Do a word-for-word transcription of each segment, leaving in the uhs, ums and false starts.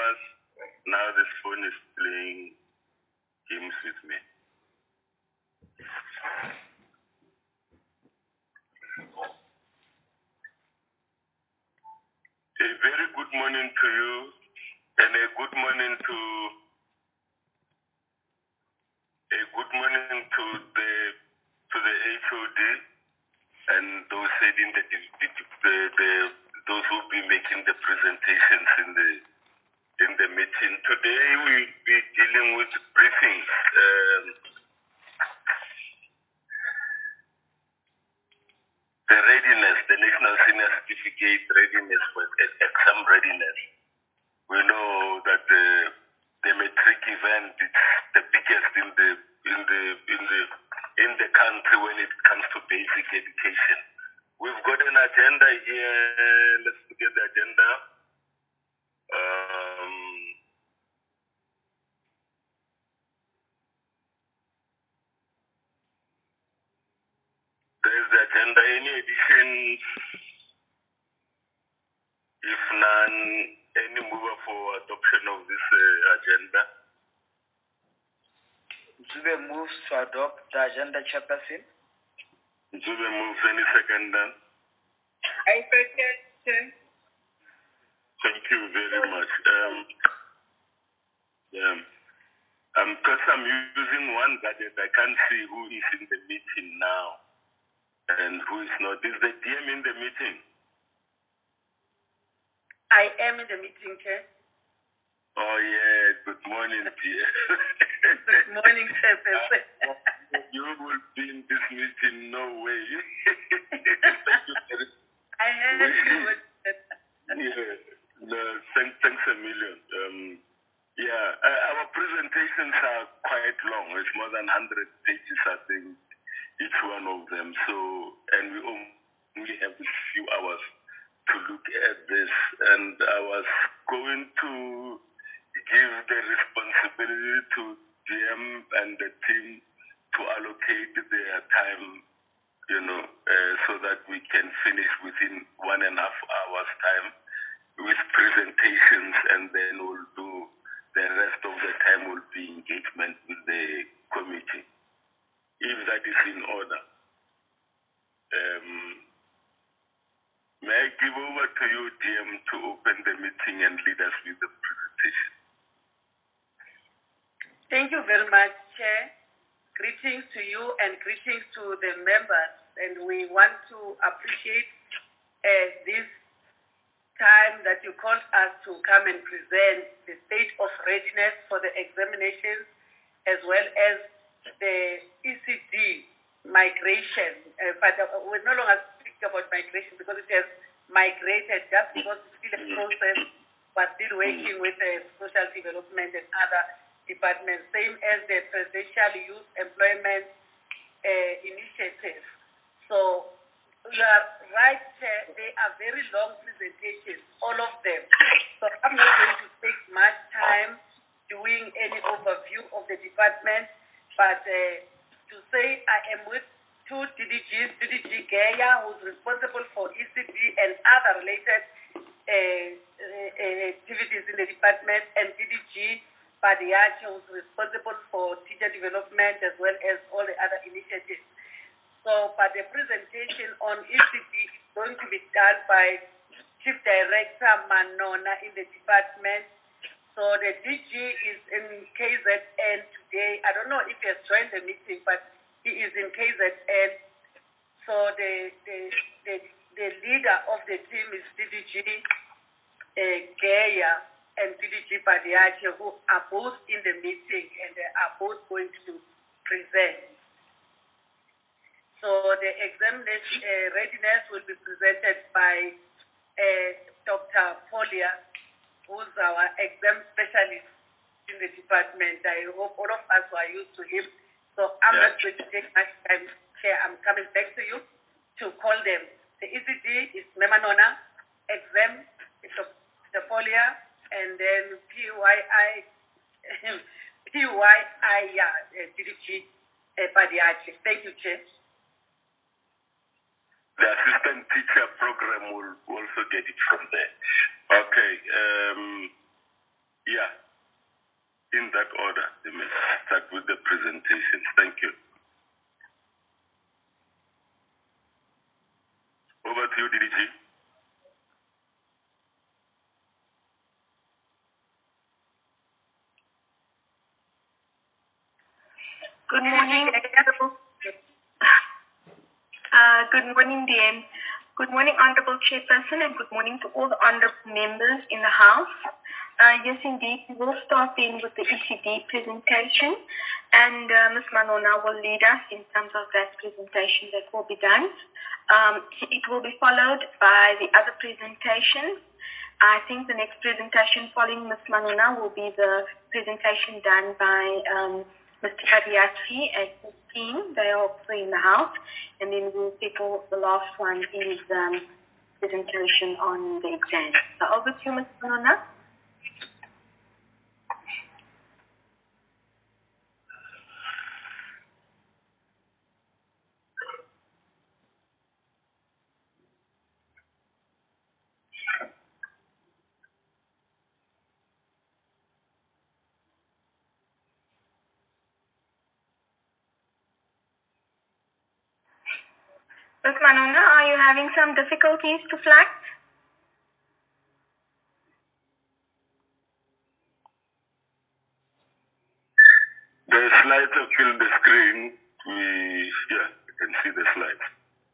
hours. Now this phone is playing games with me. A very good morning to you, and a good morning to a good morning to the to the H O D and those heading the, the, the, the those who will be making the presentations in the in the meeting. Today we'll be dealing with briefings. Um, the readiness, the National Senior Certificate readiness for exam readiness. We know that the the metric event is the biggest in the in the in the in the country when it comes to basic education. We've got an agenda here. Let's look at the agenda. Um, there's the agenda. Any additions? If none, any mover for adoption of this uh, agenda? Zube moves to adopt the agenda, Chairperson. Zube moves. Any second then? I second, Chair. Thank you very much. Um, yeah. Um, because I'm using one gadget, I can't see who is in the meeting now and who is not. Is the D M in the meeting? I am in the meeting, Chair. Oh, yeah. Good morning, dear. Good morning, Chairperson. You will be in this meeting, no way. I heard you would. Yeah. No, thanks, thanks a million. Um, yeah, uh, our presentations are quite long. It's more than one hundred pages, I think, each one of them. So, and we only have a few hours to look at this. And I was going to give the responsibility to D M and the team to allocate their time, you know, uh, so that we can finish within one and a half hours time with presentations, and then we'll do the rest of the time will be engagement with the committee, if that is in order. Um, may I give over to you, D M, to open the meeting and lead us with the presentation? Thank you very much, Chair. Greetings to you and greetings to the members. And we want to appreciate uh, this time that you called us to come and present the state of readiness for the examinations, as well as the E C D migration. Uh, but uh, we're no longer speaking about migration because it has migrated just because it's still a process. We're still working with the social development and other departments, same as the presidential youth employment uh, initiative. So you are right, Chair. They are very long presentations, all of them. So I'm not going to take much time doing any overview of the department, but uh, to say I am with two D D Gs, D D G Geya, who's responsible for E C D and other related uh, uh, activities in the department, and D D G Padiache, who's responsible for teacher development as well as all the other initiatives. So, but the presentation on E C D is going to be done by Chief Director Manona in the department. So the D G is in K Z N today. I don't know if he has joined the meeting, but he is in K Z N. So the the the, the leader of the team is D D G uh, Geya and D D G Padiache, who are both in the meeting and they are both going to present. So the examination uh, readiness will be presented by uh, Doctor Polia, who's our exam specialist in the department. I hope all of us are used to him. So I'm not going to take much time. Chair, I'm coming back to you to call them. The E C D is Memanona, exam is Doctor Polia, and then P Y I, P Y I, yeah, D D G uh, Padiache. Thank you, Chair. The assistant teacher program will also get it from there. Okay. Um, that order. They may start with the presentations. Thank you. Over to you, D D G. Good morning. Uh, good morning, D M. Good morning, Honorable Chairperson, and good morning to all the honorable members in the House. Uh, yes, indeed, we will start then with the E C D presentation, and uh, Miz Manona will lead us in terms of that presentation that will be done. Um, it will be followed by the other presentations. I think the next presentation following Miz Manona will be the presentation done by um, Mister Kadiatri and his team. They are also in the House, and then we'll settle the last one is um, presentation on the exam. So over to you, Miz Manona. Miz Manona, are you having some difficulties to flag? The slides have filled the screen. We, yeah, you can see the slides.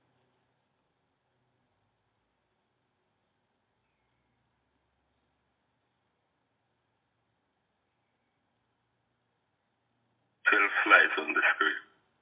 twelve slides on the screen.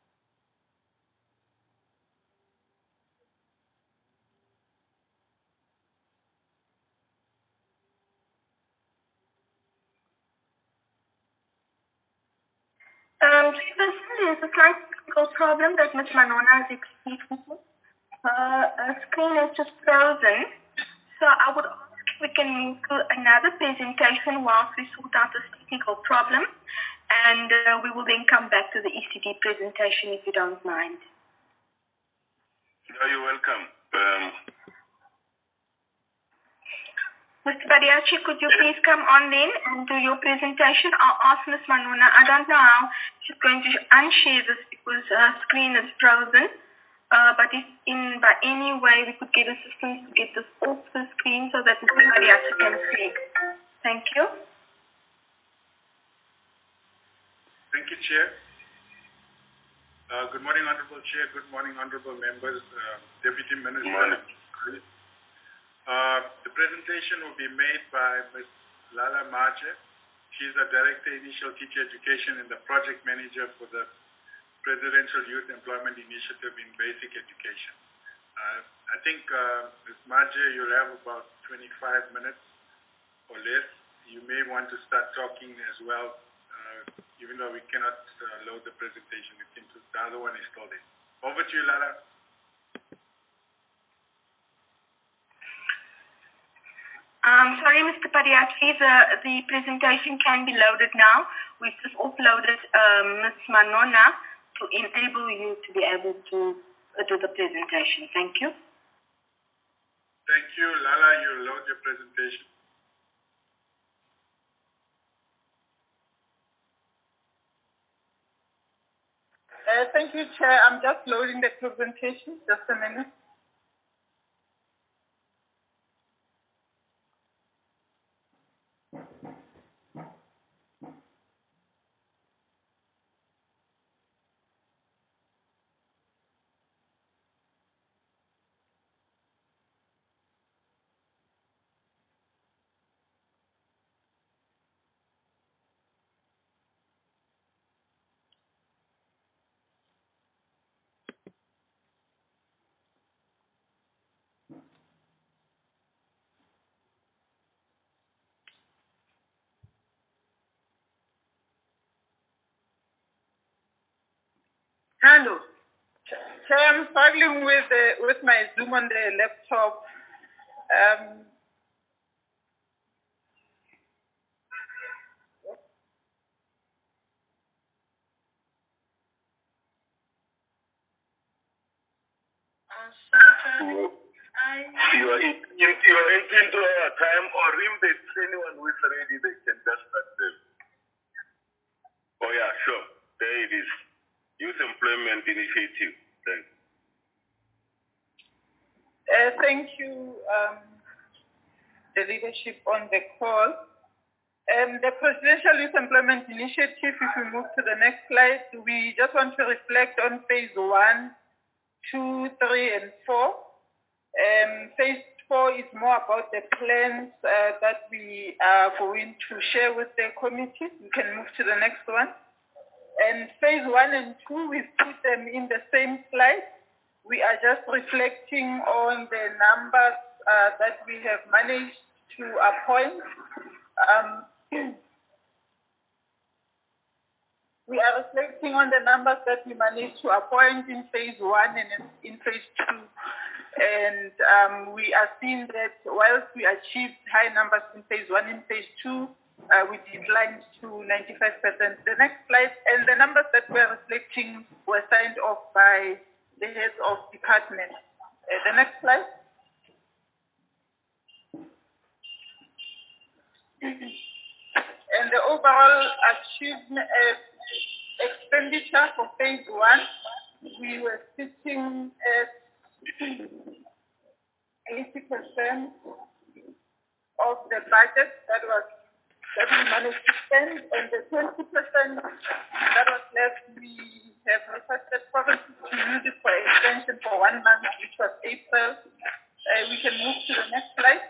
Um, there's a slight technical problem that Miz Manona is experiencing. Her uh, screen is just frozen. So I would ask if we can move to another presentation whilst we sort out this technical problem. And uh, we will then come back to the E C D presentation if you don't mind. No, you're welcome. Um, Mister Badiachi, could you please come on then and do your presentation? I'll ask Miz Manona. I don't know how she's going to unshare this because her screen is frozen. Uh, but if in by any way we could get assistance to get this off the screen so that Mister Badiachi can see. Thank you. Thank you, Chair. Uh, good morning, Honorable Chair. Good morning, Honorable Members, uh, Deputy Minister. Good morning. Uh, the presentation will be made by Miz Lala Marje. She's the Director, Initial Teacher Education and the Project Manager for the Presidential Youth Employment Initiative in Basic Education. Uh, I think, uh, Miz Marje, you'll have about twenty-five minutes or less. You may want to start talking as well, uh, even though we cannot uh, load the presentation. It seems the other one is still there. Over to you, Lala. Um, sorry, Mister Padiatri, the, the presentation can be loaded now. We've just uploaded um, Miz Manona to enable you to be able to uh, do the presentation. Thank you. Thank you, Lala. You load your presentation. Uh, thank you, Chair. I'm just loading the presentation. Just a minute. Hello. Chair, I'm struggling with uh, with my Zoom on the laptop. Um, you are in, you are into our time, or if there's anyone who is ready, they can just start them. Employment Initiative. Thanks. Uh, thank you, um, the leadership on the call. Um, the Presidential Youth Employment Initiative, if we move to the next slide, we just want to reflect on phase one, two, three, and four. Um, phase four is more about the plans uh, that we are going to share with the committee. We can move to the next one. And phase one and two, we've put them in the same slide. We are just reflecting on the numbers uh, that we have managed to appoint. Um, we are reflecting on the numbers that we managed to appoint in phase one and in phase two. And um, we are seeing that whilst we achieved high numbers in phase one and phase two, uh, we declined to ninety-five percent. The next slide, and the numbers that we're reflecting were signed off by the heads of departments. Uh, the next slide. And the overall achievement uh, expenditure for phase one, we were sitting at eighty percent of the budget that was that we managed to spend, and the twenty percent that was left, we have requested provinces to use it for extension for one month, which was April. Uh, we can move to the next slide.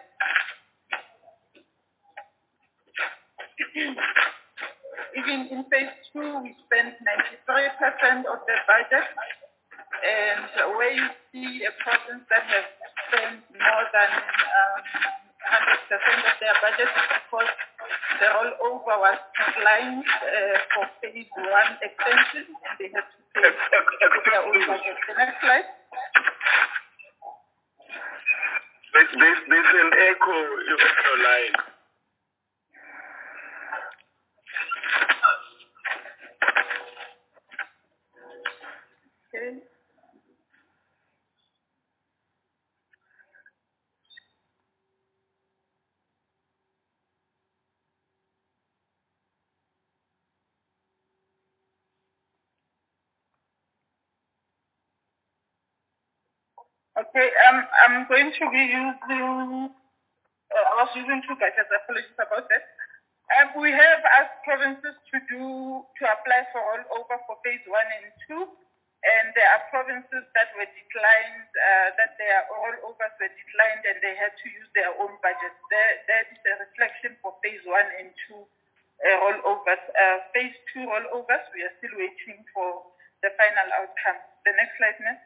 Even in phase two, we spent ninety-three percent of the budget. And where you see a province that has spent more than um, one hundred percent of their budget is because the rollover was declined uh, for phase one extension, and they had to pay their own budget. The next slide. There's, there's, there's an echo in your line. Okay. Okay, um, I'm going to be using, uh, I was using two budgets, apologies about that. Um, we have asked provinces to do, to apply for rollover for phase one and two, and there are provinces that were declined, uh, that their rollovers were declined and they had to use their own budget. There, that is a reflection for phase one and two uh, rollovers. Uh, phase two rollovers, we are still waiting for the final outcome. The next slide, Miz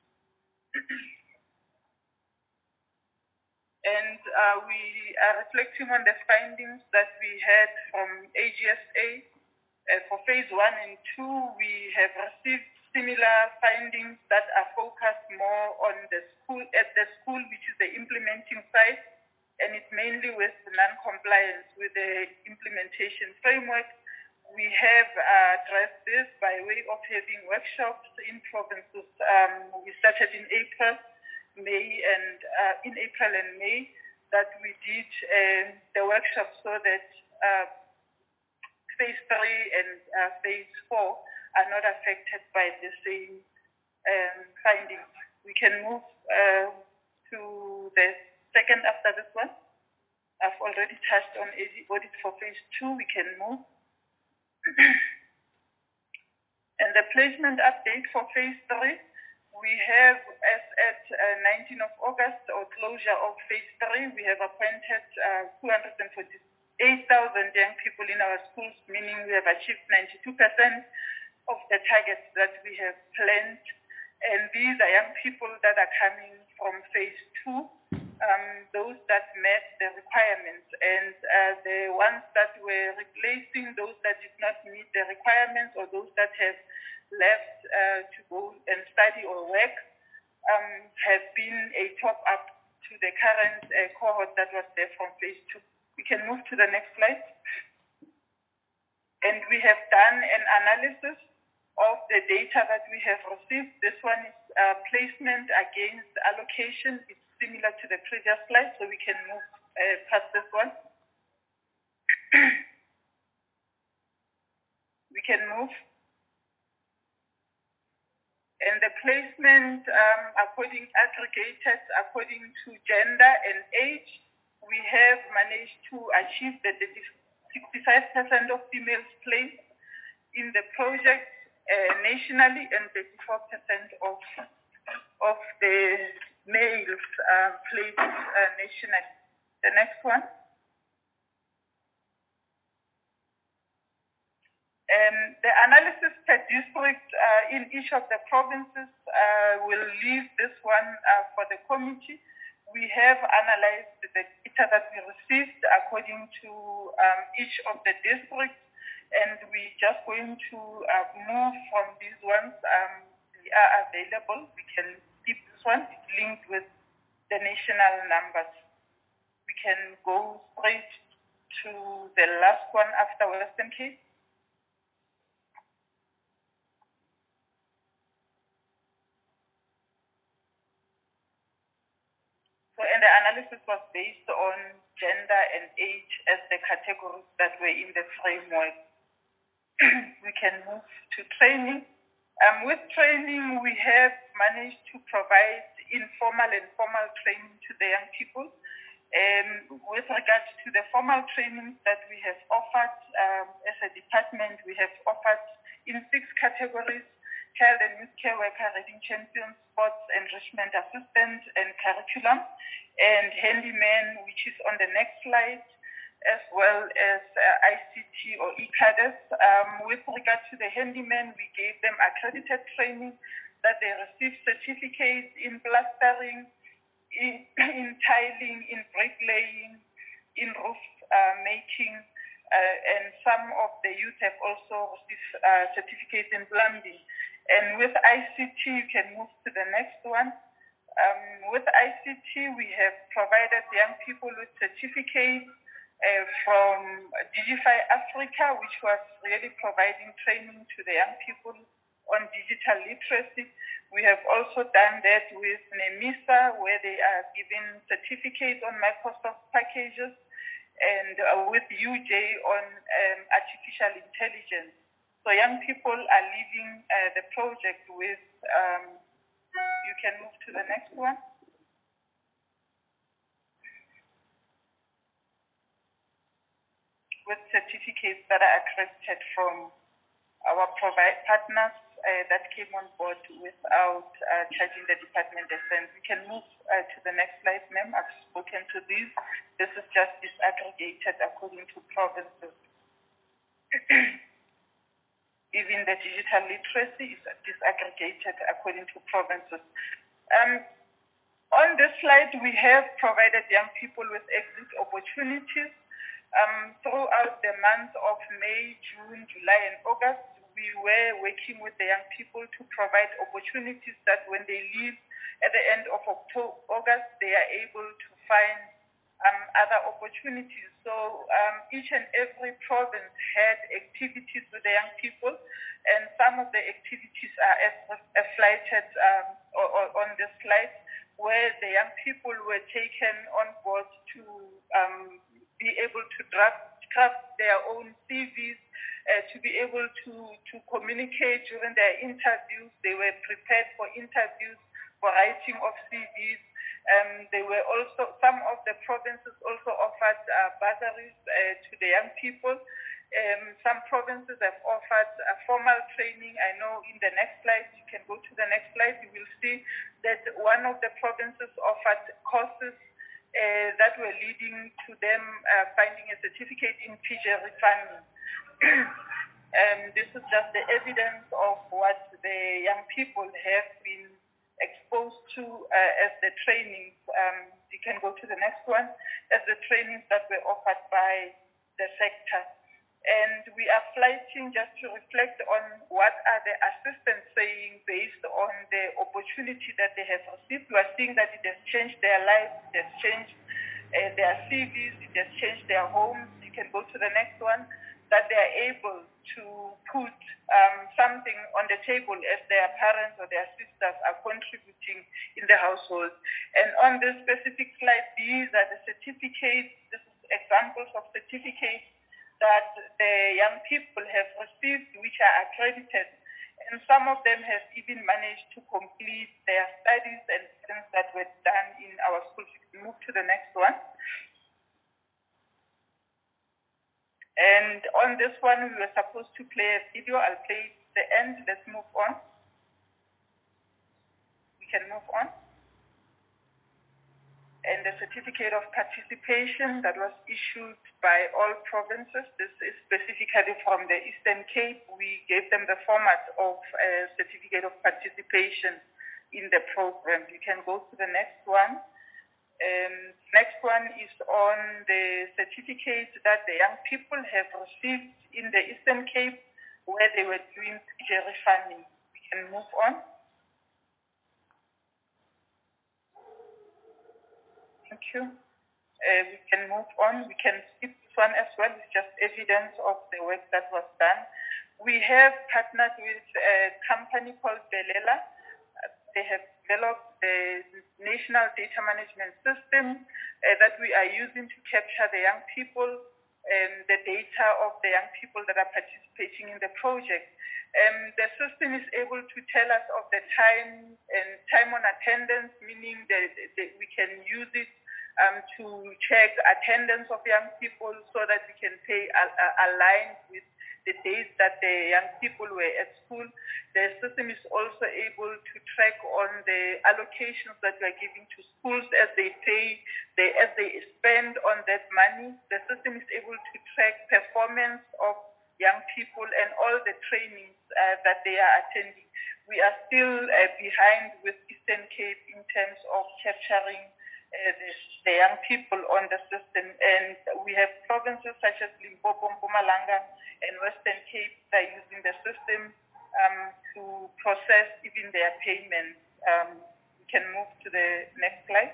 And uh, we are reflecting on the findings that we had from A G S A. Uh, for phase one and two, we have received similar findings that are focused more on the school, at the school, which is the implementing side, and it's mainly with non-compliance with the implementation framework. We have uh, addressed this by way of having workshops in provinces. Um, we started in April. May and uh, in April and May that we did uh, the workshop so that uh, phase three and uh, phase four are not affected by the same um, findings. We can move uh, to the second after this one. I've already touched on audit for phase two. We can move. And the placement update for phase three. We have, as at uh, nineteenth of August, or closure of phase three, we have appointed uh, two hundred forty-eight thousand young people in our schools, meaning we have achieved ninety-two percent of the targets that we have planned. And these are young people that are coming from phase two, um, those that met the requirements. And uh, the ones that were replacing those that did not meet the requirements, or those that have left uh, to go and study or work, um, have been a top-up to the current uh, cohort that was there from phase two. We can move to the next slide. And we have done an analysis of the data that we have received. This one is uh, placement against allocation. It's similar to the previous slide, so we can move uh, past this one. We can move. And the placement, um, according aggregated according to gender and age, we have managed to achieve the sixty-five percent of females placed in the project uh, nationally and thirty-four percent of of the males uh, placed uh, nationally. The next one. Um, the analysis per district uh, in each of the provinces uh, will leave this one uh, for the committee. We have analyzed the data that we received according to um, each of the districts, and we're just going to uh, move from these ones. Um, they are available. We can keep this one. It's linked with the national numbers. We can go straight to the last one after Western Cape. So, and the analysis was based on gender and age as the categories that were in the framework. We can move to training. Um, with training, we have managed to provide informal and formal training to the young people. Um, with regards to the formal training that we have offered um, as a department, we have offered in six categories: child and youth care worker, reading champion, sports enrichment assistant, and curriculum, and handyman, which is on the next slide, as well as uh, I C T or e-cadets. Um, with regard to the handyman, we gave them accredited training that they received certificates in plastering, in, in tiling, in bricklaying, in roof uh, making, uh, and some of the youth have also received uh, certificates in plumbing. And with I C T, you can move to the next one. Um, with I C T, we have provided young people with certificates uh, from Digify Africa, which was really providing training to the young people on digital literacy. We have also done that with NEMISA, where they are given certificates on Microsoft packages, and uh, with U J on um, artificial intelligence. So young people are leaving uh, the project with, um, you can move to the next one. With certificates that are accredited from our provide partners uh, that came on board without uh, charging the department a cent. We can move uh, to the next slide, ma'am. I've spoken to these. This is just disaggregated according to provinces. Even the digital literacy is disaggregated according to provinces. Um, on this slide, we have provided young people with exit opportunities. Um, throughout the months of May, June, July, and August, we were working with the young people to provide opportunities that when they leave at the end of October, August, they are able to find um, other opportunities. So um, each and every province had activities with the young people, and some of the activities are as, as flighted um, or, or on the slide, where the young people were taken on board to um, be able to draft, craft their own C Vs, uh, to be able to, to communicate during their interviews. They were prepared for interviews, for writing of C Vs. Um, they were also, some of the provinces also offered uh, bursaries uh, to the young people. Um, some provinces have offered uh, formal training. I know in the next slide, you can go to the next slide, you will see that one of the provinces offered courses uh, that were leading to them uh, finding a certificate in P J farming. um, this is just the evidence of what the young people have been exposed to uh, as the trainings. Um, you can go to the next one, as the trainings that were offered by the sector. And we are flighting just to reflect on what are the assistants saying based on the opportunity that they have received. We are seeing that it has changed their lives, it has changed uh, their C Vs, it has changed their homes. You can go to the next one, that they are able to put um, something on the table as their parents or their sisters are contributing in the household. And on this specific slide, these are the certificates, this is examples of certificates that the young people have received, which are accredited. And some of them have even managed to complete their studies and things that were done in our schools. We can move to the next one. And on this one, we were supposed to play a video. I'll play it at the end. Let's move on. We can move on. And the certificate of participation that was issued by all provinces. This is specifically from the Eastern Cape. We gave them the format of a certificate of participation in the program. You can go to the next one. Um, next one is on the certificate that the young people have received in the Eastern Cape where they were doing jerry farming. We can move on. Thank you. Uh, we can move on. We can skip this one as well. It's just evidence of the work that was done. We have partnered with a company called Belela. Uh, they have developed the national data management system uh, that we are using to capture the young people and the data of the young people that are participating in the project. Um, the system is able to tell us of the time and time on attendance, meaning that, that we can use it um, to check attendance of young people so that we can pay uh, uh, aligned with the days that the young people were at school. The system is also able to track on the allocations that we are giving to schools as they pay, they, as they spend on that money. The system is able to track performance of young people and all the trainings uh, that they are attending. We are still uh, behind with Eastern Cape in terms of capturing uh, the, the young people on the system. And we have provinces such as Limpopo, Mpumalanga, and Western Cape that are using the system um, to process even their payments. Um, we can move to the next slide.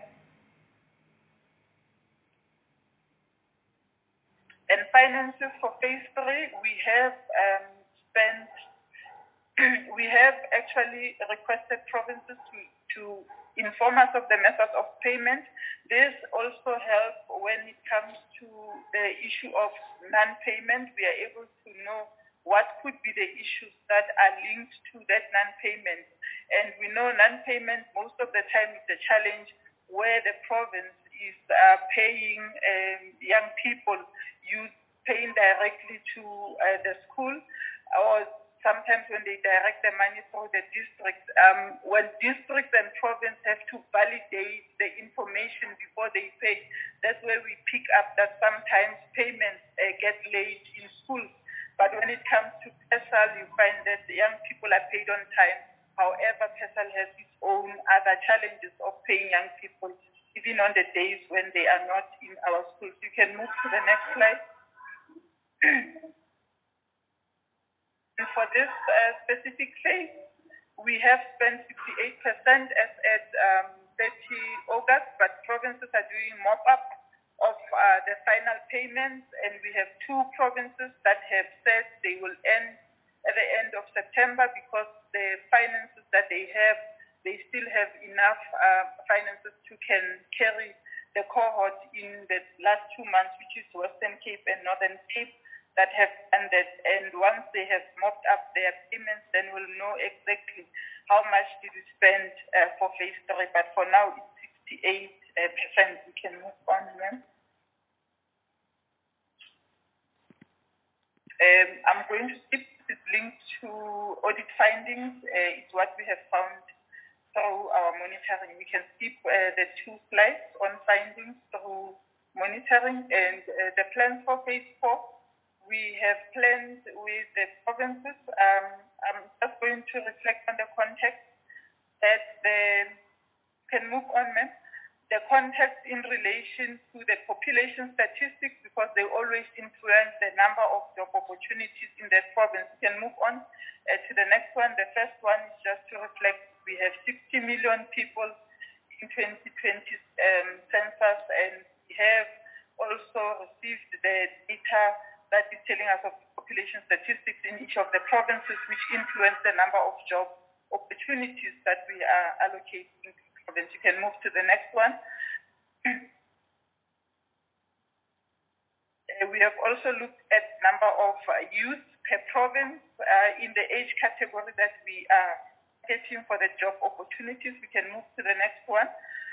And finances for phase three, we have um, spent, we have actually requested provinces to, to inform us of the methods of payment. This also helps when it comes to the issue of non-payment. We are able to know what could be the issues that are linked to that non-payment. And we know non-payment most of the time is a challenge where the province is uh, paying um, young people, you paying directly to uh, the school, or sometimes when they direct the money through the districts. Um, when districts and province have to validate the information before they pay, that's where we pick up that sometimes payments uh, get late in schools. But when it comes to PESAL, you find that the young people are paid on time. However, PESAL has its own other challenges of paying young people, even on the days when they are not in our schools. You can move to the next slide. And for this uh, specific phase, we have spent sixty-eight percent as at um, thirtieth of August, but provinces are doing mop-up of uh, the final payments, and we have two provinces that have said they will end at the end of September because the finances that they have, they still have enough uh, finances to can carry the cohort in the last two months, which is Western Cape and Northern Cape, that have ended. And once they have mopped up their payments, then we'll know exactly how much did we spend uh, for phase three. But for now, it's sixty-eight percent. We can move on, ma'am. Um, I'm going to skip this link to audit findings. Uh, it's what we have found through our monitoring. We can skip uh, the two slides on findings through monitoring. And uh, the plans for phase four, we have planned with the provinces. Um, I'm just going to reflect on the context that the, can move on, ma'am. The context in relation to the population statistics, because they always influence the number of job opportunities in the province. We can move on uh, to the next one. The first one is just to reflect we have sixty million people in twenty twenty um, census, and we have also received the data that is telling us of population statistics in each of the provinces, which influence the number of job opportunities that we are allocating to the province. You can move to the next one. Uh, we have also looked at number of uh, youth per province uh, in the age category that we are getting for the job opportunities. We can move to the next one.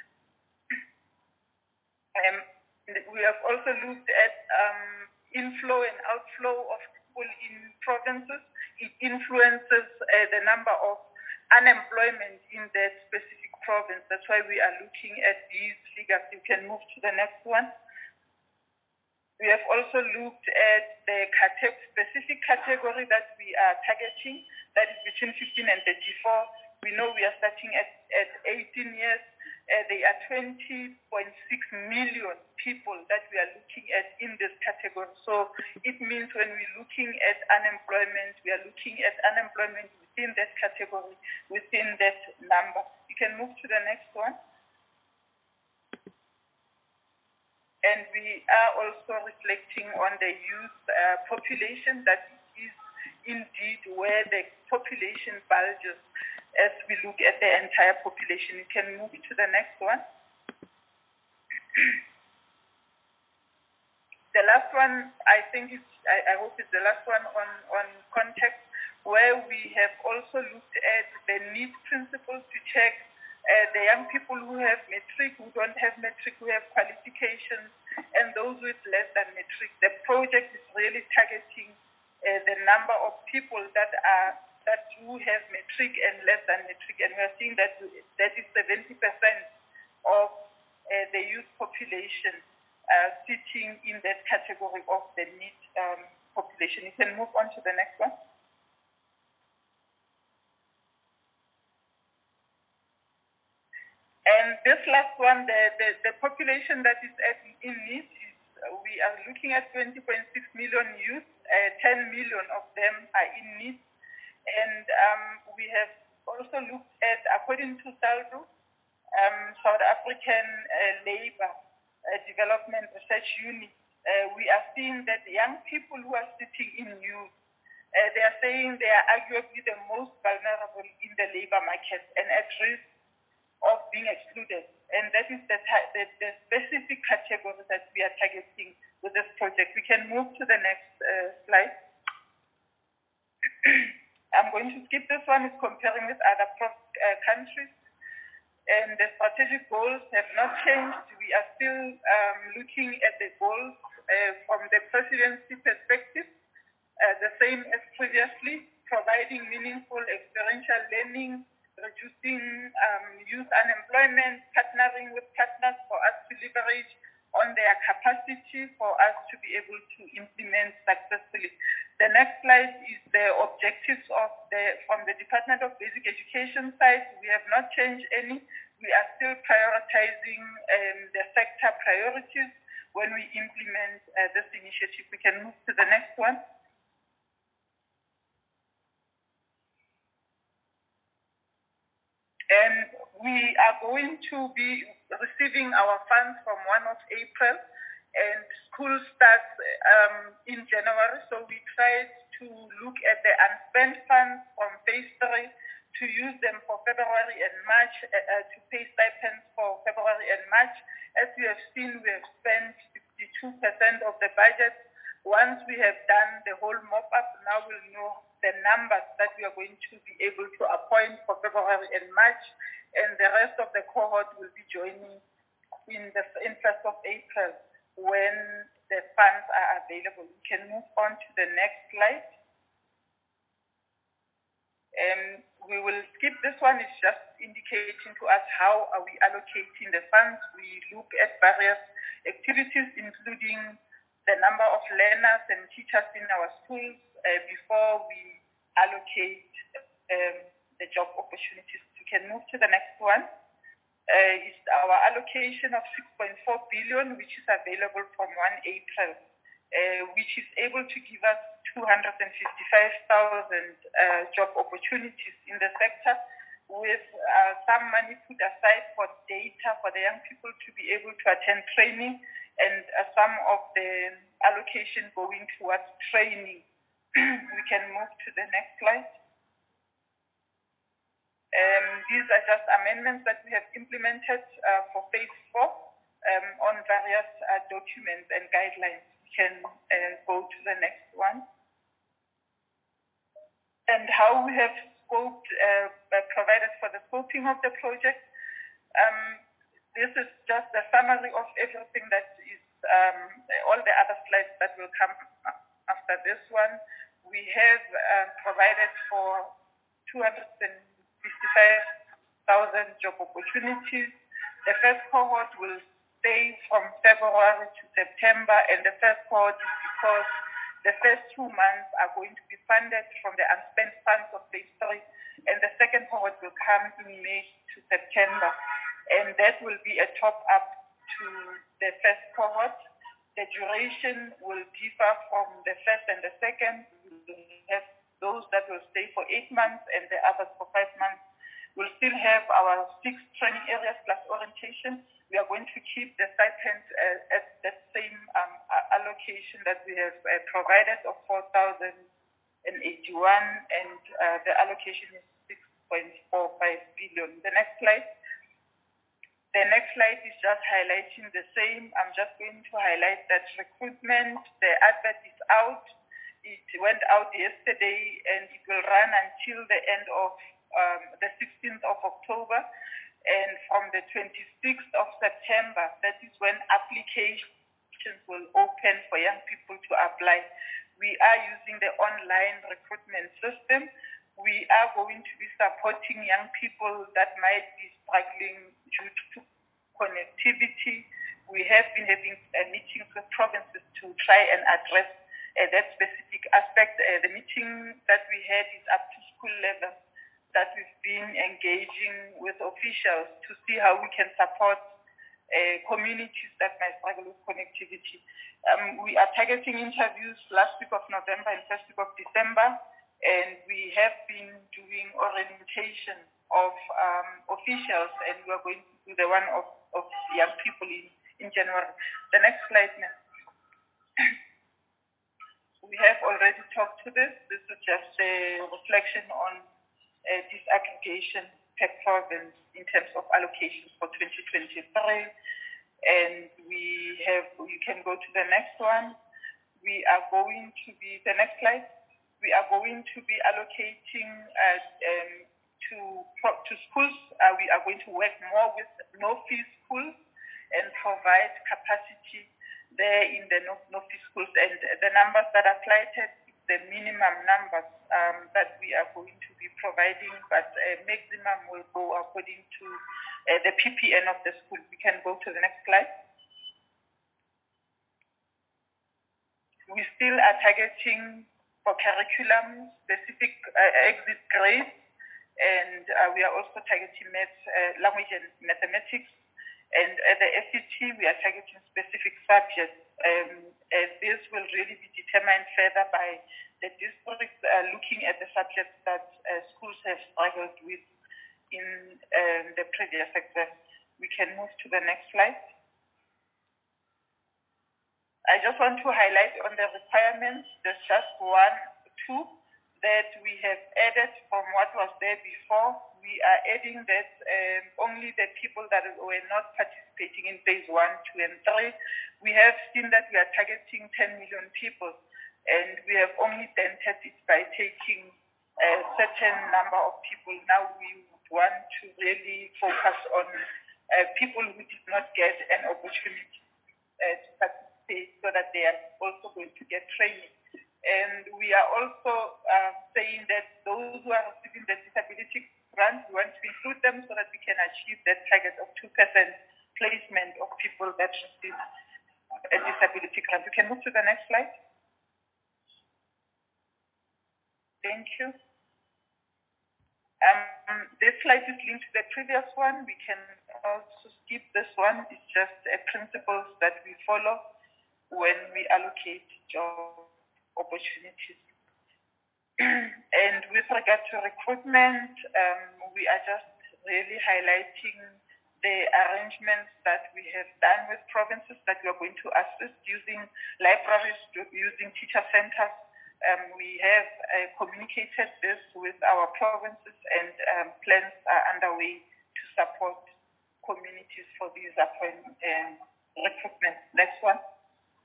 Um, we have also looked at um, inflow and outflow of people in provinces. It influences uh, the number of unemployment in that specific province. That's why we are looking at these figures. You can move to the next one. We have also looked at the cate- specific category that we are targeting, that is between fifteen and thirty-four. We know we are starting at, at eighteen years. Uh, there are twenty point six million people that we are looking at in this category. So it means when we're looking at unemployment, we are looking at unemployment within that category, within that number. You can move to the next one. And we are also reflecting on the youth uh, population, that is indeed where the population bulges as we look at the entire population. You can move to the next one. The last one, I think, it's, I, I hope it's the last one on, on context, where we have also looked at the need principle to check Uh, the young people who have matric, who don't have matric, who have qualifications, and those with less than matric. The project is really targeting uh, the number of people that are that do have matric and less than matric, and we are seeing that that is seventy percent of uh, the youth population uh, sitting in that category of the need um, population. You can move on to the next one. And this last one, the, the, the population that is at, in need, is, uh, we are looking at twenty point six million youth, uh, ten million of them are in need. And um, we have also looked at, according to SALRO, um, South African uh, Labour uh, Development Research Unit, uh, we are seeing that young people who are sitting in youth, uh, they are saying they are arguably the most vulnerable in the labour market and at risk of being excluded. And that is the, the, the specific category that we are targeting with this project. We can move to the next uh, slide. I'm going to skip this one. It's comparing with other pro- uh, countries. And the strategic goals have not changed. We are still um, looking at the goals uh, from the presidency perspective, uh, the same as previously, providing meaningful experiential learning, reducing um, youth unemployment, partnering with partners for us to leverage on their capacity for us to be able to implement successfully. The next slide is the objectives of the, from the Department of Basic Education side. We have not changed any. We are still prioritizing um, the sector priorities when we implement uh, this initiative. We can move to the next one. And we are going to be receiving our funds from first of April, and school starts um, in January. So we tried to look at the unspent funds from phase three to use them for February and March, uh, uh, to pay stipends for February and March. As you have seen, we have spent fifty-two percent of the budget. Once we have done the whole mop-up, now we'll know the numbers that we are going to be able to appoint for February and March, and the rest of the cohort will be joining in the in first of April when the funds are available. We can move on to the next slide. Um, we will skip this one. It's just indicating to us how are we allocating the funds. We look at various activities, including the number of learners and teachers in our schools uh, before we allocate um, the job opportunities. We can move to the next one. Uh, it's our allocation of six point four billion, which is available from first of April, uh, which is able to give us two hundred fifty-five thousand uh, job opportunities in the sector, with uh, some money put aside for data for the young people to be able to attend training, and uh, some of the allocation going towards training. We can move to the next slide. Um, these are just amendments that we have implemented uh, for phase four um, on various uh, documents and guidelines. We can uh, go to the next one. how we have scoped, uh, provided for the scoping of the project. Um, this is just a summary of everything that is, um, all the other slides that will come after this one. We have uh, provided for two hundred fifty-five thousand job opportunities. The first cohort will stay from February to September, and the first cohort is because the first two months are going to be funded from the unspent funds of phase three, and the second cohort will come in May to September, and that will be a top-up to the first cohort. The duration will differ from the first and the second. We have those that will stay for eight months and the others for five months. We'll still have our six training areas plus orientation. We are going to keep the stipend uh, at that same um, allocation that we have uh, provided of four thousand eighty-one, and uh, the allocation is six point four five billion. The next slide. The next slide is just highlighting the same. I'm just going to highlight that recruitment, the advert is out. It went out yesterday and it will run until the end of um, the sixteenth of October. And from the twenty-sixth of September, that is when applications will open for young people to apply. We are using the online recruitment system. We are going to be supporting young people that might be struggling due to connectivity. We have been having uh, meetings with provinces to try and address uh, that specific aspect. Uh, the meeting that we had is up to school level, that we've been engaging with officials to see how we can support uh, communities that might struggle with connectivity. Um, we are targeting interviews last week of November and first week of December, and we have been doing orientation of um, officials, and we are going to do the one of, of young people in, in January. The next slide now. We have already talked to this. This is just a reflection on Uh, disaggregation per province in terms of allocations for twenty twenty-three, and we have, you can go to the next one. We are going to be, the next slide, we are going to be allocating uh, um, to, to schools. Uh, we are going to work more with no-fee schools and provide capacity there in the no, no-fee schools, and the numbers that are cited, the minimum numbers um, that we are going to be providing, but uh, maximum will go according to uh, the P P N of the school. We can go to the next slide. We still are targeting for curriculum specific uh, exit grades, and uh, we are also targeting math, uh, language and mathematics. And at the S E T, we are targeting specific subjects. Um, and this will really be determined further by the districts uh, looking at the subjects that uh, schools have struggled with in um, the previous exam. We can move to the next slide. I just want to highlight on the requirements, there's just one, two that we have added from what was there before. We are adding that um, only the people that were not participating in phase one, two, and three. We have seen that we are targeting ten million people, and we have only dented it by taking a certain number of people. Now we would want to really focus on uh, people who did not get an opportunity uh, to participate, so that they are also going to get training. And we are also uh, saying that those who are receiving the disability grant, we want to include them so that we can achieve that target of two percent placement of people that receive a disability grant. We can move to the next slide. Thank you. Um, this slide is linked to the previous one. We can also skip this one. It's just a principles that we follow when we allocate job opportunities. And with regard to recruitment, um, we are just really highlighting the arrangements that we have done with provinces that we are going to assist using libraries, using teacher centers. Um, we have uh, communicated this with our provinces, and um, plans are underway to support communities for these appointment and recruitment. Next one.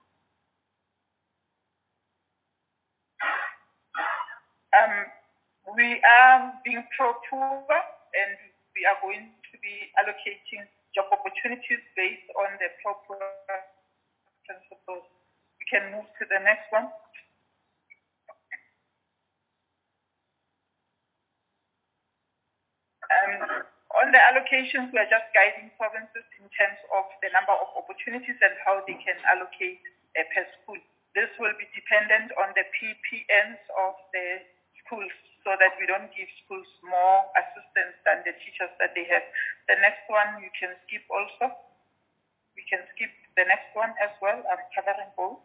Um, we are being pro-poor, and we are going to be allocating job opportunities based on the pro-poor principles. We can move to the next one. Um, on the allocations, we are just guiding provinces in terms of the number of opportunities and how they can allocate uh, per school. This will be dependent on the P P Ns of the schools, so that we don't give schools more assistance than the teachers that they have. The next one you can skip also. We can skip the next one as well. I'm covering both.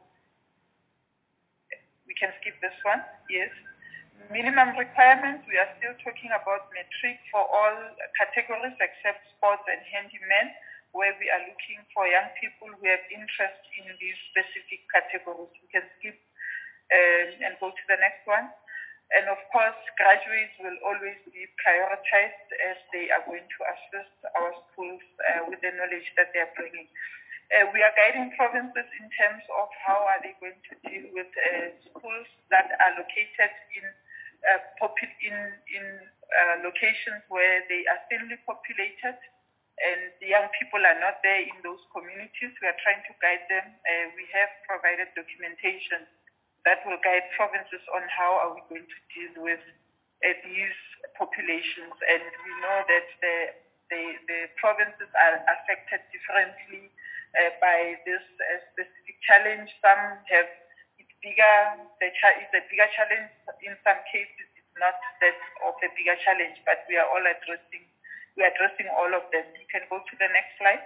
We can skip this one, yes. Minimum requirements, we are still talking about matric for all categories except sports and handyman, where we are looking for young people who have interest in these specific categories. We can skip um, and go to the next one. And of course, graduates will always be prioritized as they are going to assist our schools uh, with the knowledge that they are bringing. Uh, we are guiding provinces in terms of how are they going to deal with uh, schools that are located in uh, popu- in, in uh, locations where they are thinly populated and the young people are not there in those communities. We are trying to guide them. Uh, we have provided documentation that will guide provinces on how are we going to deal with uh, these populations. And we know that the, the, the provinces are affected differently uh, by this uh, specific challenge. Some have it's bigger, the cha- it's a bigger challenge. In some cases, it's not that of a bigger challenge, but we are all addressing, we are addressing all of them. You can go to the next slide.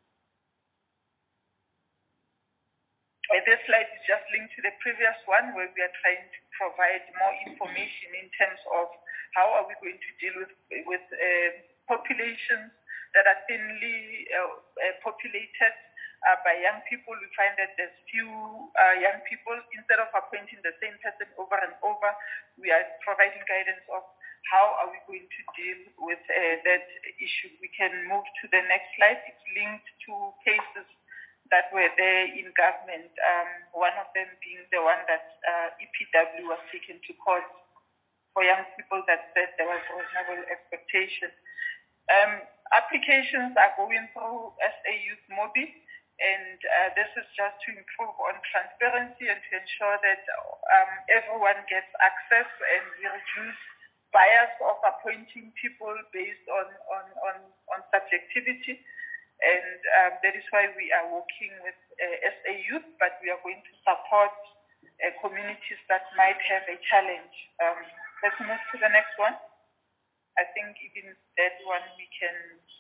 Uh, this slide is just linked to the previous one, where we are trying to provide more information in terms of how are we going to deal with, with uh, populations that are thinly uh, uh, populated uh, by young people. We find that there's few uh, young people. Instead of appointing the same person over and over, we are providing guidance of how are we going to deal with uh, that issue. We can move to the next slide. It's linked to cases that were there in government, um, one of them being the one that uh, E P W was taken to court for young people that said there was reasonable expectation. Um, applications are going through S A Youth MOBI, and uh, this is just to improve on transparency and to ensure that um, everyone gets access, and we reduce bias of appointing people based on, on, on, on subjectivity. And um, that is why we are working with uh, S A Youth, but we are going to support uh, communities that might have a challenge. Um, let's move to the next one. I think even that one we can,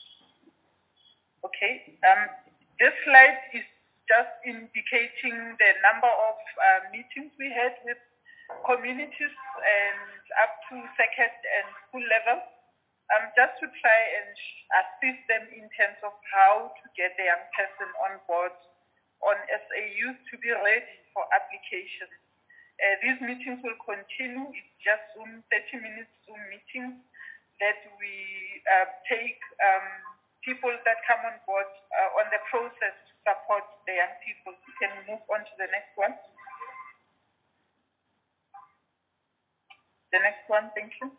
okay. Um, this slide is just indicating the number of uh, meetings we had with communities and up to second and school level. Um, just to try and assist them in terms of how to get the young person on board on S A Youth to be ready for application. Uh, these meetings will continue. It's just Zoom, thirty minutes Zoom meetings that we uh, take um, people that come on board uh, on the process to support the young people. We can move on to the next one. The next one, thank you.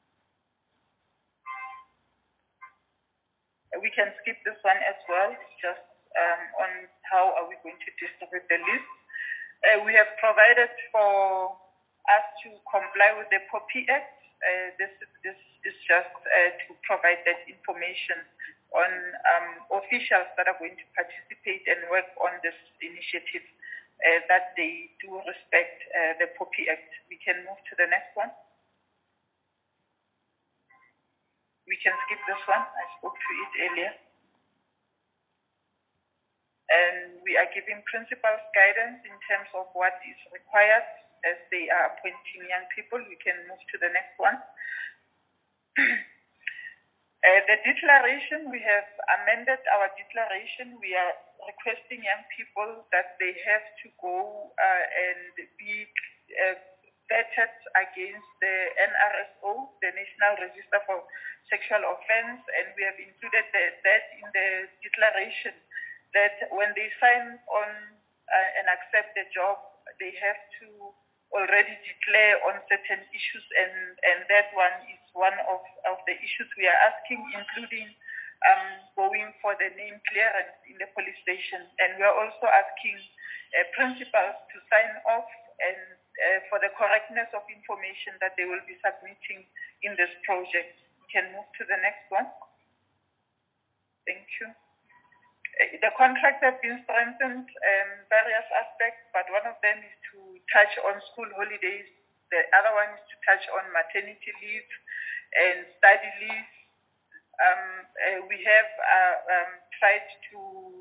We can skip this one as well, just um, on how are we going to distribute the list. Uh, we have provided for us to comply with the P O P I Act. Uh, this, this is just uh, to provide that information on um, officials that are going to participate and work on this initiative, uh, that they do respect uh, the P O P I Act. We can move to the next one. We can skip this one. I spoke to it earlier. And we are giving principals guidance in terms of what is required as they are appointing young people. We can move to the next one. uh, the declaration, we have amended our declaration. We are requesting young people that they have to go uh, and be uh, vetted against the N R S O, the National Register for Sexual Offense, and we have included the, that in the declaration, that when they sign on uh, and accept the job, they have to already declare on certain issues, and, and that one is one of, of the issues we are asking, including um, going for the name clearance in the police station. And we are also asking uh, principals to sign off and uh, for the correctness of information that they will be submitting in this project. We can move to the next one. Thank you. The contracts have been strengthened in various aspects, but one of them is to touch on school holidays. The other one is to touch on maternity leave and study leave. Um, uh, we have uh, um, tried to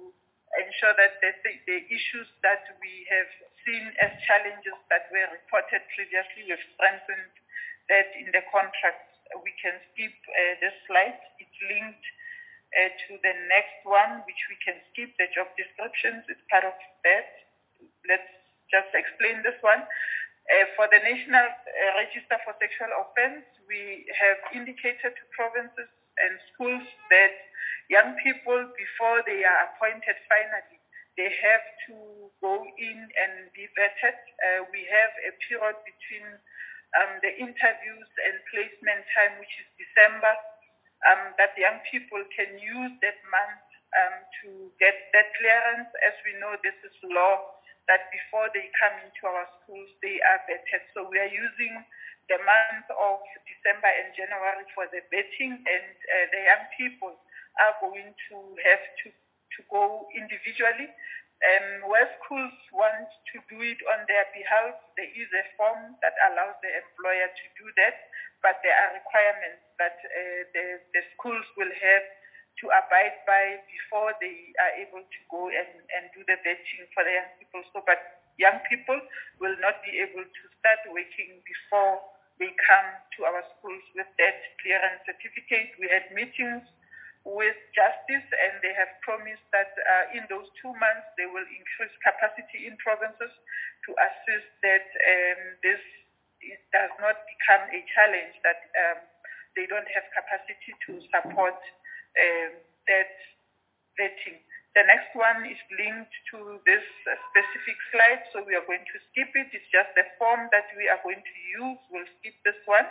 ensure that the, the issues that we have seen as challenges that were reported previously, we've strengthened that in the contracts. We can skip uh, this slide. It's linked Uh, to the next one, which we can skip, the job descriptions, is part of that. Let's just explain this one. Uh, for the National uh, Register for Sexual Offence, we have indicated to provinces and schools that young people, before they are appointed finally, they have to go in and be vetted. Uh, we have a period between um, the interviews and placement time, which is December, Um, that young people can use that month um, to get that clearance. As we know, this is law that before they come into our schools, they are vetted. So we are using the month of December and January for the vetting, and uh, the young people are going to have to, to go individually. Um, where schools want to do it on their behalf, there is a form that allows the employer to do that, but there are requirements that uh, the, the schools will have to abide by before they are able to go and, and do the vetting for the young people. So, but young people will not be able to start working before they come to our schools with that clearance certificate. We had meetings with Justice, and they have promised that uh, in those two months they will increase capacity in provinces to assist that um, this it does not become a challenge, that um, they don't have capacity to support um, that vetting. The next one is linked to this uh, specific slide, so we are going to skip it. It's just the form that we are going to use. We'll skip this one.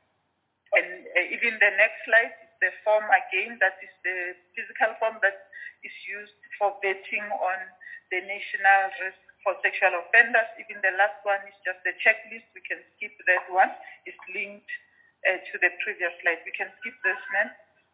And uh, even the next slide, the form again, that is the physical form that is used for vetting on the national risk for sexual offenders. Even the last one is just a checklist. We can skip that one. It's linked uh, to the previous slide. We can skip this, man.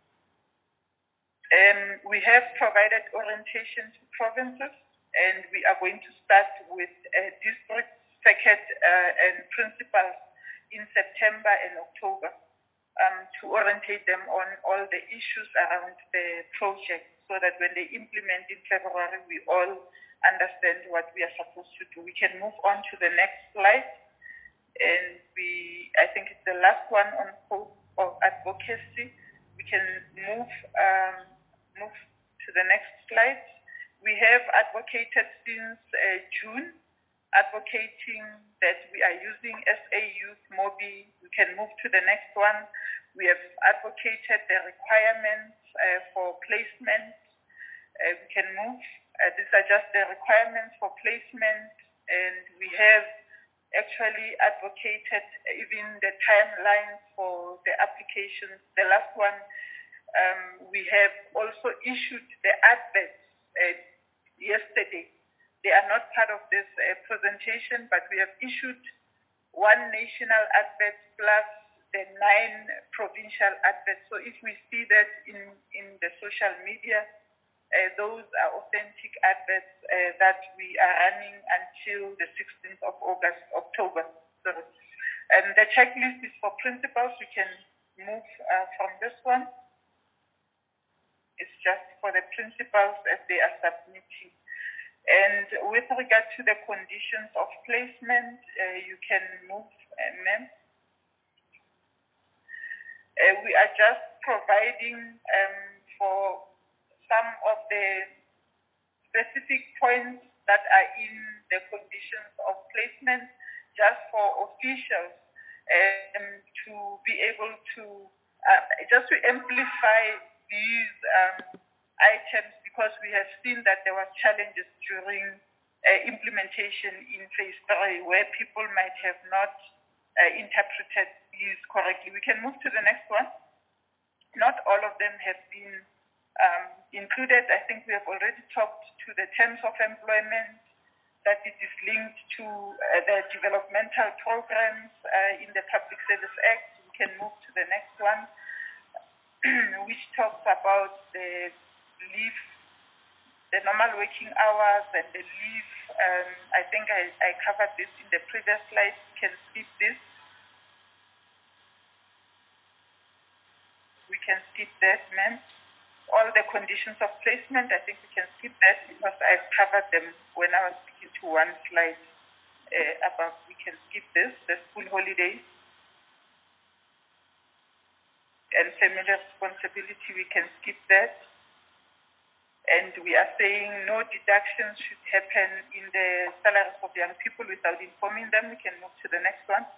Um, we have provided orientation to provinces, and we are going to start with uh, district, circuit, uh, and principals in September and October. Um, to orientate them on all the issues around the project, so that when they implement in February, we all understand what we are supposed to do. We can move on to the next slide. And we, I think it's the last one on hope of advocacy. We can move, um, move to the next slide. We have advocated since uh, June, advocating that we are using S A Youth Mobi. We can move to the next one. We have advocated the requirements uh, for placement. Uh, we can move. Uh, these are just the requirements for placement, and we have actually advocated even the timeline for the applications. The last one, um, we have also issued the adverts uh, yesterday. They are not part of this uh, presentation, but we have issued one national advert plus the nine provincial adverts. So if we see that in, in the social media, uh, those are authentic adverts uh, that we are running until the sixteenth of August, October. Sorry. And the checklist is for principals. We can move uh, from this one. It's just for the principals as they are submitting. And with regard to the conditions of placement, uh, you can move, uh, ma'am. Uh, we are just providing um, for some of the specific points that are in the conditions of placement, just for officials um, to be able to, uh, just to amplify these um, items, because we have seen that there were challenges during uh, implementation in phase three, where people might have not uh, interpreted these correctly. We can move to the next one. Not all of them have been um, included. I think we have already talked to the terms of employment, that it is linked to uh, the developmental programs uh, in the Public Service Act. We can move to the next one, which talks about the leave, the normal working hours and the leave. Um, I think I, I covered this in the previous slide. We can skip this. We can skip that, ma'am. All the conditions of placement, I think we can skip that because I've covered them when I was speaking to one slide uh, above. We can skip this, the school holidays and family responsibility, we can skip that. And we are saying no deductions should happen in the salaries of young people without informing them. We can move to the next one.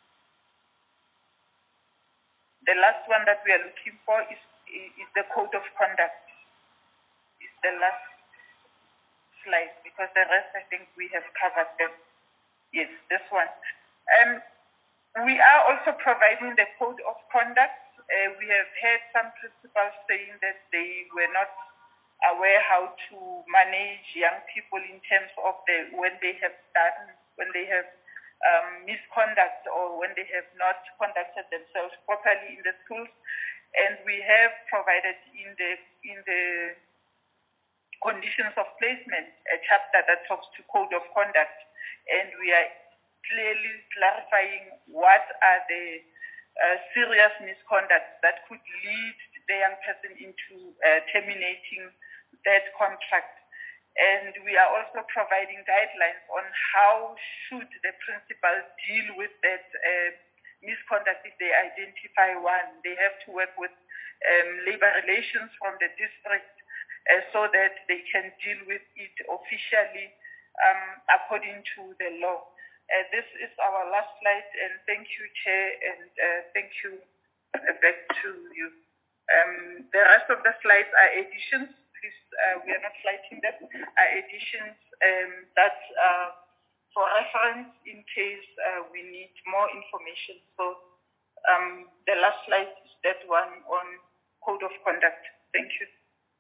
The last one that we are looking for is is the code of conduct. It's the last slide because the rest I think we have covered them. Yes, this one. Um, we are also providing the code of conduct. Uh, we have heard some principals saying that they were not aware how to manage young people in terms of the when they have done, when they have um, misconduct or when they have not conducted themselves properly in the schools. And we have provided in the in the conditions of placement a chapter that talks to code of conduct, and we are clearly clarifying what are the uh, serious misconduct that could lead the young person into uh, terminating that contract. And we are also providing guidelines on how should the principal deal with that uh, misconduct if they identify one. They have to work with um, labor relations from the district uh, so that they can deal with it officially um, according to the law. Uh, this is our last slide, and thank you, Chair, and uh, thank you uh, back to you. Um, the rest of the slides are additions. Please, uh, we are not citing them, are additions um, that are for reference in case uh, we need more information. So um, the last slide is that one on code of conduct. Thank you.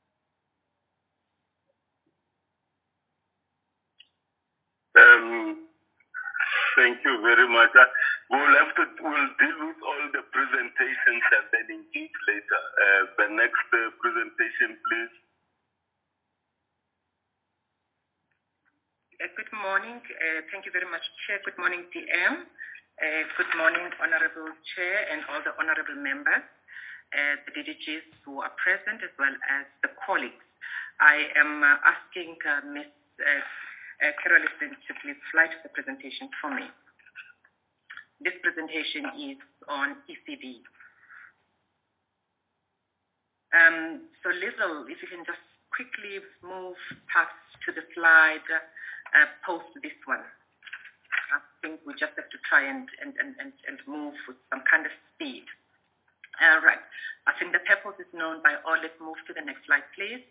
Um, thank you very much. Uh, we'll have to we'll deal with all the presentations and then engage later. Uh, the next uh, presentation, please. Uh, good morning. Uh, thank you very much, Chair. Good morning, D M. Uh, good morning, Honorable Chair and all the honorable members, uh, the D D Gs who are present, as well as the colleagues. I am uh, asking uh, Miz Uh, uh, Carolison to please slide the presentation for me. This presentation is on E C D. Um, so, Lizzle, if you can just quickly move past to the slide. Uh, post this one. I think we just have to try and, and, and, and, and move with some kind of speed. All right. I think the purpose is known by all. Let's move to the next slide, please.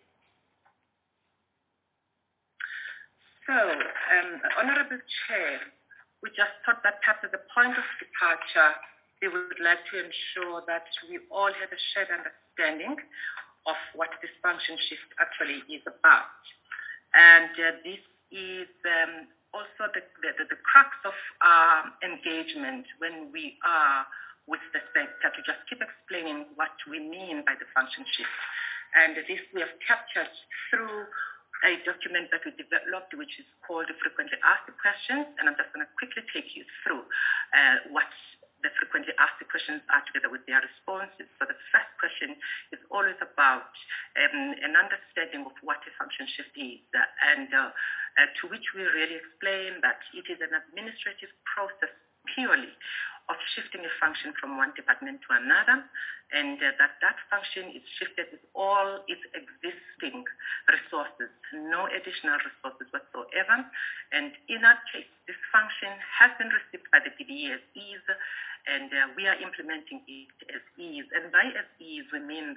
So, um, Honorable Chair, we just thought that perhaps as a point of departure, we would like to ensure that we all have a shared understanding of what this function shift actually is about. And uh, this is um, also the, the, the crux of our engagement when we are with the sector, to just keep explaining what we mean by the function shift. And this we have captured through a document that we developed, which is called the Frequently Asked Questions, and I'm just going to quickly take you through uh, what the frequently asked questions are together with their responses. So the first question is always about um, an understanding of what a function shift is, uh, and uh, uh, to which we really explain that it is an administrative process purely of shifting a function from one department to another, and uh, that that function is shifted with all its existing resources, no additional resources whatsoever. And in our case, this function has been received by the D B E as is, and uh, we are implementing it as is. And by as is, we mean that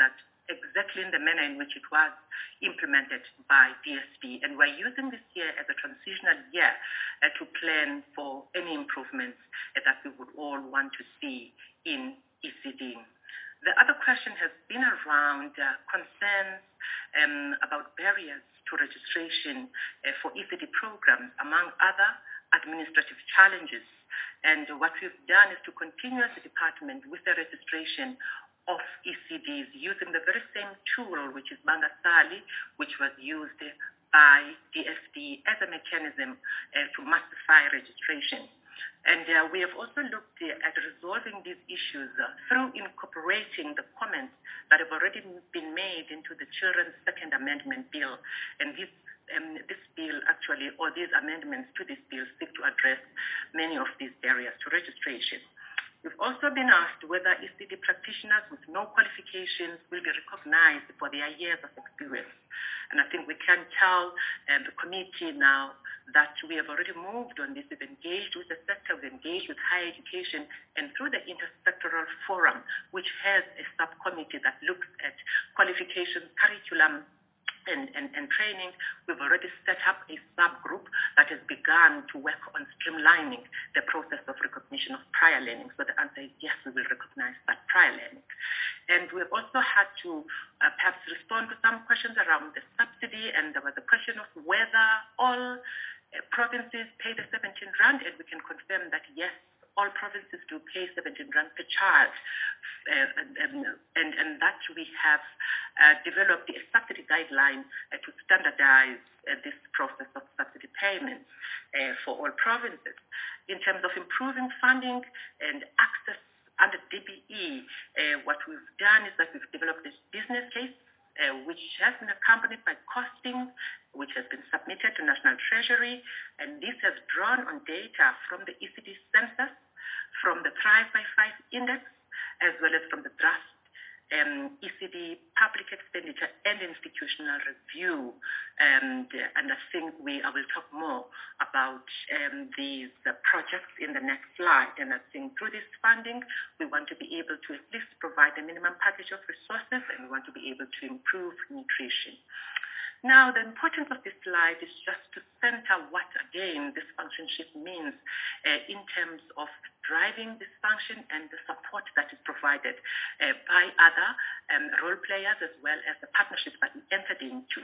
exactly in the manner in which it was implemented by D S D. And we're using this year as a transitional year uh, to plan for any improvements uh, that we would all want to see in E C D. The other question has been around uh, concerns um, about barriers to registration uh, for E C D programs, among other administrative challenges. And what we've done is to continue as a department with the registration of E C Ds using the very same tool, which is Bangasali, which was used by D S D as a mechanism uh, to massify registration. And uh, we have also looked uh, at resolving these issues uh, through incorporating the comments that have already been made into the Children's Second Amendment Bill. And this, um, this bill actually, or these amendments to this bill, seek to address many of these barriers to registration. We've also been asked whether E C D practitioners with no qualifications will be recognized for their years of experience. And I think we can tell um, the committee now that we have already moved on this. We've engaged with the sector, we've engaged with higher education, and through the intersectoral forum, which has a subcommittee that looks at qualifications, curriculum, And, and, and training, we've already set up a subgroup that has begun to work on streamlining the process of recognition of prior learning. So the answer is yes, we will recognize that prior learning. And we've also had to uh, perhaps respond to some questions around the subsidy, and there was a question of whether all uh, provinces pay the seventeen rand, and we can confirm that yes, all provinces do pay seventeen rand per child, uh, and, and, and that we have uh, developed a subsidy guideline uh, to standardize uh, this process of subsidy payments uh, for all provinces. In terms of improving funding and access under D B E, uh, what we've done is that we've developed this business case uh, which has been accompanied by costing, which has been submitted to National Treasury, and this has drawn on data from the E C D census, from the Thrive by Five Index, as well as from the draft um, E C D Public Expenditure and Institutional Review. And, uh, and I think we I will talk more about um, these uh, projects in the next slide. And I think through this funding, we want to be able to at least provide a minimum package of resources, and we want to be able to improve nutrition. Now, the importance of this slide is just to center what, again, this function shift means uh, in terms of driving this function and the support that is provided uh, by other um, role players, as well as the partnerships that we entered into.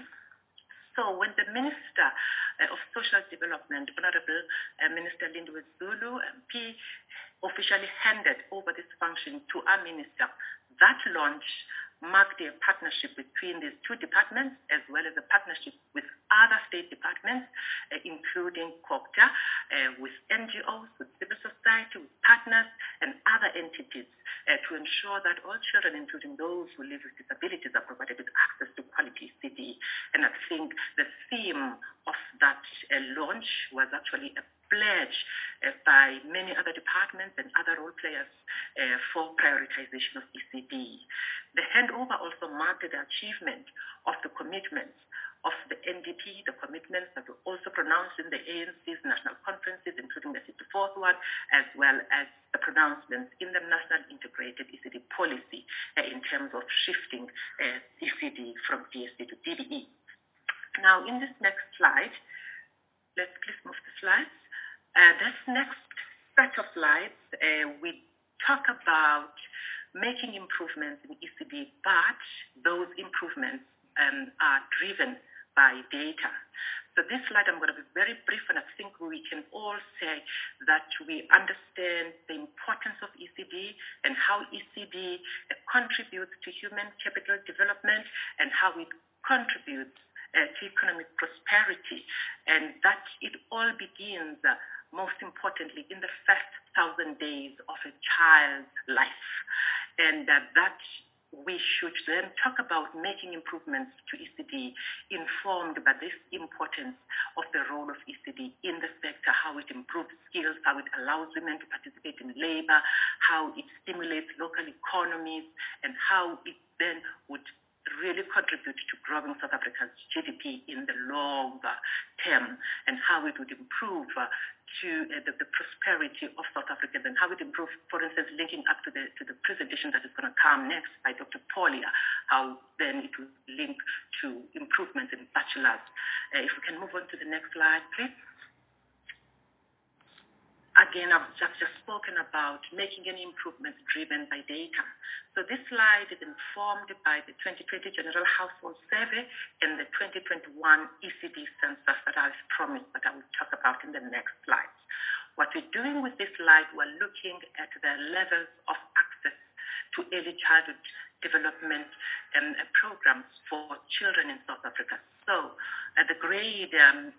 So when the Minister uh, of Social Development, Honorable uh, Minister Lindiwe Zulu, M P, officially handed over this function to our Minister, that launch marked a partnership between these two departments, as well as a partnership with other state departments, uh, including COGTA, uh, with N G Os, with civil society, with partners, and other entities, uh, to ensure that all children, including those who live with disabilities, are provided with access to quality E C D. And I think the theme of that uh, launch was actually a pledge uh, by many other departments and other role players uh, for prioritization of E C D. The handover also marked the achievement of the commitments of the N D P, the commitments that were also pronounced in the A N C's national conferences, including the fifty-fourth one, as well as the pronouncements in the National Integrated E C D Policy uh, in terms of shifting uh, E C D from D S D to D B E. Now, in this next slide, let's please move the slides. Uh, this next set of slides, uh, we talk about making improvements in E C D, but those improvements um, are driven by data. So this slide, I'm going to be very brief, and I think we can all say that we understand the importance of E C D and how E C D uh, contributes to human capital development and how it contributes uh, to economic prosperity, and that it all begins uh, most importantly in the first thousand days of a child's life, and uh, that we should then talk about making improvements to E C D informed by this importance of the role of E C D in the sector, how it improves skills, how it allows women to participate in labor, how it stimulates local economies, and how it then would really contribute to growing South Africa's G D P in the long term, and how it would improve uh, to uh, the, the prosperity of South Africans, and how it improve, for instance, linking up to the to the presentation that is going to come next by Doctor Paulia, how then it will link to improvements in bachelors. Uh, if we can move on to the next slide, please. Again, I've just, just spoken about making any improvements driven by data. So this slide is informed by the twenty twenty General Household Survey and the twenty twenty-one E C D census that I've promised that I will talk about in the next slides. What we're doing with this slide, we're looking at the levels of access to early childhood development um, programs for children in South Africa. So uh, the grade um,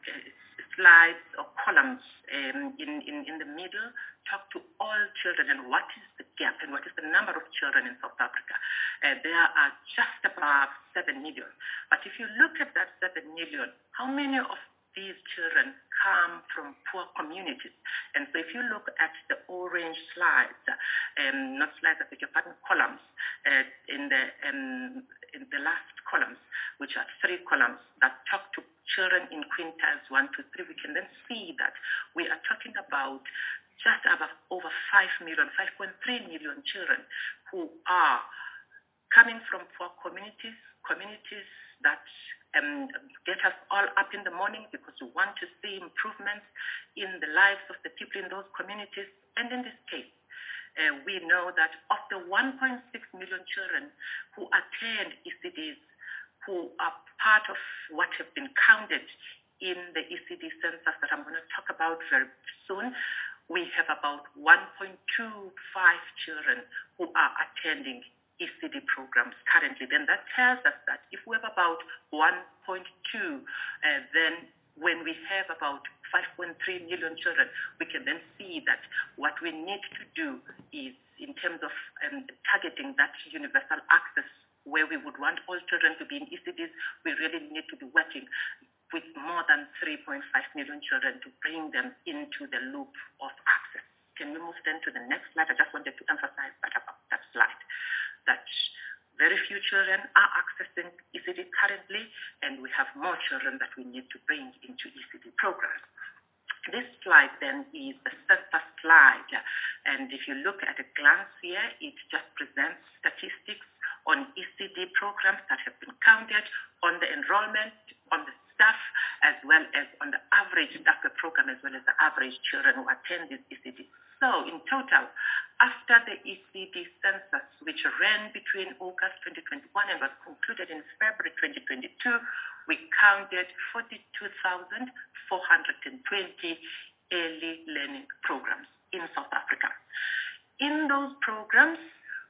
slides or columns um, in, in, in the middle talk to all children and what is the gap and what is the number of children in South Africa. Uh, there are just above seven million. But if you look at that seven million, how many of these children come from poor communities? And so if you look at the orange slides, um, not slides, I beg your pardon, columns, uh, in the um, in the last columns, which are three columns that talk to children in quintiles one to three, we can then see that we are talking about just above over five million, five point three million children who are coming from poor communities, communities that um, get us all up in the morning because we want to see improvements in the lives of the people in those communities. And in this case, uh, we know that of the one point six million children who attend E C Ds, who are part of what have been counted in the E C D census that I'm going to talk about very soon, we have about one point two five children who are attending E C D programs currently. Then that tells us that if we have about one point two, uh, then when we have about five point three million children, we can then see that what we need to do is, in terms of um, targeting that universal access, where we would want all children to be in E C Ds, we really need to be working with more than three point five million children to bring them into the loop of access. Can we move then to the next slide? I just wanted to emphasize that about that slide, that very few children are accessing E C D currently, and we have more children that we need to bring into E C D programs. This slide then is the census slide, and if you look at a glance here, it just presents statistics on E C D programs that have been counted, on the enrollment, on the staff, as well as on the average staff per program, as well as the average children who attend this E C D. So in total, after the E C D census, which ran between August twenty twenty-one and was concluded in February twenty twenty-two, we counted forty-two thousand four hundred twenty early learning programs in South Africa. In those programs,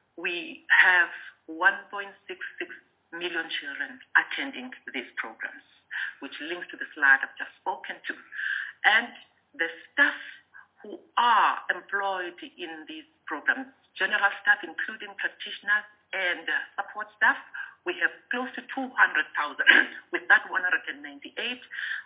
we have one point six six million children attending these programs, which links to the slide I've just spoken to. And the staff who are employed in these programs, general staff, including practitioners and uh, support staff, we have close to two hundred thousand, with that one hundred ninety-eight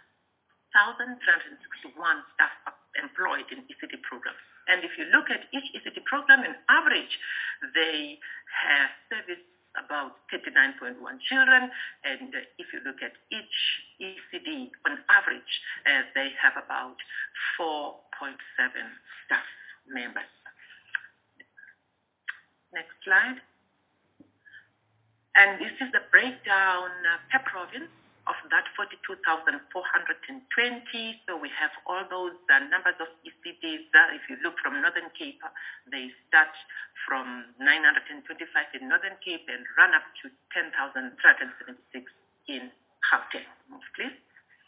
thousand three hundred sixty-one staff employed in E C D programs. And if you look at each E C D program, in average, they have serviced about thirty-nine point one children, and uh, if you look at each E C D, on average, uh, they have about four point seven staff members. Next slide. And this is the breakdown uh, per province of that forty-two thousand four hundred twenty. So we have all those uh, numbers of E C Ds. Uh, if you look from Northern Cape, uh, they start from nine hundred twenty-five in Northern Cape and run up to ten thousand three hundred seventy-six in Gauteng. Move, please.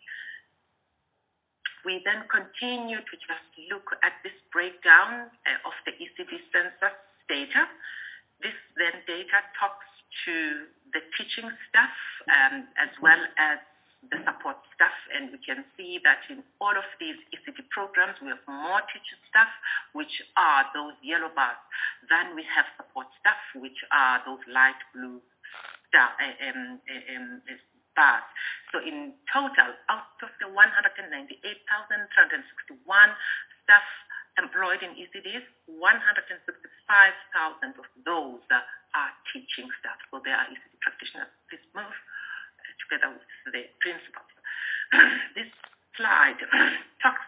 We then continue to just look at this breakdown uh, of the E C D census data. This then data talks to the teaching staff um, as well as the support staff, and we can see that in all of these E C D programs we have more teaching staff, which are those yellow bars, than we have support staff, which are those light blue star, um, um, bars. So in total, out of the one hundred ninety-eight thousand three hundred sixty-one staff employed in E C Ds, one hundred sixty-five thousand of those uh, are teaching staff. So they are E C D practitioners. Please move uh, together with the principals. This slide talks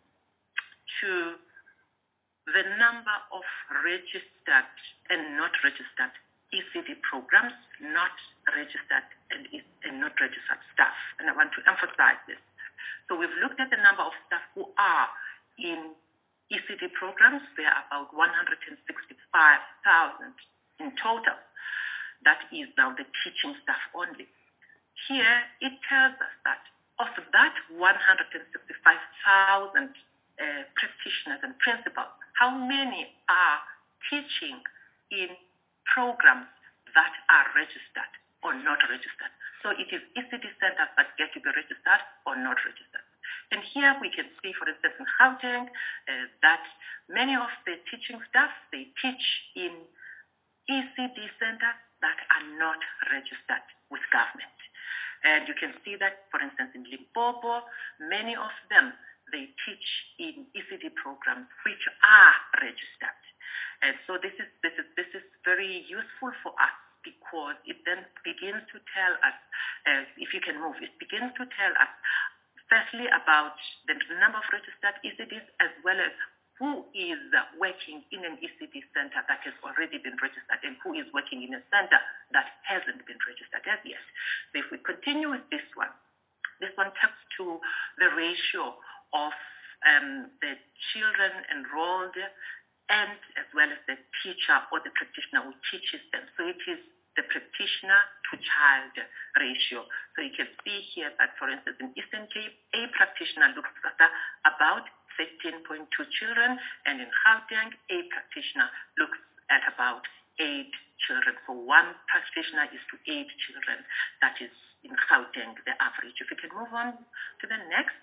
to the number of registered and not registered E C D programs, not registered and, and not registered staff. And I want to emphasize this. So we've looked at the number of staff who are in E C D programs. There are about one hundred sixty-five thousand in total. That is now the teaching staff only. Here it tells us that of that one hundred sixty-five thousand uh, practitioners and principals, how many are teaching in programs that are registered or not registered? So it is E C D centers that get to be registered or not registered. And here we can see, for instance, in Gauteng, uh, that many of the teaching staff, they teach in E C D centers that are not registered with government. And you can see that, for instance, in Limpopo, many of them, they teach in E C D programs which are registered. And so this is, this is, this is very useful for us because it then begins to tell us, uh, if you can move, it begins to tell us, firstly, about the number of registered E C Ds as well as who is working in an E C D center that has already been registered and who is working in a center that hasn't been registered as yet. So if we continue with this one, this one talks to the ratio of um, the children enrolled and as well as the teacher or the practitioner who teaches them. So it is the practitioner to child ratio. So you can see here that, for instance, in Eastern Cape, a practitioner looks after about thirteen point two children, and in Gauteng, a practitioner looks at about eight children. So one practitioner is to eight children. That is in Gauteng, the average. If we can move on to the next.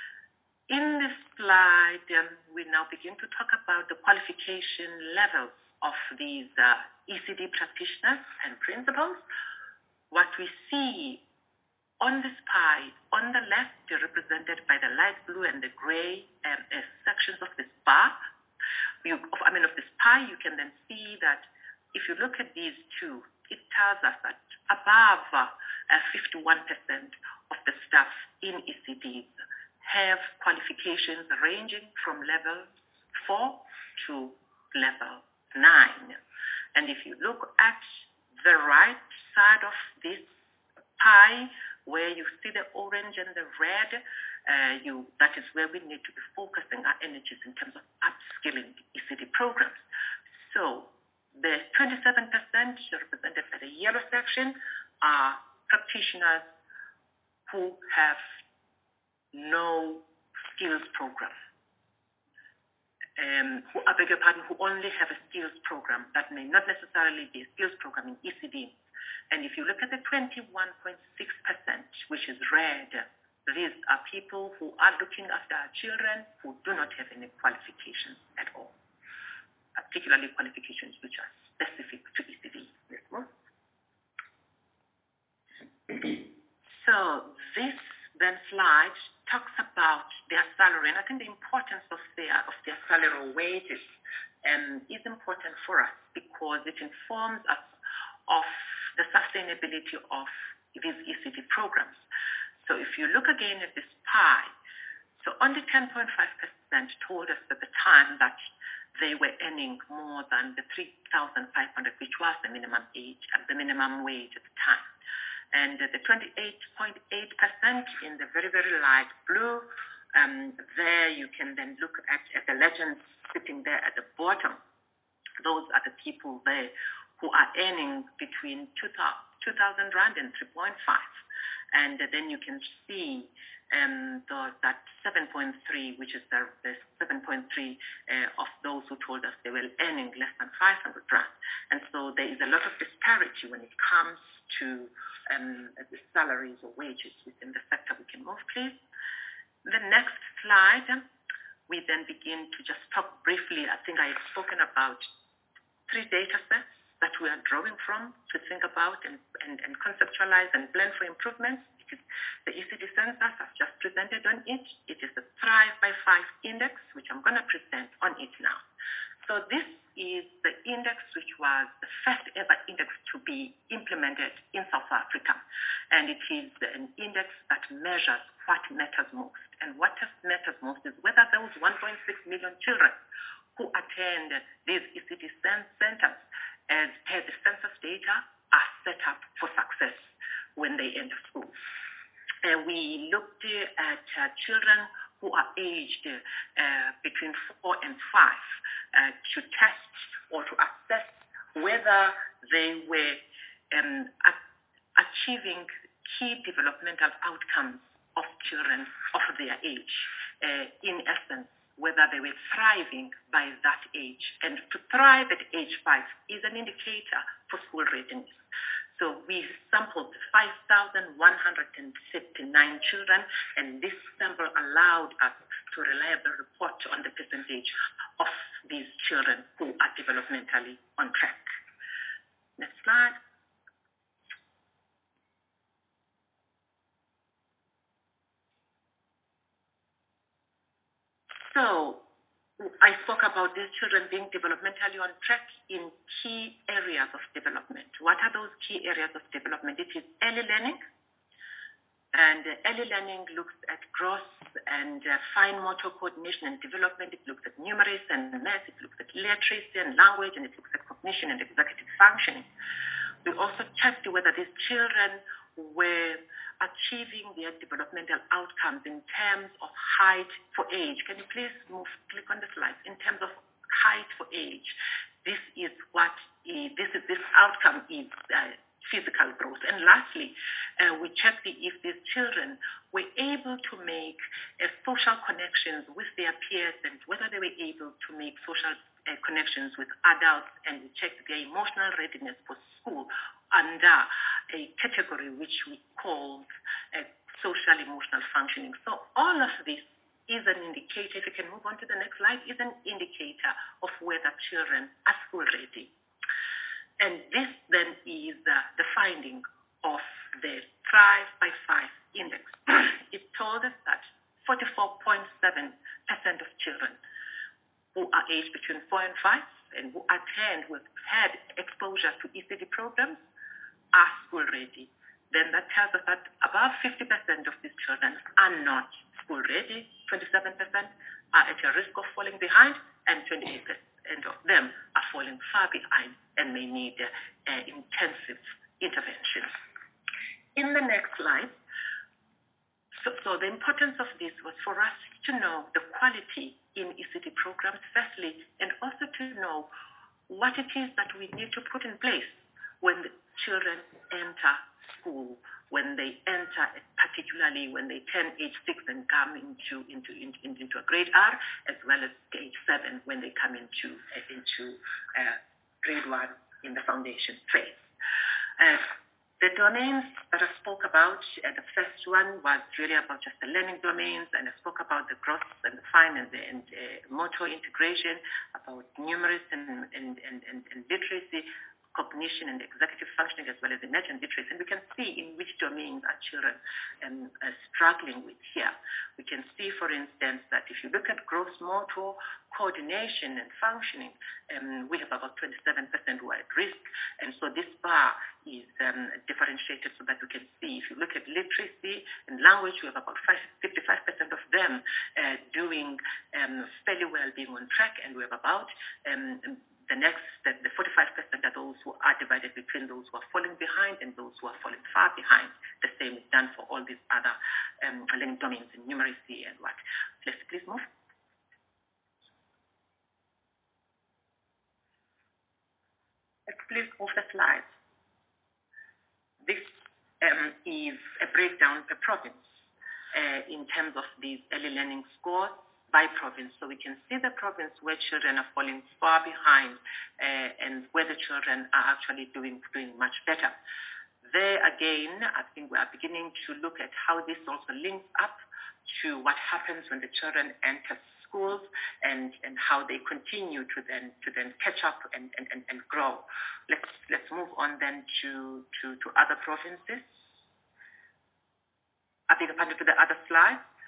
In this slide, um, we now begin to talk about the qualification levels of these uh, E C D practitioners and principals. What we see on this pie, on the left, represented by the light blue and the gray um, uh, sections of this bar, you, of, I mean of this pie, you can then see that if you look at these two, it tells us that above uh, fifty-one percent of the staff in E C Ds have qualifications ranging from level four to level nine. And if you look at the right side of this pie, where you see the orange and the red, uh, you, that is where we need to be focusing our energies in terms of upskilling E C D programs. So the twenty-seven percent represented by the yellow section are practitioners who have no skills program. Um, who, I beg your pardon, who only have a skills program that may not necessarily be a skills program in E C D. And if you look at the twenty-one point six percent, which is red, these are people who are looking after our children who do not have any qualifications at all, particularly qualifications which are specific to E C D. Let's move. So this then slide talks about their salary, and I think the importance of their of their salary or wages um, is important for us because it informs us of the sustainability of these E C D programs. So if you look again at this pie, so only ten point five percent told us at the time that they were earning more than the three thousand five hundred, which was the minimum age, uh, the minimum wage at the time. And the twenty-eight point eight percent in the very, very light blue, um, there you can then look at, at the legends sitting there at the bottom. Those are the people there who are earning between two thousand rand and three point five. And then you can see um, the, that seven point three, which is the, the seven point three uh, of those who told us they were earning less than five hundred rand. And so there is a lot of disparity when it comes to um, the salaries or wages within the sector. We can move, please. The next slide, we then begin to just talk briefly. I think I have spoken about three data sets that we are drawing from to think about and, and, and conceptualize and plan for improvements. It is the E C D census I've just presented on it. It is the Thrive by Five index, which I'm going to present on it now. So this is the index which was the first ever index to be implemented in South Africa. And it is an index that measures what matters most. And what matters most is whether those one point six million children who attend these E C D centers as per the census data are set up for success when they enter school. Uh, we looked uh, at uh, children who are aged uh, between four and five uh, to test or to assess whether they were um, a- achieving key developmental outcomes of children of their age. Uh, in essence, whether they were thriving by that age. And to thrive at age five is an indicator for school readiness. So we sampled five thousand one hundred fifty-nine children, and this sample allowed us to reliably report on the percentage of these children who are developmentally on track. Next slide. So I spoke about these children being developmentally on track in key areas of development. What are those key areas of development? It is early learning. And uh, early learning looks at gross and uh, fine motor coordination and development. It looks at numeracy and math. It looks at literacy and language, and it looks at cognition and executive functioning. We also checked whether these children were achieving their developmental outcomes in terms of height for age. Can you please move, click on the slide? In terms of height for age, this is what is, this is this outcome is uh, physical growth. And lastly, uh, we checked if these children were able to make uh, social connections with their peers and whether they were able to make social uh, connections with adults, and we checked their emotional readiness for school under a category which we call uh, social emotional functioning. So all of this is an indicator, if you can move on to the next slide, is an indicator of whether children are school ready. And this then is uh, the finding of the Thrive by Five index. It told us that forty-four point seven percent of children who are aged between four and five and who attend, who have had exposure to E C D programs, are school ready. Then that tells us that above fifty percent of these children are not school ready, twenty-seven percent are at a risk of falling behind, and twenty-eight percent of them are falling far behind and may need uh, uh, intensive intervention. In the next slide, so, so the importance of this was for us to know the quality in E C D programs, firstly, and also to know what it is that we need to put in place when the children enter school, when they enter, particularly when they turn age six and come into into into, into a grade R, as well as age seven when they come into uh, into uh, grade one in the foundation phase. Uh, the domains that I spoke about, uh, the first one was really about just the learning domains, and I spoke about the gross and the fine and the and, uh, motor integration, about numeracy and, and, and, and, and literacy, cognition and executive functioning, as well as image and literacy. And we can see in which domains our children um, are struggling with here. We can see, for instance, that if you look at gross motor coordination and functioning, um, we have about twenty-seven percent who are at risk. And so this bar is um, differentiated so that we can see. If you look at literacy and language, we have about fifty-five percent of them uh, doing um, fairly well, being on track, and we have about um, the next, the, the forty-five percent are those who are divided between those who are falling behind and those who are falling far behind. The same is done for all these other um, learning domains in numeracy and what. Let's please move. Let's please move the slide. This um, is a breakdown per province uh, in terms of these early learning scores by province. So we can see the province where children are falling far behind uh, and where the children are actually doing, doing much better. There again, I think we are beginning to look at how this also links up to what happens when the children enter schools and, and how they continue to then to then catch up and, and, and, and grow. Let's let's move on then to, to, to other provinces. I beg your pardon, to the other slide.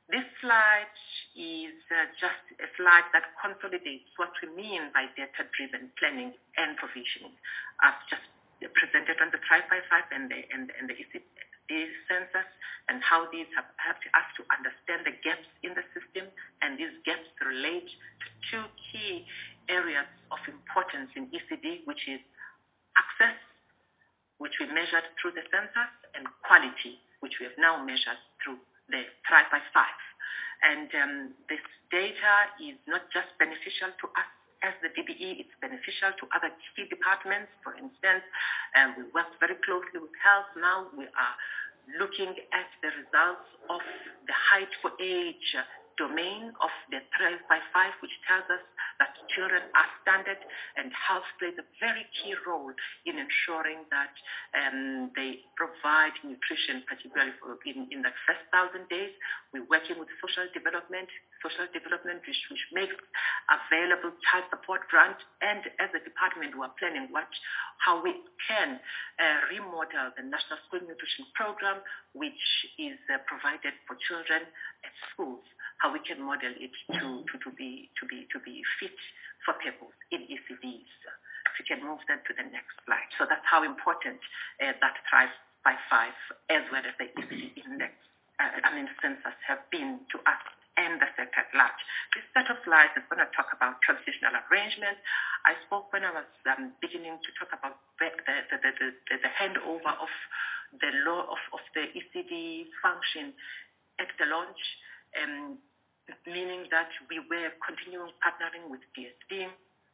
This slide is uh, just a slide that consolidates what we mean by data-driven planning and provisioning. I've just presented on the Thrive by Five and the, and, and the E C D census and how these have helped us to understand the gaps in the system, and these gaps relate to two key areas of importance in E C D, which is access, which we measured through the census, and quality, which we have now measured through the Thrive by Five. And um, this data is not just beneficial to us as the D B E, it's beneficial to other key departments. For instance, um, we work very closely with health. Now we are looking at the results of the height for age domain of the Thrive by Five, which tells us that children are standard, and health plays a very key role in ensuring that um, they provide nutrition, particularly for in, in the first thousand days. We're working with social development, social development which, which makes available child support grant, and as a department we are planning what, how we can uh, remodel the National School Nutrition Program, which is uh, provided for children at schools, how we can model it to, to, to be to be to be fit for purpose in E C Ds. If you can move that to the next slide. So that's how important uh, that Thrive by Five as well as the E C D index, uh, I mean census, have been to us and the sector at large. This set of slides is going to talk about transitional arrangements. I spoke when I was um, beginning to talk about the, the, the, the, the handover of the law of, of the E C D function at the launch, um, meaning that we were continuing partnering with D S D.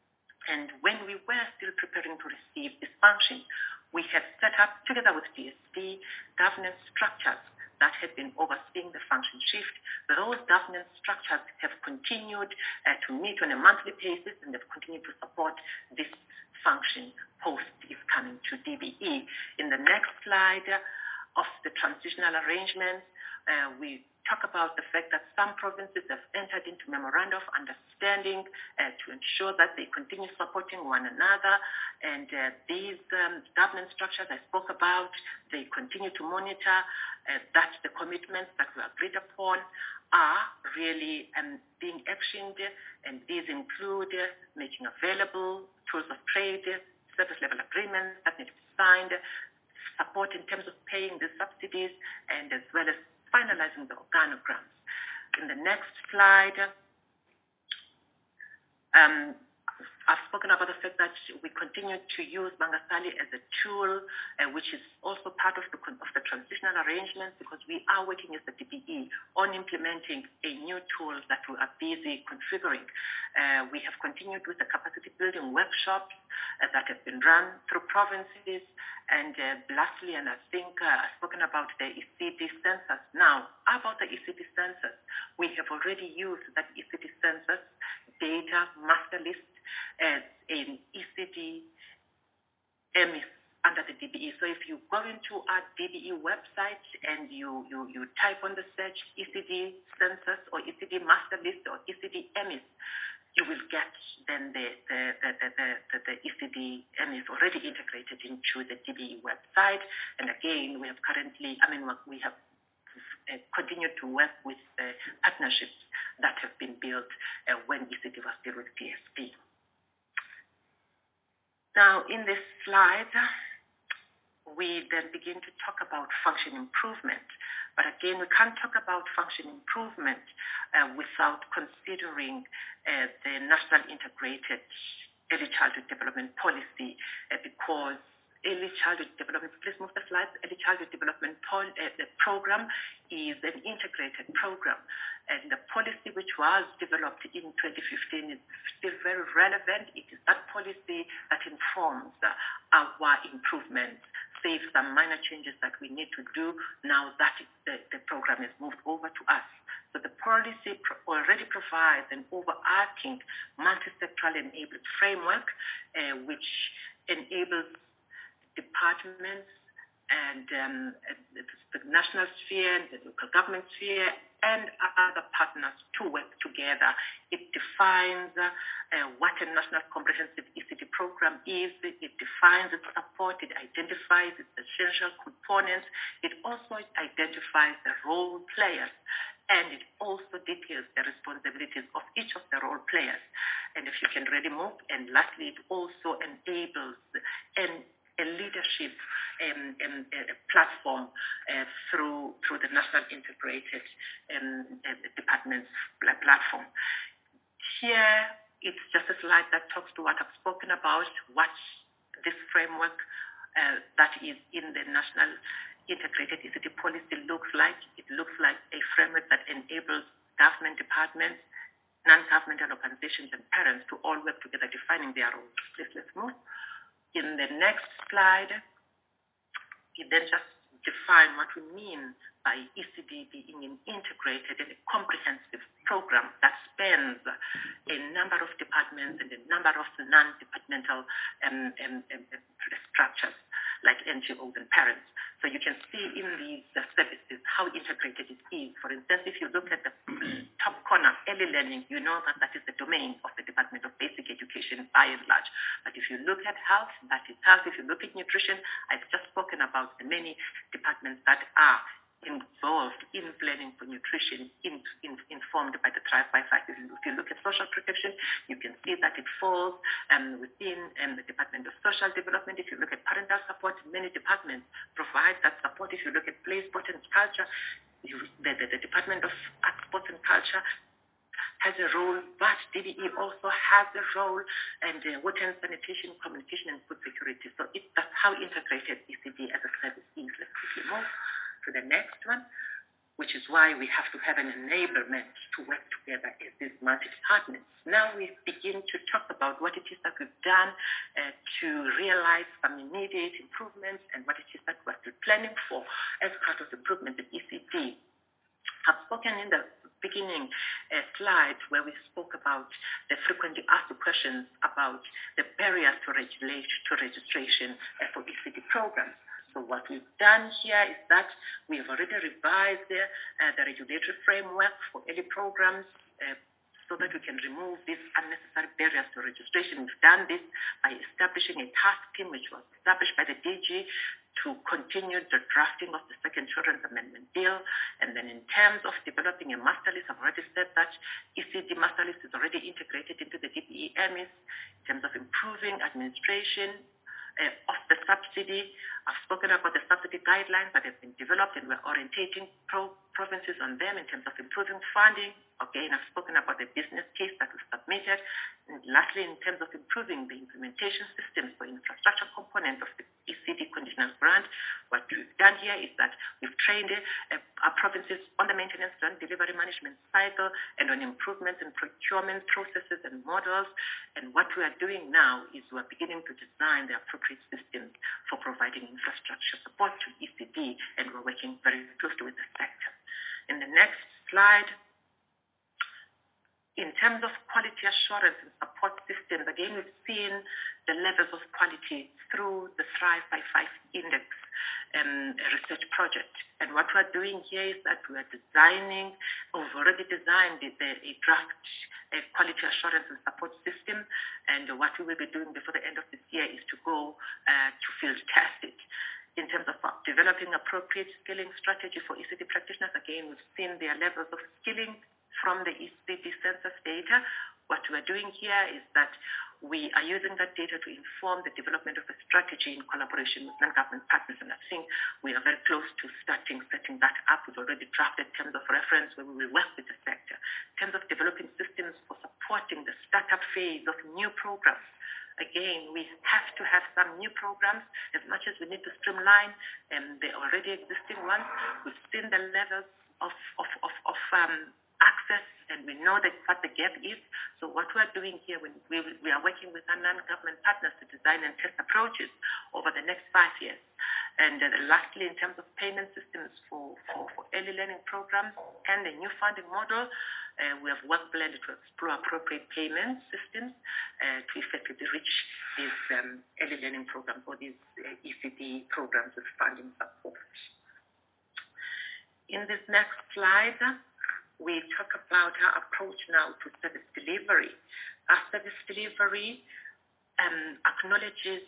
And when we were still preparing to receive this function, we had set up, together with D S D, governance structures that had been overseeing the function shift. Those governance structures have continued uh, to meet on a monthly basis, and they've continued to support this function post is coming to D B E. In the next slide uh, of the transitional arrangements, uh, we talk about the fact that some provinces have entered into memorandum of understanding uh, to ensure that they continue supporting one another, and uh, these um, governance structures I spoke about, they continue to monitor uh, that the commitments that were agreed upon are really um, being actioned, and these include uh, making available tools of trade, service level agreements that need to be signed, support in terms of paying the subsidies, and as well as finalizing the organograms. In the next slide, um, I've spoken about the fact that we continue to use Bangasali as a tool, uh, which is also part of the, of the transitional arrangements, because we are working as the D B E on implementing a new tool that we are busy configuring. Uh, we have continued with the capacity building workshops uh, that have been run through provinces. And uh, lastly, and I think uh, I've spoken about the E C D census. Now, about the E C D census, we have already used that E C D census data master list as an E C D M I S under the D B E. So if you go into our D B E website and you, you, you type on the search E C D census or E C D master list or E C D M I S, you will get then the, the, the, the, the, the E C D M I S already integrated into the D B E website. And again, we have currently, I mean, we have uh, continued to work with uh, partnerships that have been built uh, when E C D was still with P S P. Now, in this slide, we then begin to talk about function improvement. But again, we can't talk about function improvement uh, without considering uh, the National Integrated Early Childhood Development Policy, uh, because Early Childhood Development, please move the slides, Early Childhood Development pol uh, the program is an integrated program. And the policy which was developed in twenty fifteen is still very relevant. It is that policy that informs uh, our improvements, save some minor changes that we need to do now that the, the program is moved over to us. So the policy pro already provides an overarching multi-sectoral enabled framework uh, which enables departments and um, the national sphere, the local government sphere, and other partners to work together. It defines uh, uh, what a national comprehensive E C D program is. It, it defines its support. It identifies its essential components. It also identifies the role players and it also details the responsibilities of each of the role players. And if you can really move, and lastly, it also enables an, a leadership um, um, a platform uh, through through the National Integrated um, uh, Departments platform. Here, it's just a slide that talks to what I've spoken about, what this framework uh, that is in the National Integrated E C D policy looks like. It looks like a framework that enables government departments, non-governmental organizations, and parents to all work together defining their roles. Please, let's move. In the next slide, it then just define what we mean by E C D being an integrated and a comprehensive program that spans a number of departments and a number of non-departmental um, um, um, structures like N G Os and parents. So you can see in these uh, services how integrated it is. For instance, if you look at the top corner, early learning, you know that that is the domain of the Department of Basic Education by and large. But if you look at health, that is health. If you look at nutrition, I've just spoken about the many departments that are involved in planning for nutrition, in, in, informed by the Thrive by Five. If you look at social protection, you can see that it falls um, within um, the Department of Social Development. If you look at parental support, many departments provide that support. If you look at play, sport, and culture, you, the, the, the Department of Art, Sports, and Culture has a role, but D D E also has a role, and uh, water and sanitation, communication, and food security. So it, that's how integrated E C D as a service is. Let's quickly move to the next one, which is why we have to have an enablement to work together as these multi-departments. Now we begin to talk about what it is that we've done uh, to realize some immediate improvements and what it is that we're still planning for as part of improvement in E C D. I've spoken in the beginning uh, slide where we spoke about the frequently asked questions about the barriers to, regulation, to registration uh, for E C D programs. So what we've done here is that we have already revised the, uh, the regulatory framework for early programs uh, so that we can remove these unnecessary barriers to registration. We've done this by establishing a task team which was established by the D G to continue the drafting of the Second Children's Amendment Bill. And then in terms of developing a master list, I've already said that E C D master list is already integrated into the D P E M I S in terms of improving administration Uh, of the subsidy. I've spoken about the subsidy guidelines that have been developed, and we're orientating pro- provinces on them in terms of improving funding. Again, I've spoken about the business case that was submitted. And lastly, in terms of improving the implementation systems for infrastructure component of the E C D conditional grant, what we've done here is that we've trained uh, our provinces on the maintenance and delivery management cycle and on improvements in procurement processes and models. And what we are doing now is we're beginning to design the appropriate systems for providing infrastructure support to E C D, and we're working very closely with the sector. In the next slide, in terms of quality assurance and support systems, again, we've seen the levels of quality through the Thrive by Five Index um, research project. And what we're doing here is that we're designing, we've already designed the, the, a draft a quality assurance and support system. And what we will be doing before the end of this year is to go uh, to field test it. In terms of developing appropriate skilling strategy for E C D practitioners, again, we've seen their levels of skilling from the E C D census data. What we're doing here is that we are using that data to inform the development of a strategy in collaboration with non-government partners, and I think we are very close to starting setting that up. We've already drafted terms of reference where we will work with the sector. In terms of developing systems for supporting the startup phase of new programs, again, we have to have some new programs as much as we need to streamline um, the already existing ones. We've seen the levels of, of, of, of um, access, and we know that what the gap is. So what we're doing here, when we, we are working with our non-government partners to design and test approaches over the next five years. And uh, lastly, in terms of payment systems for, for, for early learning programs and the new funding model, uh, we have work blended to explore appropriate payment systems uh, to effectively reach these um, early learning programs or these uh, E C D programs with funding support. In this next slide, we talk about our approach now to service delivery. Our service delivery um, acknowledges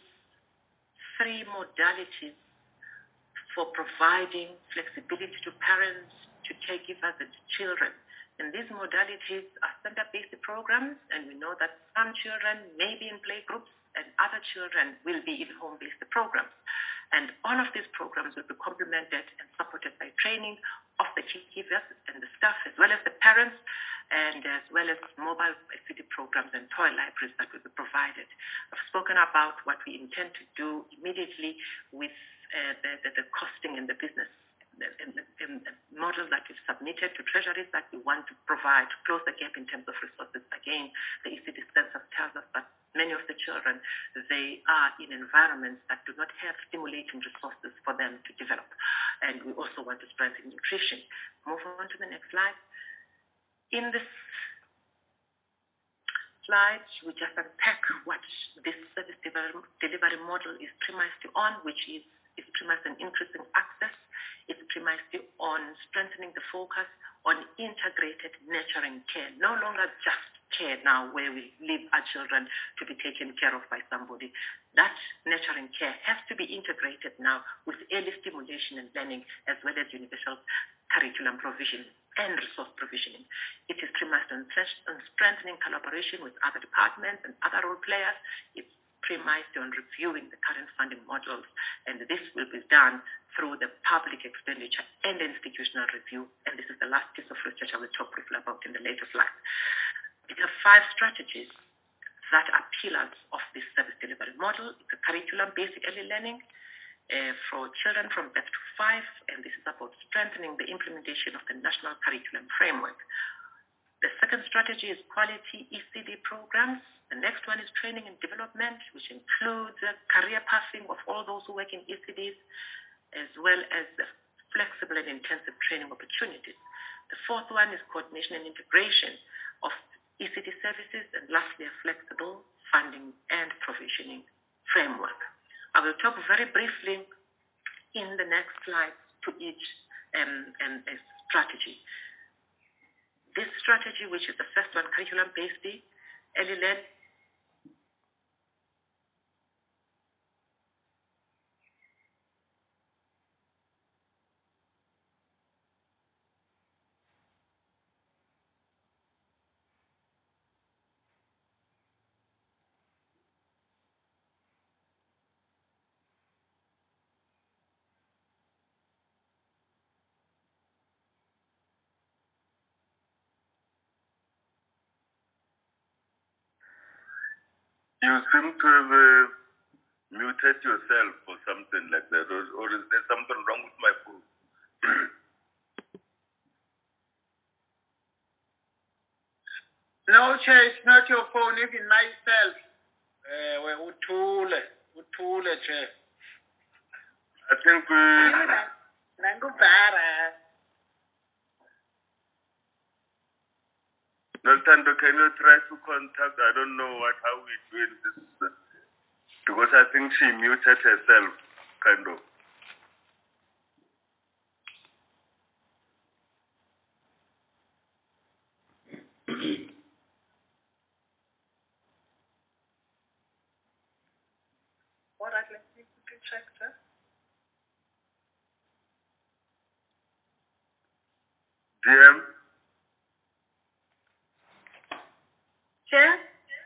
three modalities for providing flexibility to parents to caregivers and children. And these modalities are center-based programs, and we know that some children may be in play groups and other children will be in home-based programs. And all of these programs will be complemented and supported by training of the caregivers and the staff, as well as the parents, and as well as mobile I C T programs and toy libraries that will be provided. I've spoken about what we intend to do immediately with uh, the, the, the costing and the business and the, and the model that we've submitted to treasuries that we want to provide to close the gap in terms of resources. Again, the E C D census tells us that many of the children, they are in environments that do not have stimulating resources for them to develop. And we also want to strengthen nutrition. Move on to the next slide. In this slide, we just unpack what this service delivery model is premised on, which is it's premised on increasing access. It's premised on strengthening the focus on integrated nurturing care. No longer just care now where we leave our children to be taken care of by somebody. That nurturing care has to be integrated now with early stimulation and learning, as well as universal curriculum provision and resource provisioning. It is premised on, on strengthening collaboration with other departments and other role players. It's premised on reviewing the current funding models, and this will be done through the public expenditure and institutional review. And this is the last piece of research I will talk briefly about in the later slide. We have five strategies that are pillars of this service delivery model. It's a curriculum-based early learning uh, for children from birth to five, and this is about strengthening the implementation of the National Curriculum Framework. The second strategy is quality E C D programs. The next one is training and development, which includes uh, career pathing of all those who work in E C Ds, as well as the flexible and intensive training opportunities. The fourth one is coordination and integration of E C D services, and lastly, a flexible funding and provisioning framework. I will talk very briefly in the next slide to each um, um, strategy. This strategy, which is the first one, curriculum-based early learning, You seem to have uh, muted yourself or something like that, or, or is there something wrong with my phone? No, Chair, it's not your phone, even myself. Uh, we're Utule, Utule, Chair. I think we... Noltando, can you try to contact, I don't know what, how we doing this, uh, because I think she muted herself, kind of. All right, let's see if we can check that. D M? Chair?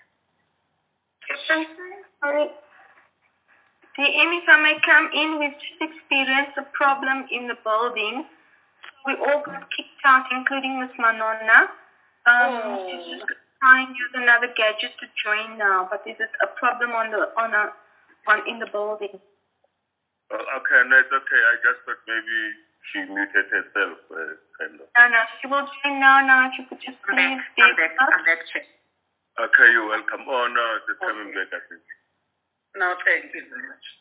Sorry. D M, if I may come in, we've just experienced a problem in the building. We all got kicked out, including Miss Manona. Um, Oh. she's just trying to use another gadget to join now, but there's a problem on the on a on in the building. Oh, okay, no, it's okay. I just thought maybe she muted herself, uh, kind of. No, no, she will join now. Now, if you could just I'm please back, stay I'm back, with us. I'm back, Chair. Okay, you're welcome. Oh, no, it's coming Okay. back, I think. No, thank you very much.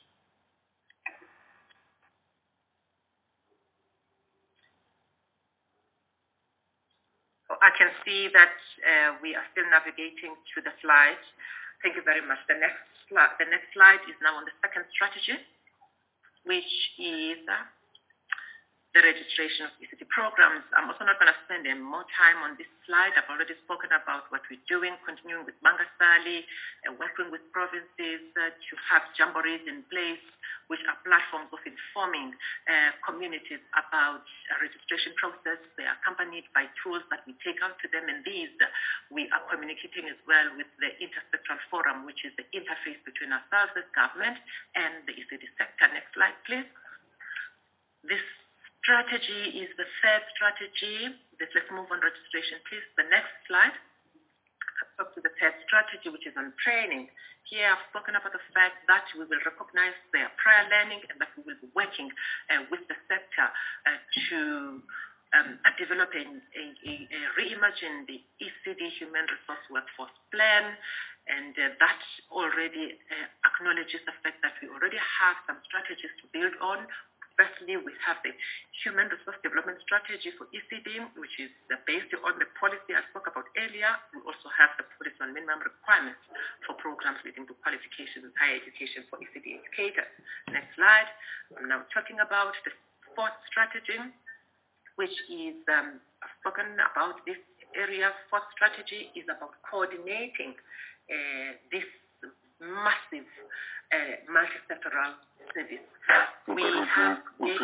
I can see that uh, we are still navigating to the slide. Thank you very much. The next slide, the next slide is now on the second strategy, which is uh, the registration of E C D programs. I'm also not going to spend any more time on this slide. I've already spoken about what we're doing, continuing with Mangasali, uh, working with provinces uh, to have jamborees in place which are platforms of informing uh, communities about a registration process. They are accompanied by tools that we take out to them, and these we are communicating as well with the Intersectoral Forum, which is the interface between ourselves as government and the E C D sector. Next slide, please. This strategy is the third strategy. Let's move on registration, please. The next slide. Up to the third strategy, which is on training. Here I've spoken about the fact that we will recognize their prior learning and that we will be working uh, with the sector uh, to um, uh, developing a, a, a reimagine the E C D Human Resource Workforce Plan, and uh, that already uh, acknowledges the fact that we already have some strategies to build on. Firstly, we have the Human Resource Development Strategy for E C D, which is based on the policy I spoke about earlier. We also have the policy on minimum requirements for programs leading to qualifications in higher education for E C D educators. Next slide. I'm now talking about the fourth strategy, which is, um, I've spoken about this area. Fourth strategy is about coordinating uh, this massive uh, multi-sectoral service. We have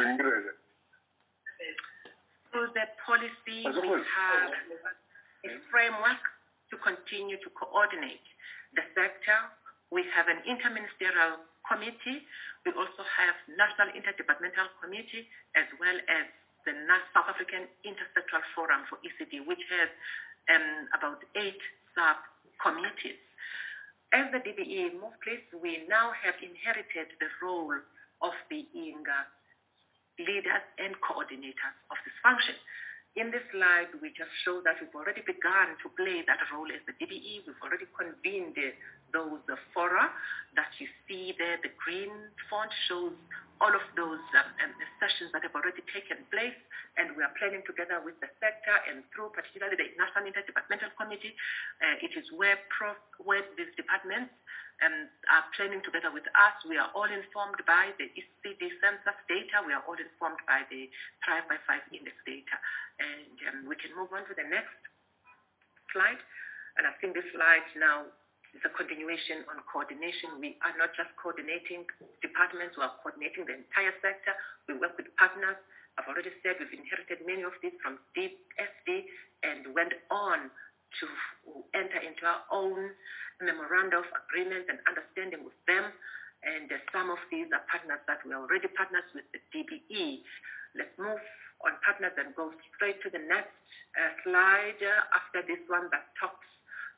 through the policy, we have a framework to continue to coordinate the sector. We have an interministerial committee. We also have National Interdepartmental Committee, as well as the South African Intersectoral Forum for E C D, which has um, about eight sub-committees. As the D B E move, please, we now have inherited the role of being uh, leaders and coordinators of this function. In this slide, we just show that we've already begun to play that role as the D B E. We've already convened uh, those uh, fora that you see there. The green font shows all of those um, um, sessions that have already taken place, and we are planning together with the sector and through particularly the National Interdepartmental Committee. Uh, it is where, prof, where these departments um, are planning together with us. We are all informed by the E C D census data. We are all informed by the five by five index data. And um, we can move on to the next slide. And I think this slide now is a continuation on coordination. We are not just coordinating departments, we are coordinating the entire sector. We work with partners. I've already said we've inherited many of these from D S D and went on to enter into our own memorandum of agreement and understanding with them. And uh, some of these are partners that we are already partners with the D B E. Let's move on partners and go straight to the next uh, slide uh, after this one that talks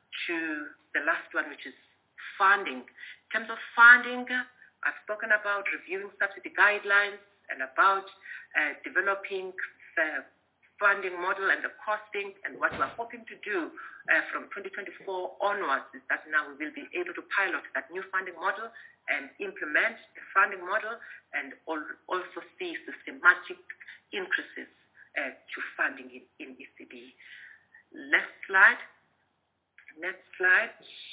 to the last one, which is funding. In terms of funding, I've spoken about reviewing subsidy guidelines and about uh, developing the funding model and the costing, and what we're hoping to do uh, from twenty twenty-four onwards is that now we will be able to pilot that new funding model and implement the funding model and also see systematic increases uh, to funding in, in E C D. Next slide. Next slide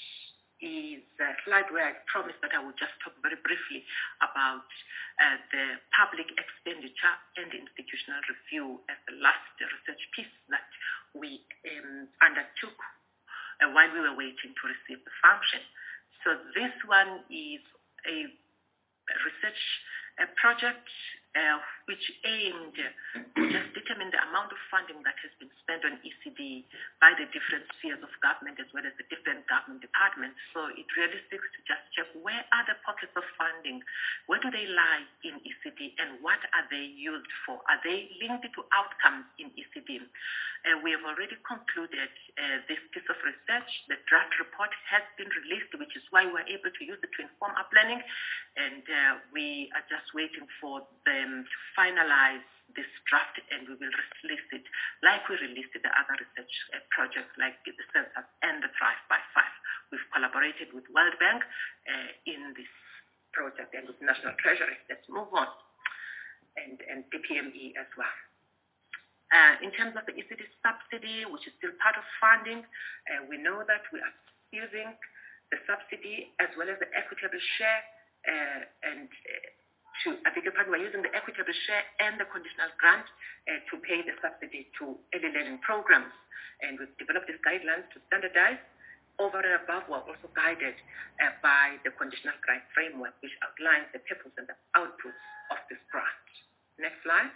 is a slide where I promised that I would just talk very briefly about uh, the public expenditure and institutional review as the last research piece that we um, undertook uh, while we were waiting to receive the function. So this one is a research a project uh, which aimed to just determine the amount of funding that has been spent on E C D by the different spheres of government as well as the different government departments. So it really seeks to just check where are the pockets of funding, where do they lie in E C D, and what are they used for? Are they linked to outcomes in E C D? Uh, we have already concluded uh, this piece of research. The draft report has been released, which is why we're able to use it to inform our planning, and uh, we are just waiting for them to finalize this draft, and we will release it like we released the other research uh, projects like the census and the Thrive by Five. We've collaborated with World Bank uh, in this project and with National Treasury. Let's move on, and, and D P M E as well. Uh, in terms of the E C D subsidy, which is still part of funding, uh, we know that we are using the subsidy as well as the equitable share, uh, and uh, to, I beg your pardon, we're using the equitable share and the conditional grant uh, to pay the subsidy to early learning programs. And we've developed these guidelines to standardize over and above, we're also guided uh, by the conditional grant framework, which outlines the purpose and the outputs of this grant. Next slide.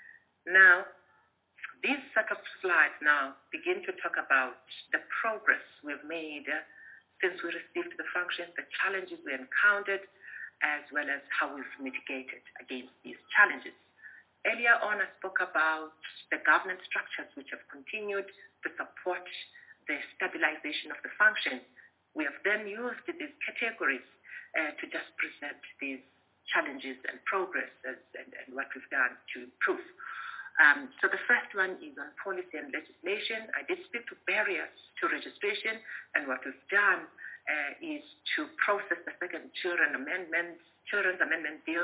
Now, these set of slides now begin to talk about the progress we've made uh, since we received the function, the challenges we encountered, as well as how we've mitigated against these challenges. Earlier on, I spoke about the governance structures which have continued to support the stabilization of the function. We have then used these categories uh, to just present these challenges and progress as, and, and what we've done to improve. Um, so the first one is on policy and legislation. I did speak to barriers to registration, and what we've done uh, is to process the second Children Amendment, Children's Amendment Bill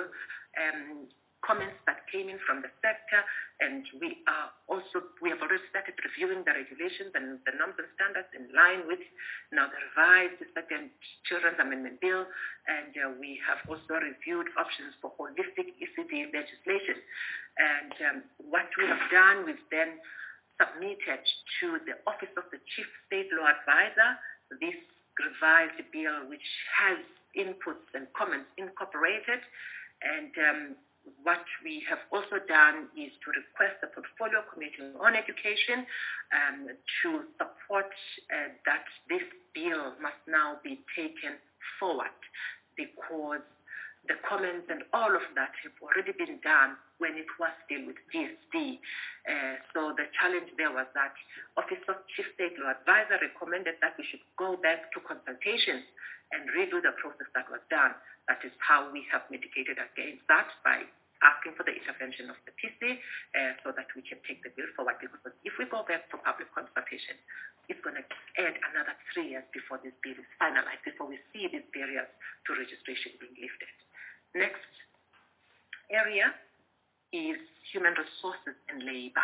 um, comments that came in from the sector, and we are also we have already started reviewing the regulations and the norms and standards in line with now the revised second Children's Amendment Bill, and uh, we have also reviewed options for holistic E C D legislation. And um, what we have done, we've then submitted to the Office of the Chief State Law Advisor this revised bill, which has inputs and comments incorporated. And um, what we have also done is to request the Portfolio Committee on Education um, to support uh, that this bill must now be taken forward, because the comments and all of that have already been done when it was still with D S D. Uh, so the challenge there was that Office of Chief State Law Advisor recommended that we should go back to consultations and redo the process that was done. That is how we have mitigated against that, by asking for the intervention of the P C uh, so that we can take the bill forward. Because if we go back to public consultation, it's going to add another three years before this bill is finalized, before we see these barriers to registration being lifted. Next area is human resources and labor.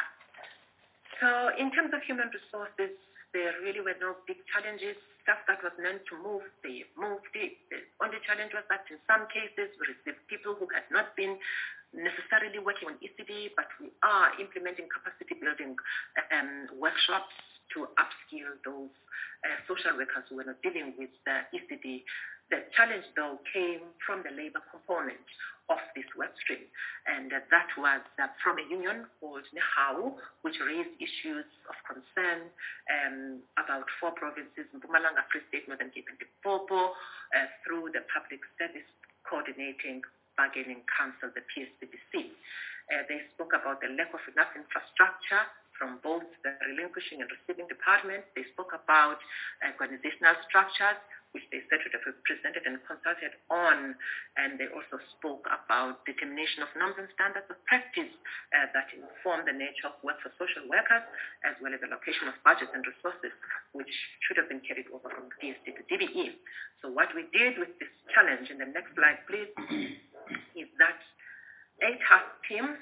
So in terms of human resources, there really were no big challenges. Stuff that was meant to move, they moved it. The only challenge was that in some cases we received people who had not been necessarily working on E C D, but we are implementing capacity building um, workshops to upskill those uh, social workers who were not dealing with uh, E C D. The challenge, though, came from the labor component of this work stream, and uh, that was uh, from a union called NEHAU, which raised issues of concern um, about four provinces, Mpumalanga, Free State, Northern Cape, and Limpopo, uh, through the Public Service Coordinating Bargaining Council, the P S C B C. Uh, they spoke about the lack of enough infrastructure from both the relinquishing and receiving departments. They spoke about organizational structures, which they said would have been presented and consulted on, and they also spoke about determination of norms and standards of practice uh, that inform the nature of work for social workers, as well as allocation of budgets and resources, which should have been carried over from D S D to D B E. So what we did with this challenge, in the next slide please, is that a task team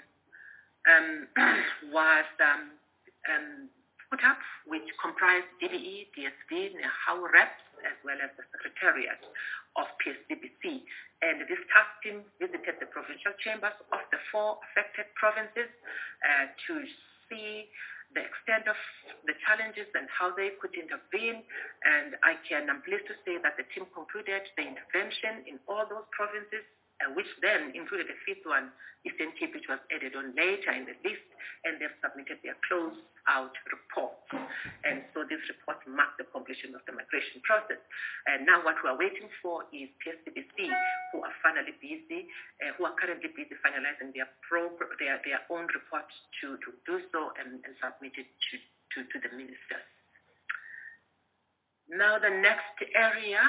um, was um, um, put up, which comprised D B E, D S D, NEHAU reps, as well as the Secretariat of P S C B C. And this task team visited the provincial chambers of the four affected provinces uh, to see the extent of the challenges and how they could intervene. And I can, I'm pleased to say that the team concluded the intervention in all those provinces, uh, which then included the fifth one, Eastern Cape, which was added on later in the list, and they've submitted their closed-out report. And so this report marked the completion of the migration process. And now what we are waiting for is P S C B C, who are finally busy, uh, who are currently busy finalizing their, pro- their, their own report to, to do so and, and submit it to, to, to the ministers. Now the next area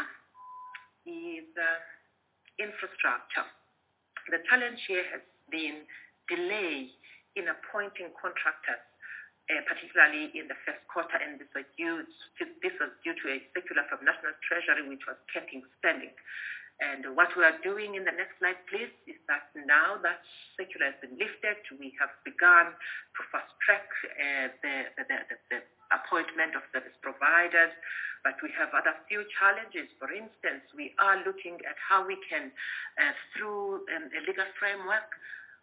is uh, infrastructure. The challenge here has been delay in appointing contractors, uh, particularly in the first quarter, and this was due to, this was due to a circular from National Treasury which was capping spending. And what we are doing in the next slide, please, is that now that circular has been lifted, we have begun to fast-track uh, the, the, the, the appointment of service providers, but we have other few challenges. For instance, we are looking at how we can, uh, through um, a legal framework,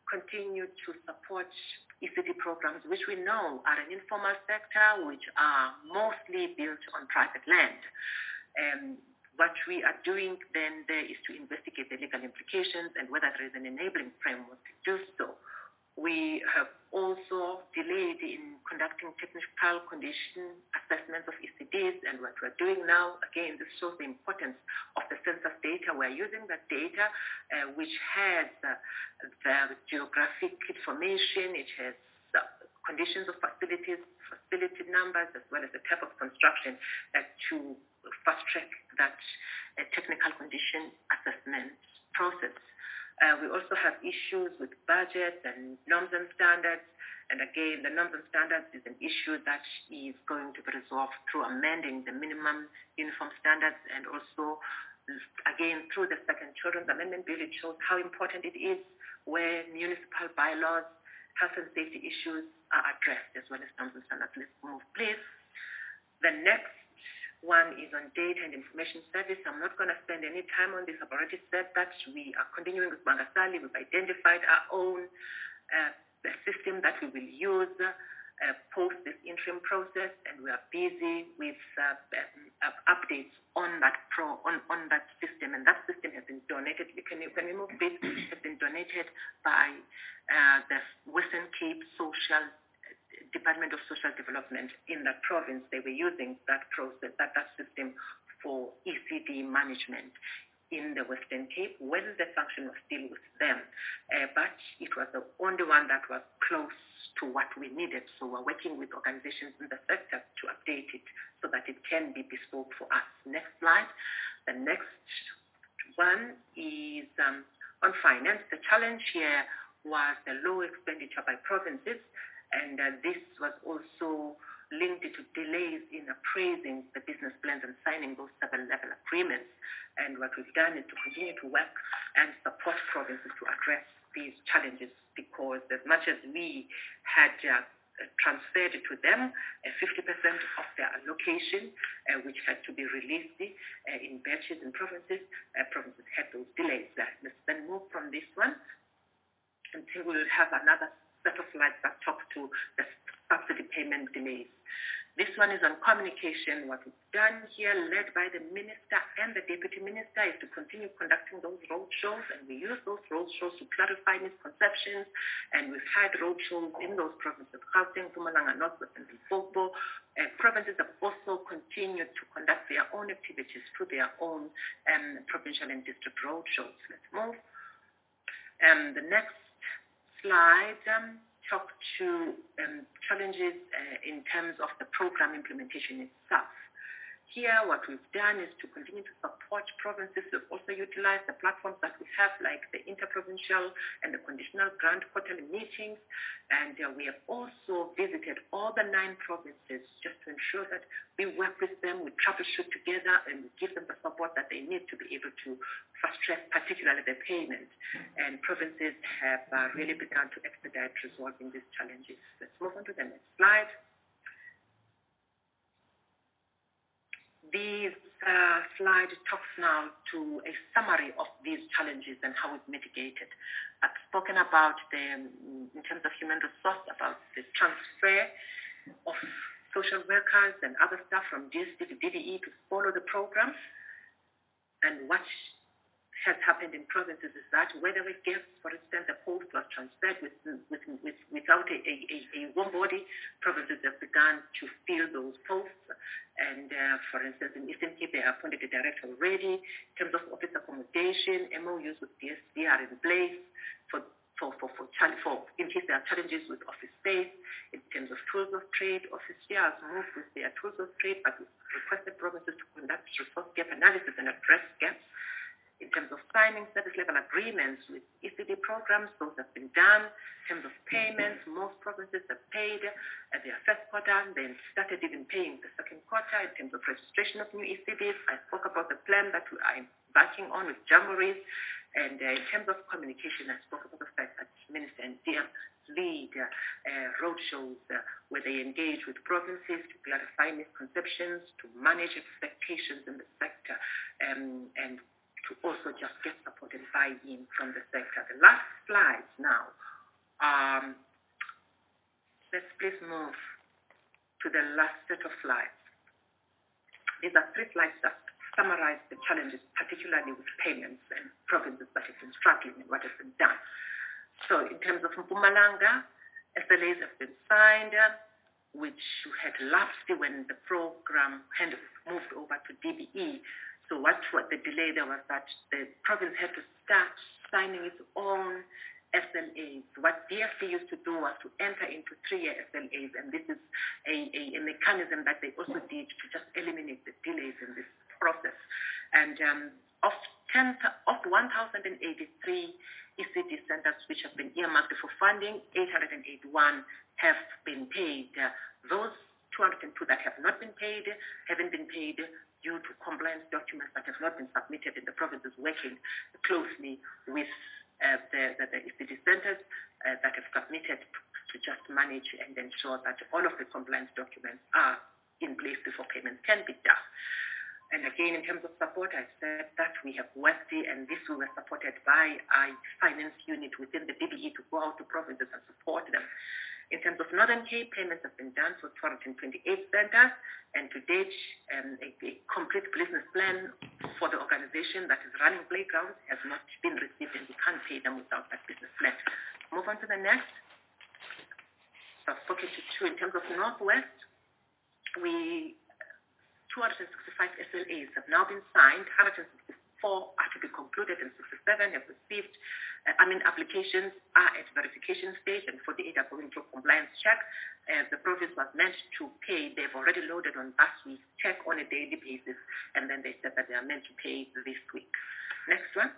continue to support E C D programs, which we know are an informal sector, which are mostly built on private land. Um, what we are doing then there is to investigate the legal implications and whether there is an enabling framework to do so. We have also delayed in conducting technical condition assessments of E C Ds, and what we're doing now, again, this shows the importance of the census data. We're using that data, uh, which has uh, the geographic information, it has uh, conditions of facilities, facility numbers, as well as the type of construction uh, to fast-track that uh, technical condition assessment process. Uh, we also have issues with budgets and norms and standards. And again, the norms and standards is an issue that is going to be resolved through amending the minimum uniform standards, and also, again, through the Second Children's Amendment Bill, it shows how important it is where municipal bylaws, health and safety issues are addressed, as well as norms and standards. Let's move, please. The next one is on data and information service. I'm not going to spend any time on this. I've already said that we are continuing with Bangasali. We've identified our own uh, the system that we will use uh, post this interim process, and we are busy with uh, uh, updates on that pro on, on that system. And that system has been donated. Can you can we move this? Has been donated by uh, the Western Cape Social Department of Social Development in that province. They were using that process, that, that system for E C D management in the Western Cape when the function was still with them. Uh, but it was the only one that was close to what we needed. So we're working with organizations in the sector to update it so that it can be bespoke for us. Next slide. The next one is um, on finance. The challenge here was the low expenditure by provinces. And uh, this was also linked to delays in appraising the business plans and signing those seven-level agreements. And what we've done is to continue to work and support provinces to address these challenges, because as much as we had uh, transferred to them uh, fifty percent of their allocation, uh, which had to be released uh, in batches in provinces, uh, provinces had those delays. Uh, let's then move from this one until we will have another set of slides that talk to the subsidy payment delays. This one is on communication. What we've done here, led by the minister and the deputy minister, is to continue conducting those roadshows, and we use those roadshows to clarify misconceptions. And we've had roadshows in those provinces, Gauteng, Mpumalanga, Northwest, and Limpopo. Uh, provinces have also continued to conduct their own activities through their own um, provincial and district roadshows. Let's move. Um, the next slide um, talk to um, challenges uh, in terms of the program implementation itself. Here, what we've done is to continue to support provinces. We've also utilized the platforms that we have, like the interprovincial and the conditional grant quarterly meetings. And uh, we have also visited all the nine provinces just to ensure that we work with them, we troubleshoot together, and we give them the support that they need to be able to fast-track, particularly the payment. And provinces have uh, really begun to expedite resolving these challenges. Let's move on to the next slide. This uh, slide talks now to a summary of these challenges and how we've mitigated. I've spoken about the, in terms of human resource, about the transfer of social workers and other staff from D S D to D D E to follow the program. And what has happened in provinces is that where there were gaps, for instance, the post was transferred with, with, with, without a, a, a warm body, provinces have begun to fill those posts. And uh, for instance, in Eastern Cape, they have appointed a director already. In terms of office accommodation, M O Us with D S D are in place for, for, for, for, for in case there are challenges with office space. In terms of tools of trade, office here has moved with their tools of trade, but we've requested provinces to conduct resource gap analysis and address gaps. In terms of signing service-level agreements with E C D programs, those have been done. In terms of payments, most provinces have paid at their first quarter, then started even paying the second quarter. In terms of registration of new E C Ds, I spoke about the plan that we are embarking on with Jamboree. And uh, in terms of communication, I spoke about the fact that Minister and D M lead uh, uh, roadshows uh, where they engage with provinces to clarify misconceptions, to manage expectations in the sector, um, and to also just get support and buy-in from the sector. The last slides now Um, let's please move to the last set of slides. These are three slides that summarize the challenges, particularly with payments and provinces that have been struggling and what has been done. So in terms of Mpumalanga, S L As have been signed, which had lapsed when the program had moved over to D B E. So what was the delay there was that the province had to start signing its own S L As. What D F C used to do was to enter into three-year S L As, and this is a, a, a mechanism that they also did to just eliminate the delays in this process. And um, of ten, of one thousand eighty-three E C D centers which have been earmarked for funding, eight hundred eighty-one have been paid. Uh, those two hundred two that have not been paid haven't been paid due to compliance documents that have not been submitted, and the province is working closely with Uh, the, the, the E C D centers uh, that have submitted to just manage and ensure that all of the compliance documents are in place before payment can be done. And again, in terms of support, I said that we have worked, and this we were supported by a finance unit within the D B E to go out to provinces and support them. In terms of Northern Cape, payments have been done for two hundred twenty-eight centers, and to date, um, a, a complete business plan for the organization that is running playgrounds has not been received, and we can't pay them without that business plan. Move on to the next. So I've spoken to two. In terms of Northwest, we two hundred sixty-five S L As have now been signed, one hundred sixty-four are to be concluded, and sixty-seven have received. Uh, I mean, applications are at verification stage, and forty-eight are going through compliance check. Uh, the province was meant to pay. They've already loaded on last week's check on a daily basis, and then they said that they are meant to pay this week. Next one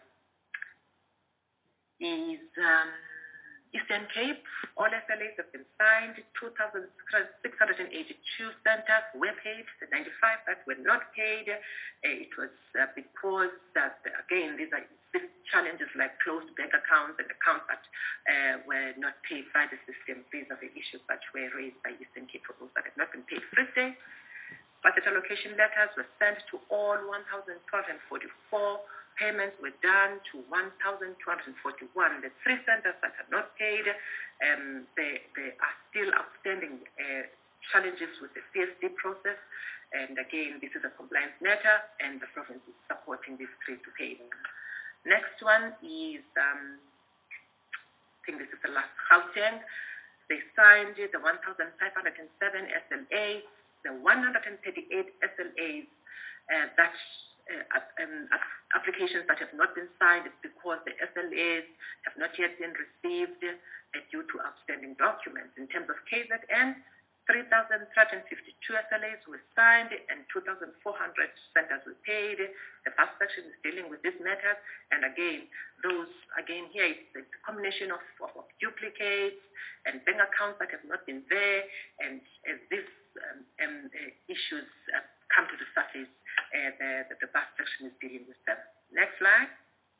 is um, Eastern Cape. All S L As have been signed. two thousand six hundred eighty-two centers were paid. The ninety-five that were not paid, uh, it was uh, because that, again, these are these challenges like closed bank accounts and accounts that uh, were not paid by the system. These are the issues that were raised by Eastern Cape for those that have not been paid. Thursday, budget allocation letters were sent to all one thousand two hundred forty-four. Payments were done to one thousand two hundred forty-one. The three centers that are not paid, um, they, they are still outstanding uh, challenges with the C S D process. And again, this is a compliance matter, and the province is supporting these three to pay them. Next one is, um, I think this is the last, Gauteng. They signed the one thousand five hundred seven S L As, the one hundred thirty-eight S L As uh, that uh, um, applications that have not been signed is because the S L As have not yet been received uh, due to outstanding documents. In terms of K Z N, three thousand three hundred fifty-two S L As were signed and two thousand four hundred centers were paid. The first section is dealing with these matters, and again, those, again here, it's a combination of, of, of duplicates and bank accounts that have not been there, and as these um, um, uh, issues uh, come to the surface, uh, the, the, the bus section is dealing with them. Next slide.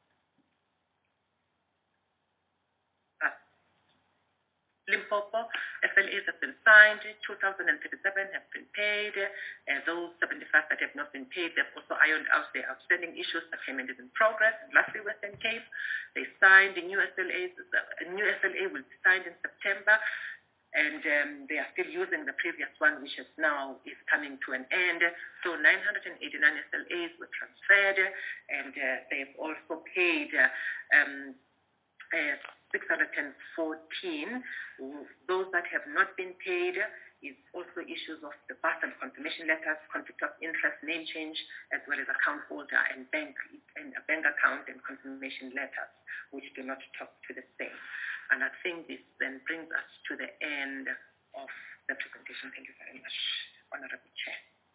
Limpopo, S L As have been signed, two thousand thirty-seven have been paid, uh, those seventy-five that have not been paid, they've also ironed out their outstanding issues, the payment is in progress. And lastly, Western Cape, they signed a new S L As, a new S L A will be signed in September, and um, they are still using the previous one, which is now is coming to an end. So nine hundred eighty-nine S L As were transferred, and uh, they've also paid uh, um, uh, six hundred fourteen. Those that have not been paid is also issues of the birth and confirmation letters, conflict of interest, name change, as well as account holder and bank and a bank account and confirmation letters, which do not talk to the same. And I think this then brings us to the end of the presentation. Thank you very much, Honorable Chair.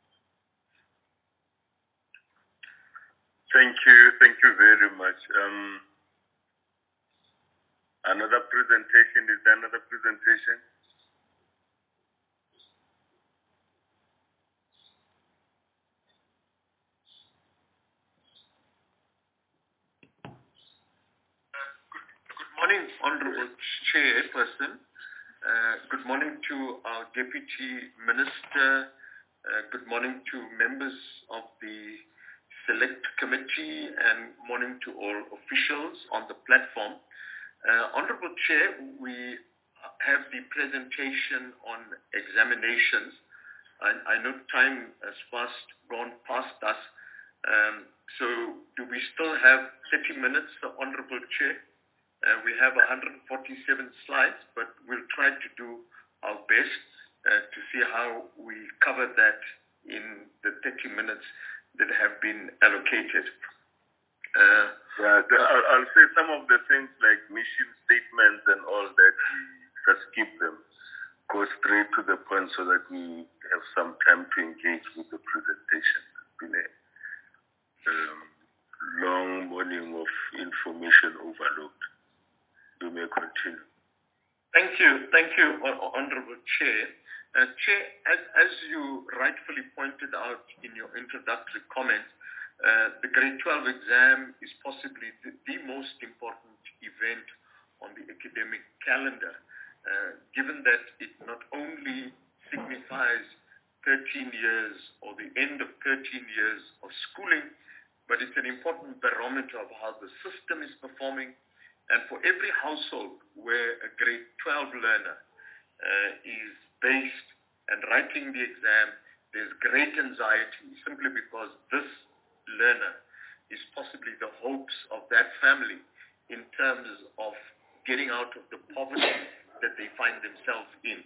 Thank you. Thank you very much. Um, Another presentation, is there another presentation? Uh, good, good morning, Honorable Chairperson. Uh, good morning to our Deputy Minister. Uh, good morning to members of the Select Committee, and morning to all officials on the platform. Uh, Honorable Chair, we have the presentation on examinations. I, I know time has fast gone past us. Um, so do we still have thirty minutes, Honorable Chair? Uh, we have one hundred forty-seven slides, but we'll try to do our best uh, to see how we cover that in the thirty minutes that have been allocated. Uh, yeah, the, I'll, I'll say some of the things like mission statements and all that, we just skip them, go straight to the point so that we have some time to engage with the presentation. It's been a um, long morning of information overload. You may continue. Thank you. Thank you, Honorable Chair. Uh, Chair, as, as you rightfully pointed out in your introductory comments, uh, the grade twelve exam is possibly the, the most important event on the academic calendar, uh, given that it not only signifies thirteen years or the end of thirteen years of schooling, but it's an important barometer of how the system is performing. And for every household where a grade twelve learner uh, is based and writing the exam, there's great anxiety simply because this learner is possibly the hopes of that family in terms of getting out of the poverty that they find themselves in.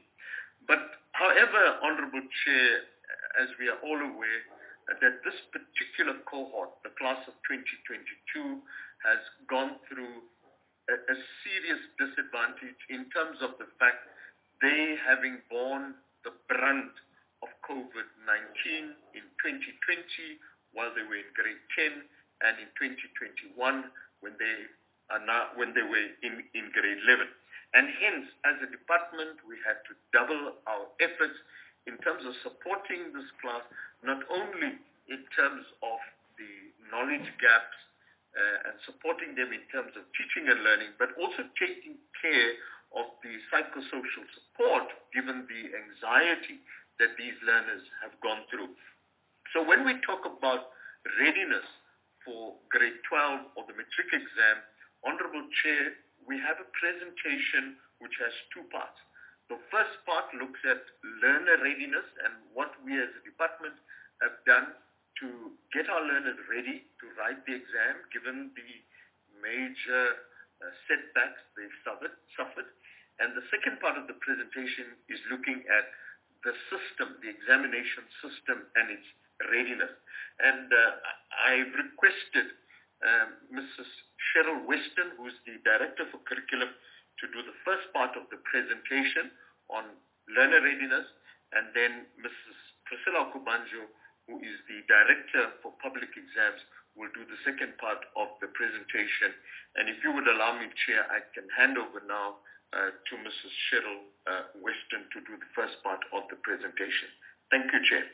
But however, Honorable Chair, as we are all aware, uh, that this particular cohort, the class of twenty twenty-two, has gone through a, a serious disadvantage in terms of the fact they having borne the brunt of COVID nineteen in twenty twenty while they were in grade ten, and in twenty twenty-one when they are now when they were in, in grade eleven. And hence, as a department, we had to double our efforts in terms of supporting this class, not only in terms of the knowledge gaps uh, and supporting them in terms of teaching and learning, but also taking care of the psychosocial support given the anxiety that these learners have gone through. So when we talk about readiness for grade twelve or the matric exam, Honorable Chair, we have a presentation which has two parts. The first part looks at learner readiness and what we as a department have done to get our learners ready to write the exam given the major uh, setbacks they've suffered, suffered. And the second part of the presentation is looking at the system, the examination system and its readiness. And uh, I've requested um, Missus Cheryl Weston, who's the Director for Curriculum, to do the first part of the presentation on learner readiness, and then Missus Priscilla Kubanjo, who is the Director for Public Exams, will do the second part of the presentation. And if you would allow me, Chair, I can hand over now uh, to Missus Cheryl uh, Weston to do the first part of the presentation. Thank you, Chair.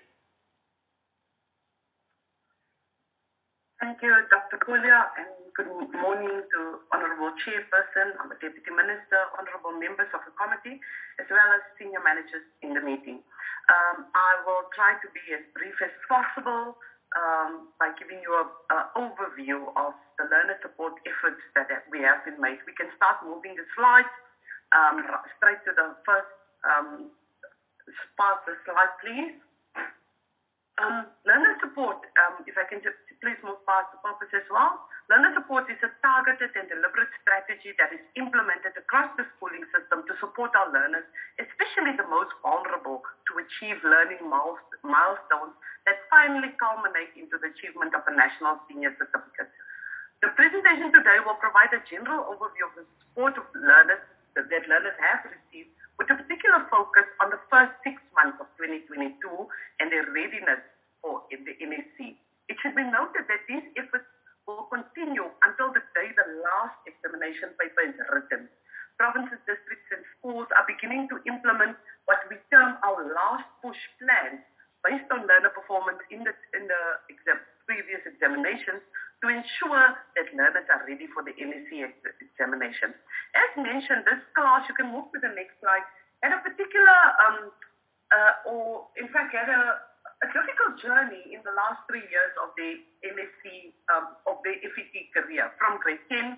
Thank you, Doctor Kolia, and good morning to Honorable Chairperson, our Deputy Minister, Honorable members of the committee, as well as senior managers in the meeting. Um, I will try to be as brief as possible um, by giving you an overview of the learner support efforts that we have been made. We can start moving the slides um, straight to the first um, part of the slide, please. Um, learner support, um, if I can just please move past the purpose as well. Learner support is a targeted and deliberate strategy that is implemented across the schooling system to support our learners, especially the most vulnerable, to achieve learning milestones that finally culminate into the achievement of a national senior certificate. The presentation today will provide a general overview of the support of learners that, that learners have received, with a particular focus on the first six months of twenty twenty-two and their readiness for the N S C. It should be noted that these efforts will continue until the day the last examination paper is written. Provinces, districts, and schools are beginning to implement what we term our last push plans based on learner performance in the, in the exam, previous examinations to ensure that learners are ready for the N S C ex examination. As mentioned, this class, you can move to the next slide, had a particular, um, uh, or in fact had a, a difficult journey in the last three years of the N S C, um, of the F E T career, from grade ten,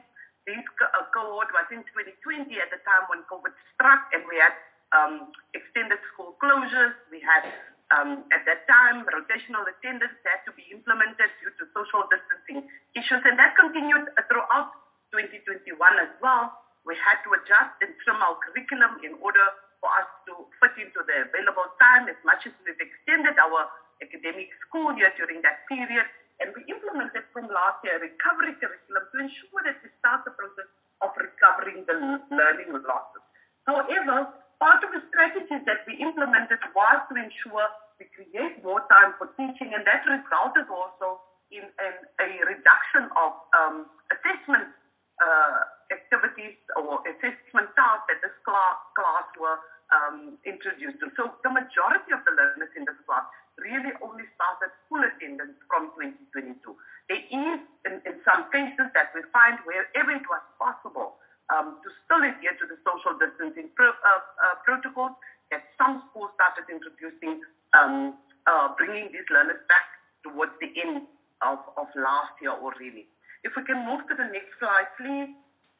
this co- uh, cohort was in twenty twenty at the time when COVID struck and we had um, extended school closures. We had, um, at that time, rotational attendance had to be implemented due to social distancing issues, and that continued throughout twenty twenty-one as well. We had to adjust and trim our curriculum in order for us to fit into the available time as much as we've extended our academic school year during that period. And we implemented from last year a recovery curriculum to ensure that we start the process of recovering the learning losses. However, part of the strategies that we implemented was to ensure we create more time for teaching, and that resulted also in an, a reduction of um, assessment uh, activities or assessment tasks that this class, class were um, introduced to. So the majority of the learners in this class really only started full attendance from twenty twenty-two. There is, in, in some cases, that we find wherever it was possible um, to still adhere to the social distancing pro, uh, uh, protocols, that some schools started introducing, um, uh, bringing these learners back towards the end of, of last year already. If we can move to the next slide, please.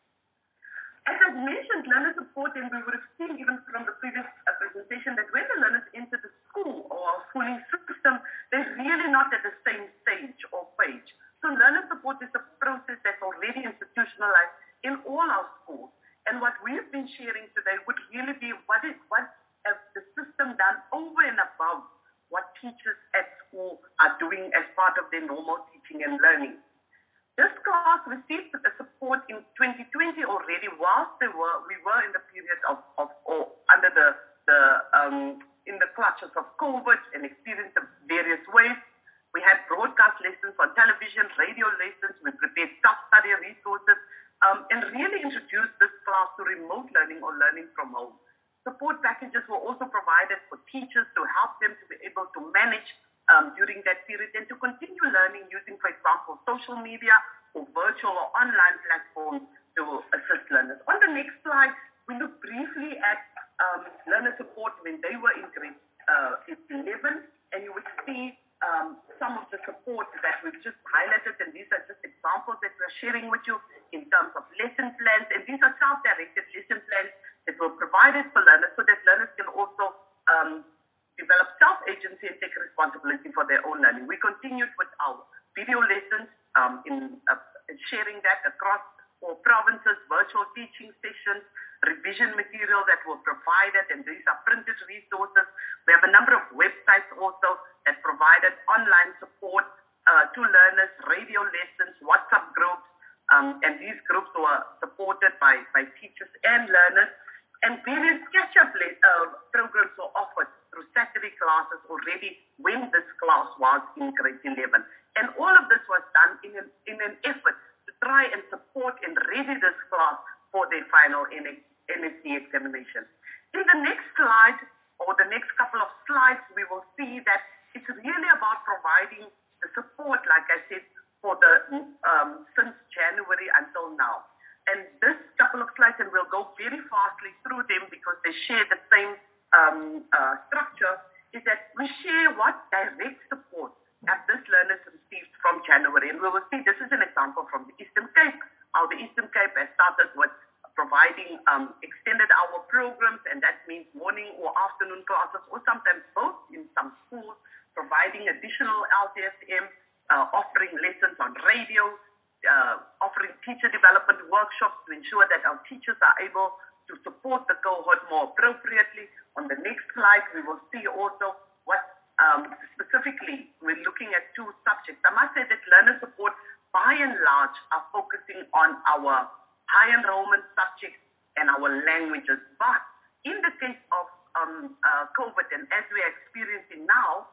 As I mentioned, learner support, and we would have seen even from the previous uh, presentation that when the learners enter the school or our schooling system, they're really not at the same stage or page. So learner support is a process that's already institutionalized in all our schools. And what we've been sharing today would really be what is what has the system done over and above what teachers at school are doing as part of their normal teaching and learning. This class received support in twenty twenty already, whilst they were, we were in the period of, of or under the, the um, in the clutches of COVID and experienced various ways. We had broadcast lessons on television, radio lessons. We prepared self-study resources um, and really introduced this class to remote learning or learning from home. Support packages were also provided for teachers to help them to be able to manage Um, during that period and to continue learning using, for example, social media or virtual or online platforms to assist learners. On the next slide, we look briefly at um, learner support when they were in grade uh, eleven, and you would see um, some of the support that we've just highlighted, and these are just examples that we're sharing with you in terms of lesson plans, and these are self-directed lesson plans that were provided for learners so that learners can also um, develop self-agency and take responsibility for their own learning. We continued with our video lessons um, in uh, sharing that across all provinces, virtual teaching sessions, revision material that were provided, and these are printed resources. We have a number of websites also that provided online support uh, to learners, radio lessons, WhatsApp groups, um, and these groups were supported by, by teachers and learners. And various catch-up uh, programs were offered through Saturday classes already when this class was in grade eleven. And all of this was done in an, in an effort to try and support and ready this class for their final N S C examination. In the next slide, or the next couple of slides, we will see that it's really about providing the support, like I said, for the um, since January until now. And this couple of slides, and we'll go very fastly through them because they share the same um, uh, structure, is that we share what direct support have these learners received from January. And we will see, this is an example from the Eastern Cape, how the Eastern Cape has started with providing um, extended hour programs, and that means morning or afternoon classes, or sometimes both in some schools, providing additional L T S M, uh, offering lessons on radio, Uh, offering teacher development workshops to ensure that our teachers are able to support the cohort more appropriately. On the next slide, we will see also what um, specifically we're looking at two subjects. I must say that learner support, by and large, are focusing on our high enrollment subjects and our languages. But in the case of um, uh, COVID, and as we are experiencing now,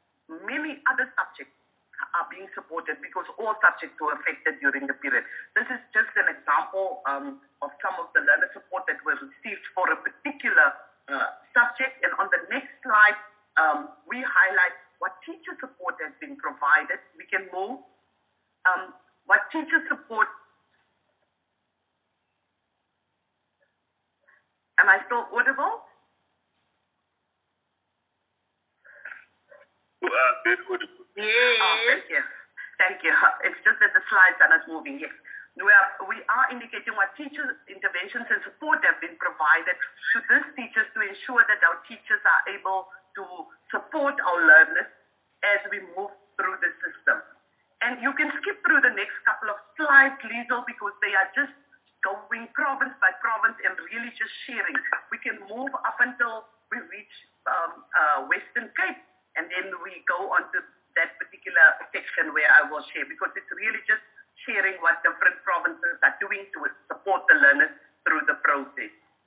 many other subjects are being supported because all subjects were affected during the period. This is just an example um, of some of the learner support that was received for a particular uh, subject. And on the next slide, um, we highlight what teacher support has been provided. We can move. Um, what teacher support. Am I still audible? Uh, very audible. Yes. Oh, thank you. Thank you. It's just that the slides are not moving. Yes. we are, we are indicating what teacher interventions and support have been provided to these teachers to ensure that our teachers are able to support our learners as we move through the system. And you can skip through the next couple of slides, Liesel, because they are just going province by province and really just sharing. We can move up until we reach um, uh, Western Cape, and then we go on to that particular section where I will share, because it's really just sharing what different provinces are doing to support the learners through the process.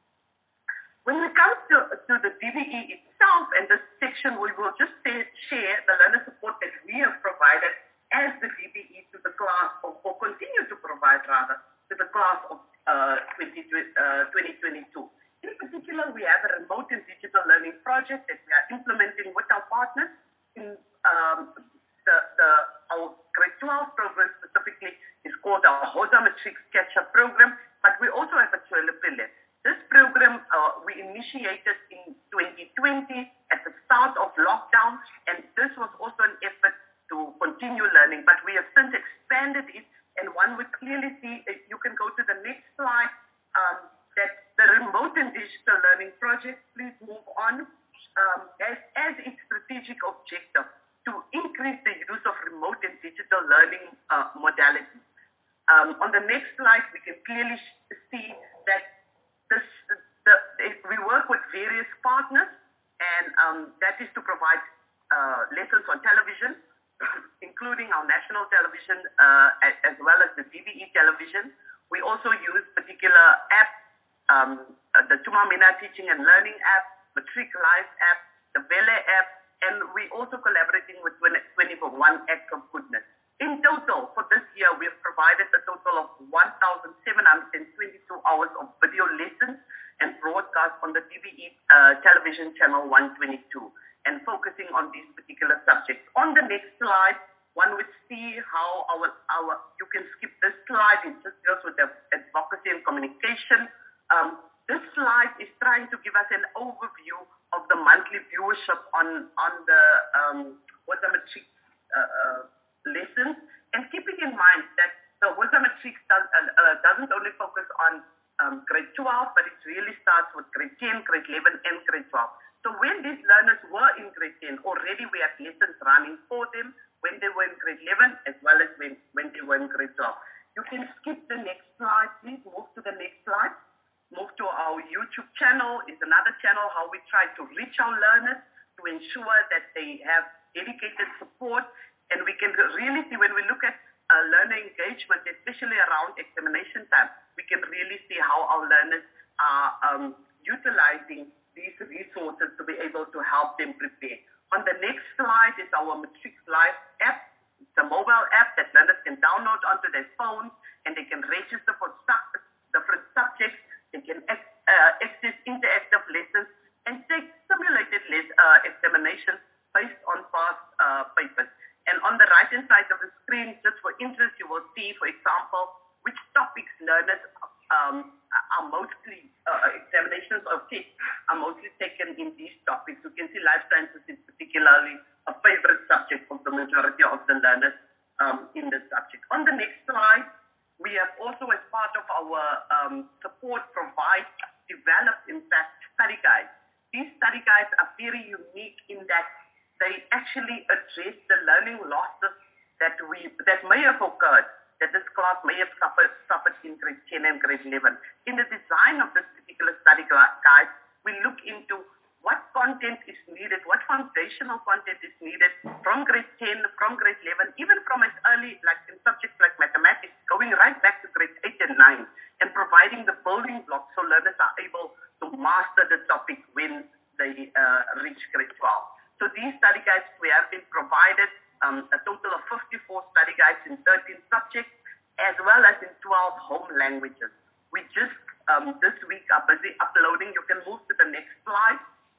When it comes to, to the D B E itself and this section, we will just say, share the learner support that we have provided as the D B E to the class, or, or continue to provide rather, to the class of uh, twenty twenty-two. In particular, we have a remote and digital learning project that we are implementing with our partners in um, the, the, our grade twelve program specifically is called our Hoza Matric Catch-up program, but we also have a Tshwelopele. This program uh, we initiated in twenty twenty at the start of lockdown, and this was also an effort to continue learning, but we have since expanded it, and one would clearly see, if you can go to the next slide, um, that the remote and digital learning project, please move on, um, as, as its strategic objective to increase the use of remote and digital learning uh, modalities. Um, on the next slide, we can clearly see that this, the, we work with various partners, and um, that is to provide uh, lessons on television, including our national television uh, as, as well as the D B E television. We also use particular apps, um, uh, the Tumamina Teaching and Learning app, Matric Live app, the Vele app, and we also collaborating with twenty-four one Acts of Goodness. In total, for this year, we have provided a total of one thousand seven hundred twenty-two hours of video lessons and broadcast on the D B E uh, television channel one twenty-two, and focusing on these particular subjects. On the next slide, one would see how our, our you can skip this slide, it just deals with the advocacy and communication. Um, this slide is trying to give us an overview of the monthly viewership on, on the um, Hoza Matric uh, uh, lessons, and keeping in mind that the Hoza Matric does, uh, uh, doesn't only focus on um, grade twelve, but it really starts with grade ten, grade eleven, and grade twelve. So when these learners were in grade ten, already we have lessons running for them when they were in grade eleven, as well as when, when they were in grade twelve. You can skip the next slide, please. Move to the next slide. Move to our YouTube channel. Is another channel how we try to reach our learners to ensure that they have dedicated support. And we can really see when we look at uh, learner engagement, especially around examination time, we can really see how our learners are um, utilizing these resources to be able to help them prepare. On the next slide is our Matric Live app. It's a mobile app that learners can download onto their phones, and they can register for sub- different subjects. They can uh, access interactive lessons and take simulated les- uh, examinations based on past uh, papers. And on the right-hand side of the screen, just for interest, you will see, for example, which topics learners um, are mostly, uh, examinations or tests are mostly taken in these topics. You can see life sciences is particularly a favorite subject of the majority of the learners um, in this subject. On the next slide, we have also, as part of our um, support, provide, developed, in fact, study guides. These study guides are very unique in that they actually address the learning losses that we that may have occurred, that this class may have suffered, suffered in grade ten and grade eleven. In the design of this particular study guide, we look into what content is needed, what foundational content is needed from grade ten, from grade eleven, even from as early, like in subjects like mathematics, going right back to grade eight and nine, and providing the building blocks so learners are able to master the topic when they uh, reach grade twelve. So these study guides, we have been provided um, a total of fifty-four study guides in thirteen subjects, as well as in twelve home languages. We just, um, this week, are busy uploading. You can move to the next slide.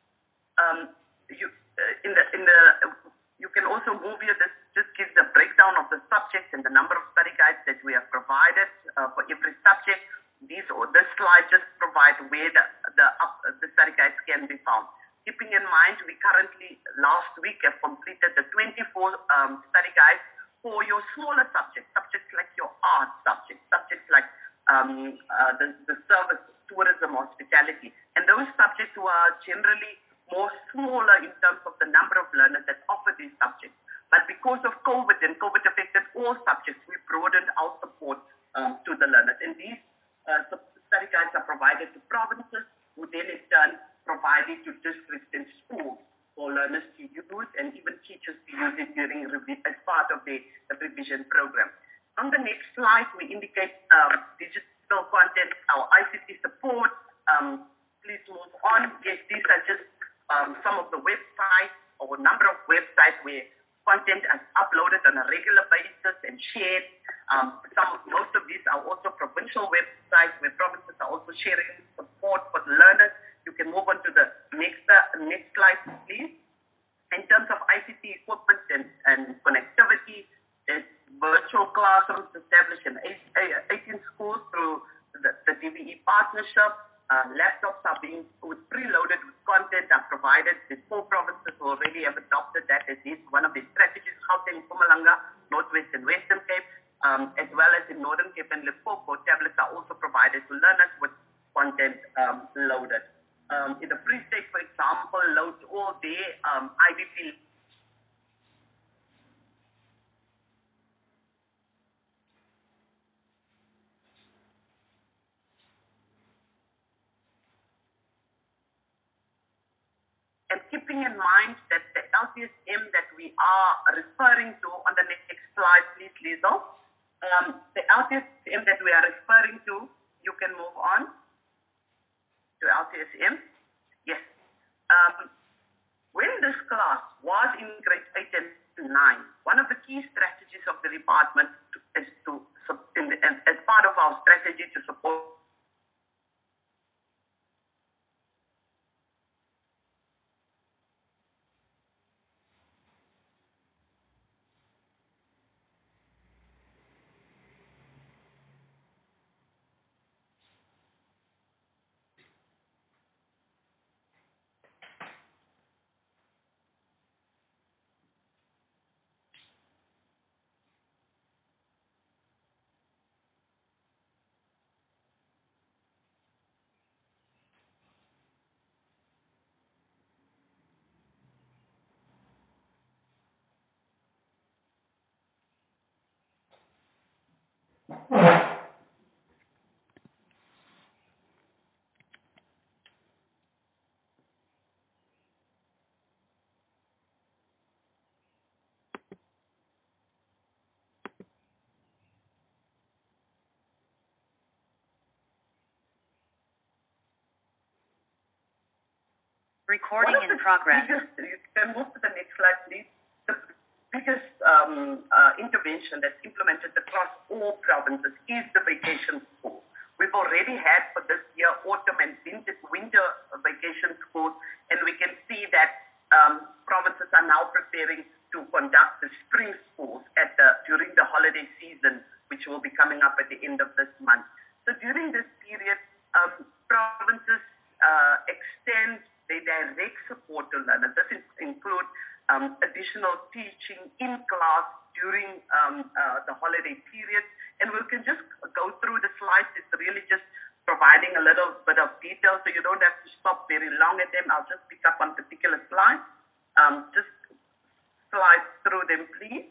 Um, you, uh, in the, in the, you can also move here. This just gives a breakdown of the subjects and the number of study guides that we have provided uh, for every subject. These or this slide just provides where the, the, uh, the study guides can be found. Keeping in mind, we currently, last week, have completed the twenty-four um, study guides for your smaller subjects, subjects like your art subjects, subjects like um, uh, the, the service, tourism, hospitality, and those subjects who are generally more smaller in terms of the number of learners that offer these subjects. But because of COVID, and COVID affected all subjects, we broadened our support um, to the learners. And these uh, study guides are provided to provinces, who then in turn provide it to districts and schools for learners to use, and even teachers to use it during as part of the, the revision program. On the next slide, we indicate um, digital content, our I C T support. Um, please move on. Yes, these are just um, some of the websites or number of websites where content is uploaded on a regular basis and shared. Um, some, most of these are also provincial websites where provinces are also sharing support for the learners. You can move on to the next, uh, next slide, please. In terms of I C T equipment and, and connectivity, there's virtual classrooms established in eighteen schools through the, the D V E partnership. Uh, laptops are being preloaded with content are provided. The four provinces already have adopted that as is one of the strategies. Gauteng, Mpumalanga, Northwest and Western Cape, um, as well as in Northern Cape and Limpopo, tablets are also provided to learners with content um, loaded. Um, in the Free State, for example, loads all their um, I B P and keeping in mind that the L T S M that we are referring to on the next slide, please, Liesl. Um, the L T S M that we are referring to, you can move on to L T S M. Yes. Um, when this class was in grade eight and nine, one of the key strategies of the department to, is to, in the, as part of our strategy to support Recording in progress. Biggest, you can move to the next slide, please. The biggest um, uh, intervention that's implemented across all provinces is the vacation school. We've already had for this year autumn and winter, winter vacation schools, and we can see that um, provinces are now preparing to conduct the spring schools at the, during the holiday season, which will be coming up at the end of this month. So during this period, um, provinces uh, extend they direct support to learners. This includes um, additional teaching in class during um, uh, the holiday period. And we can just go through the slides. It's really just providing a little bit of detail, so you don't have to stop very long at them. I'll just pick up on particular slides. Um, just slide through them, please.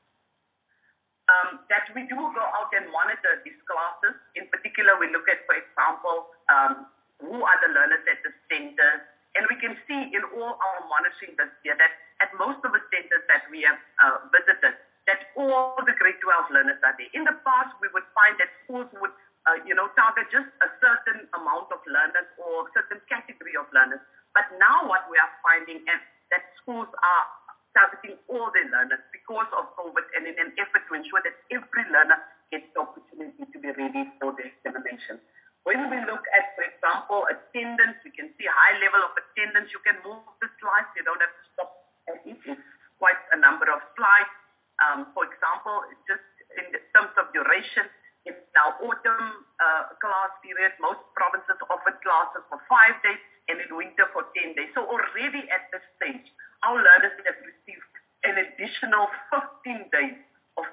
Um, that we do go out and monitor these classes. In particular, we look at, for example, um, who are the learners at the centers. And we can see in all our monitoring this year that at most of the centers that we have uh, visited, that all the grade twelve learners are there. In the past, we would find that schools would, uh, you know, target just a certain amount of learners or a certain category of learners. But now what we are finding is that schools are targeting all their learners because of COVID and in an effort to ensure that every learner gets the opportunity to be ready for the examination. When we look at, for example, attendance, we can see a high level of attendance. You can move the slides. You don't have to stop at it. It's quite a number of slides. Um, for example, just in terms of duration, in our autumn uh, class period, most provinces offered classes for five days and in winter for ten days. So already at this stage, our learners have received an additional fifteen days of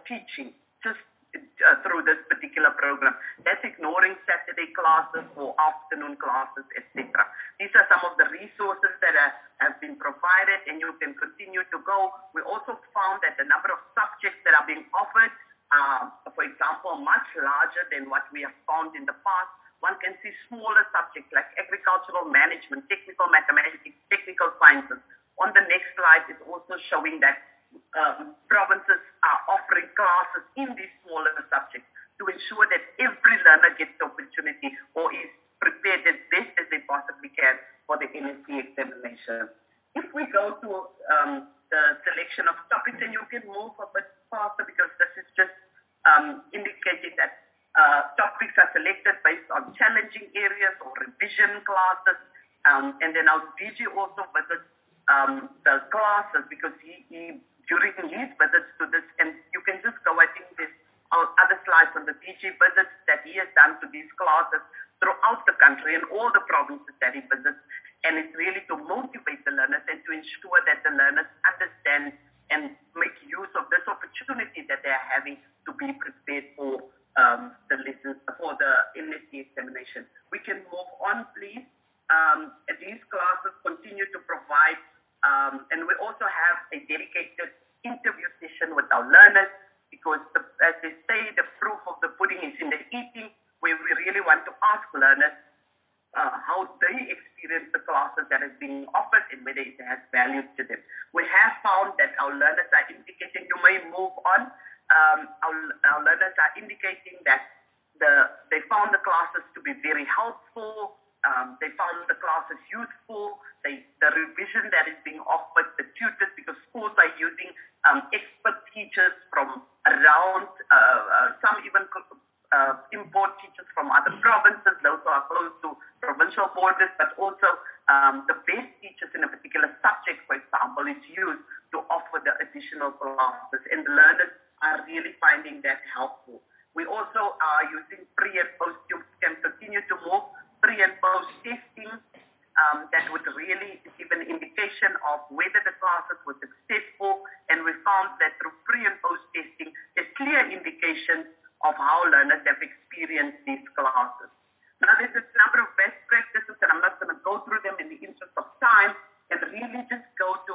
teaching just uh, through this particular program. That's ignoring Saturday classes or afternoon classes, et cetera. These are some of the resources that are, have been provided, and you can continue to go. We also found that the number of subjects that are being offered, uh, for example, much larger than what we have found in the past. One can see smaller subjects like agricultural management, technical mathematics, technical sciences. On the next slide is also showing that um, provinces are offering classes in these smaller subjects to ensure that every learner gets the opportunity or is prepared as best as they possibly can for the N S C examination. If we go to um, the selection of topics, and you can move a bit faster because this is just um, indicating that uh, topics are selected based on challenging areas or revision classes, um, and then our D G also visits um, the classes because he, he during his visits to this, and you can just go, I think there's other slides on the D G visits that he has done to these classes throughout the country and all the provinces that he visits, and it's really to motivate the learners and to ensure that the learners understand and make use of this opportunity that they are having to be prepared for um, the lessons, for the N S C examination. We can move on, please. Um, these classes continue to provide, um, and we also have a dedicated interview session with our learners, because the, as they say, the proof of the pudding is in the eating, where we really want to ask learners uh, how they experience the classes that is being offered and whether it has value to them. We have found that our learners are indicating, you may move on, um, our, our learners are indicating that the, they found the classes to be very helpful, um, they found the classes useful, they, the revision that is being offered, the tutors, because schools are using um, expert teachers from around, uh, uh, some even uh, import teachers from other provinces, those who are close to provincial borders, but also um, the best teachers in a particular subject, for example, is used to offer the additional classes, and the learners are really finding that helpful. We also are using pre and post, you can continue to move pre and post testing. Um, that would really give an indication of whether the classes were successful, and we found that through pre and post testing, there's clear indications of how learners have experienced these classes. Now, there's a number of best practices, and I'm not going to go through them in the interest of time, and really just go to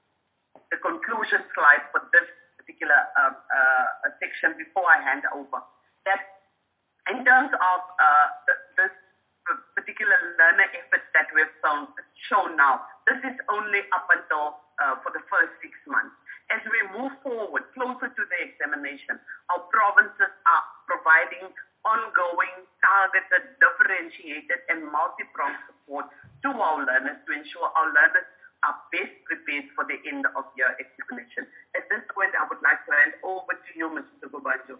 the conclusion slide for this particular uh, uh, section before I hand over. That in terms of uh, this particular learner efforts that we have found, shown now, this is only up until uh, for the first six months. As we move forward, closer to the examination, our provinces are providing ongoing, targeted, differentiated, and multi-pronged support to our learners to ensure our learners are best prepared for the end of year examination. At this point, I would like to hand over to you, Mister Gubanjo.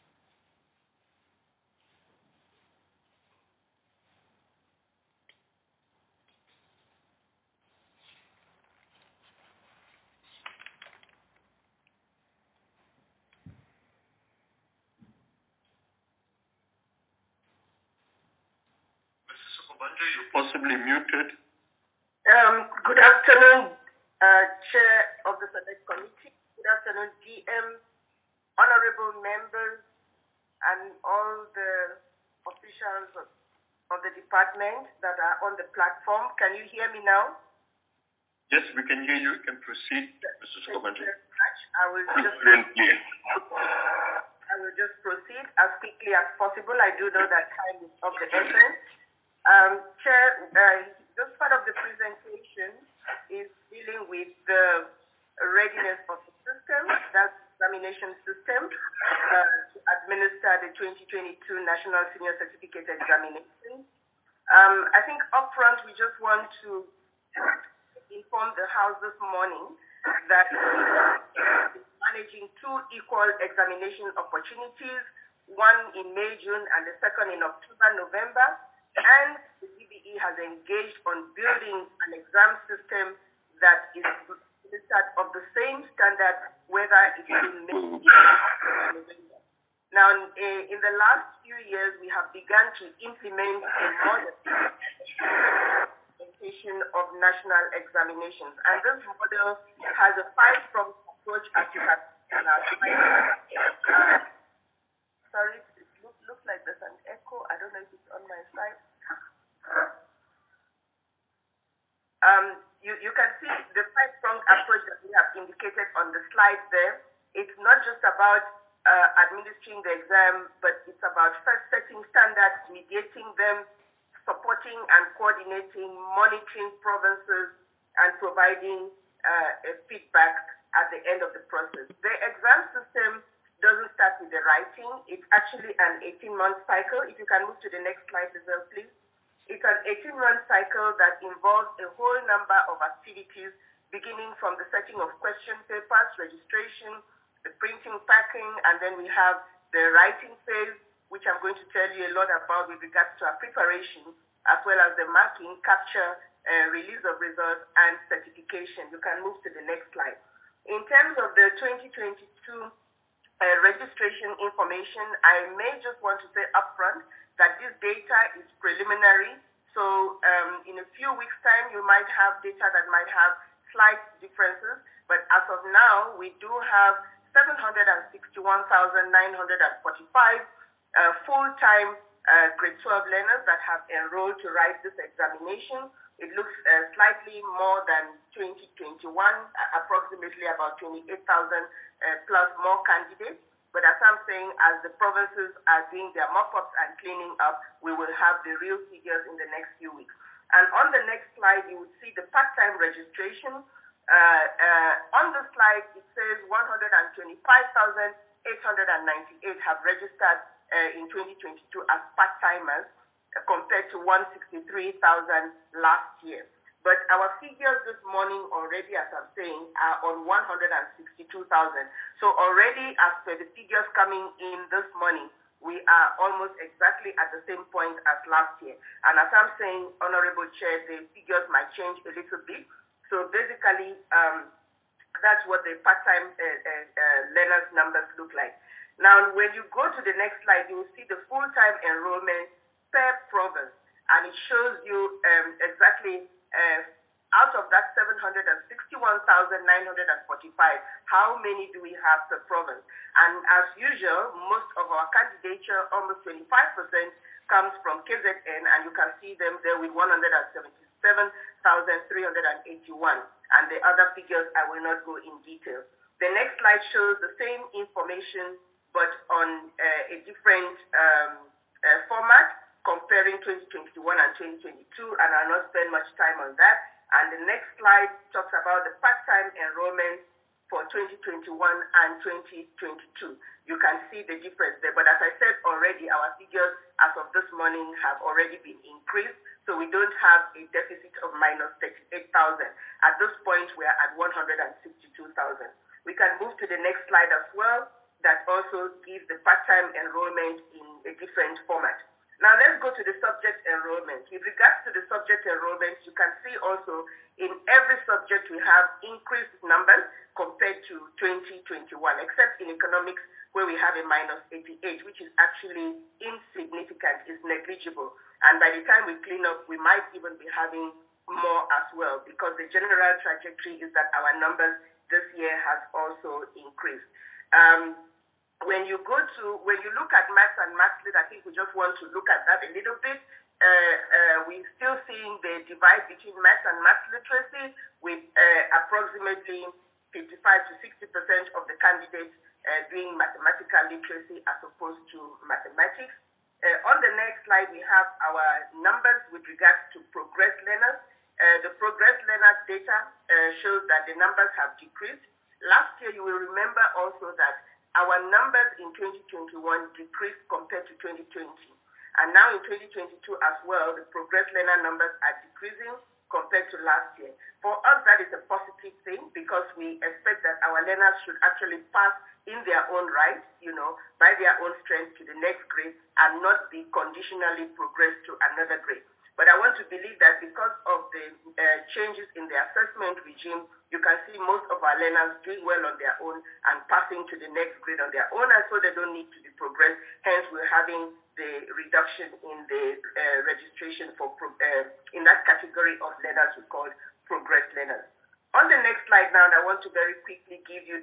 You're possibly muted. Um, good afternoon, uh, Chair of the Select Committee. Good afternoon, D M, honorable members, and all the officials of, of the department that are on the platform. Can you hear me now? Yes, we can hear you. You can proceed, Missus Thank Kobanjo. you very much. I will just I will just proceed as quickly as possible. I do know that time is of the essence. Um, Chair, uh, this part of the presentation is dealing with the readiness of the system, that's examination system, uh, to administer the twenty twenty-two National Senior Certificate Examination. Um, I think upfront we just want to inform the House this morning that we are managing two equal examination opportunities, one in May, June, and the second in October, November. And the D B E has engaged on building an exam system that is of the same standard, whether it's in May or November. Now, in the last few years, we have begun to implement a model implementation of national examinations. And this model has a five-pronged approach, as you have on our slide. Uh, sorry, it look, looks like there's an echo. I don't know if it's on my side. Um, you, you can see the five-pronged approach that we have indicated on the slide there. It's not just about uh, administering the exam, but it's about first setting standards, mediating them, supporting and coordinating, monitoring provinces, and providing uh, a feedback at the end of the process. The exam system doesn't start with the writing. It's actually an eighteen-month cycle. If you can move to the next slide as well, please. It's an eighteen-month cycle that involves a whole number of activities, beginning from the setting of question papers, registration, the printing, packing, and then we have the writing phase, which I'm going to tell you a lot about with regards to our preparation, as well as the marking, capture, uh, release of results, and certification. You can move to the next slide. In terms of the twenty twenty-two uh, registration information, I may just want to say upfront that this data is preliminary. So um, in a few weeks' time, you might have data that might have slight differences. But as of now, we do have seven hundred sixty-one thousand nine hundred forty-five uh, full-time uh, grade twelve learners that have enrolled to write this examination. It looks uh, slightly more than twenty twenty-one, uh, approximately about twenty-eight thousand uh, plus more candidates. But as I'm saying, as the provinces are doing their mop-ups and cleaning up, we will have the real figures in the next few weeks. And on the next slide, you will see the part-time registration. Uh, uh, on the slide, it says one hundred twenty-five thousand eight hundred ninety-eight have registered uh, in twenty twenty-two as part-timers, uh, compared to one hundred sixty-three thousand last year. But our figures this morning already, as I'm saying, are on one hundred sixty-two thousand. So already, as per the figures coming in this morning, we are almost exactly at the same point as last year. And as I'm saying, Honorable Chair, the figures might change a little bit. So basically, um, that's what the part-time uh, uh, uh, learners numbers look like. Now, when you go to the next slide, you will see the full-time enrollment per province. And it shows you um, exactly uh, out of that seven hundred sixty-one thousand nine hundred forty-five, how many do we have per province? And as usual, most of our candidature, almost twenty-five percent, comes from K Z N, and you can see them there with one hundred seventy-seven thousand three hundred eighty-one. And the other figures, I will not go in detail. The next slide shows the same information, but on uh, a different um, uh, format, comparing twenty twenty-one and twenty twenty-two, and I'll not spend much time on that. And the next slide talks about the part-time enrollment for twenty twenty-one and twenty twenty-two. You can see the difference there. But as I said already, our figures as of this morning have already been increased, so we don't have a deficit of minus thirty-eight thousand. At this point, we are at one hundred sixty-two thousand. We can move to the next slide as well, that also gives the part-time enrollment in a different format. Now let's go to the subject enrollment. With regards to the subject enrollment, you can see also in every subject we have increased numbers compared to twenty twenty-one, except in economics where we have a minus eighty-eight, which is actually insignificant, is negligible. And by the time we clean up, we might even be having more as well, because the general trajectory is that our numbers this year has also increased. Um, When you go to, when you look at maths and maths lit, I think we just want to look at that a little bit. Uh, uh, we're still seeing the divide between maths and maths literacy, with uh, approximately fifty-five to sixty percent of the candidates uh, doing mathematical literacy as opposed to mathematics. Uh, on the next slide, we have our numbers with regards to progress learners. Uh, the progress learner data uh, shows that the numbers have decreased. Last year, you will remember also that our numbers in twenty twenty-one decreased compared to twenty twenty. And now in twenty twenty-two as well, the progress learner numbers are decreasing compared to last year. For us, that is a positive thing, because we expect that our learners should actually pass in their own right, you know, by their own strength to the next grade, and not be conditionally progressed to another grade. But I want to believe that because of the uh, changes in the assessment regime, you can see most of our learners doing well on their own and passing to the next grade on their own, and so they don't need to be progressed. Hence, we're having the reduction in the uh, registration for pro uh, in that category of learners we call progress learners. On the next slide now, I want to very quickly give you the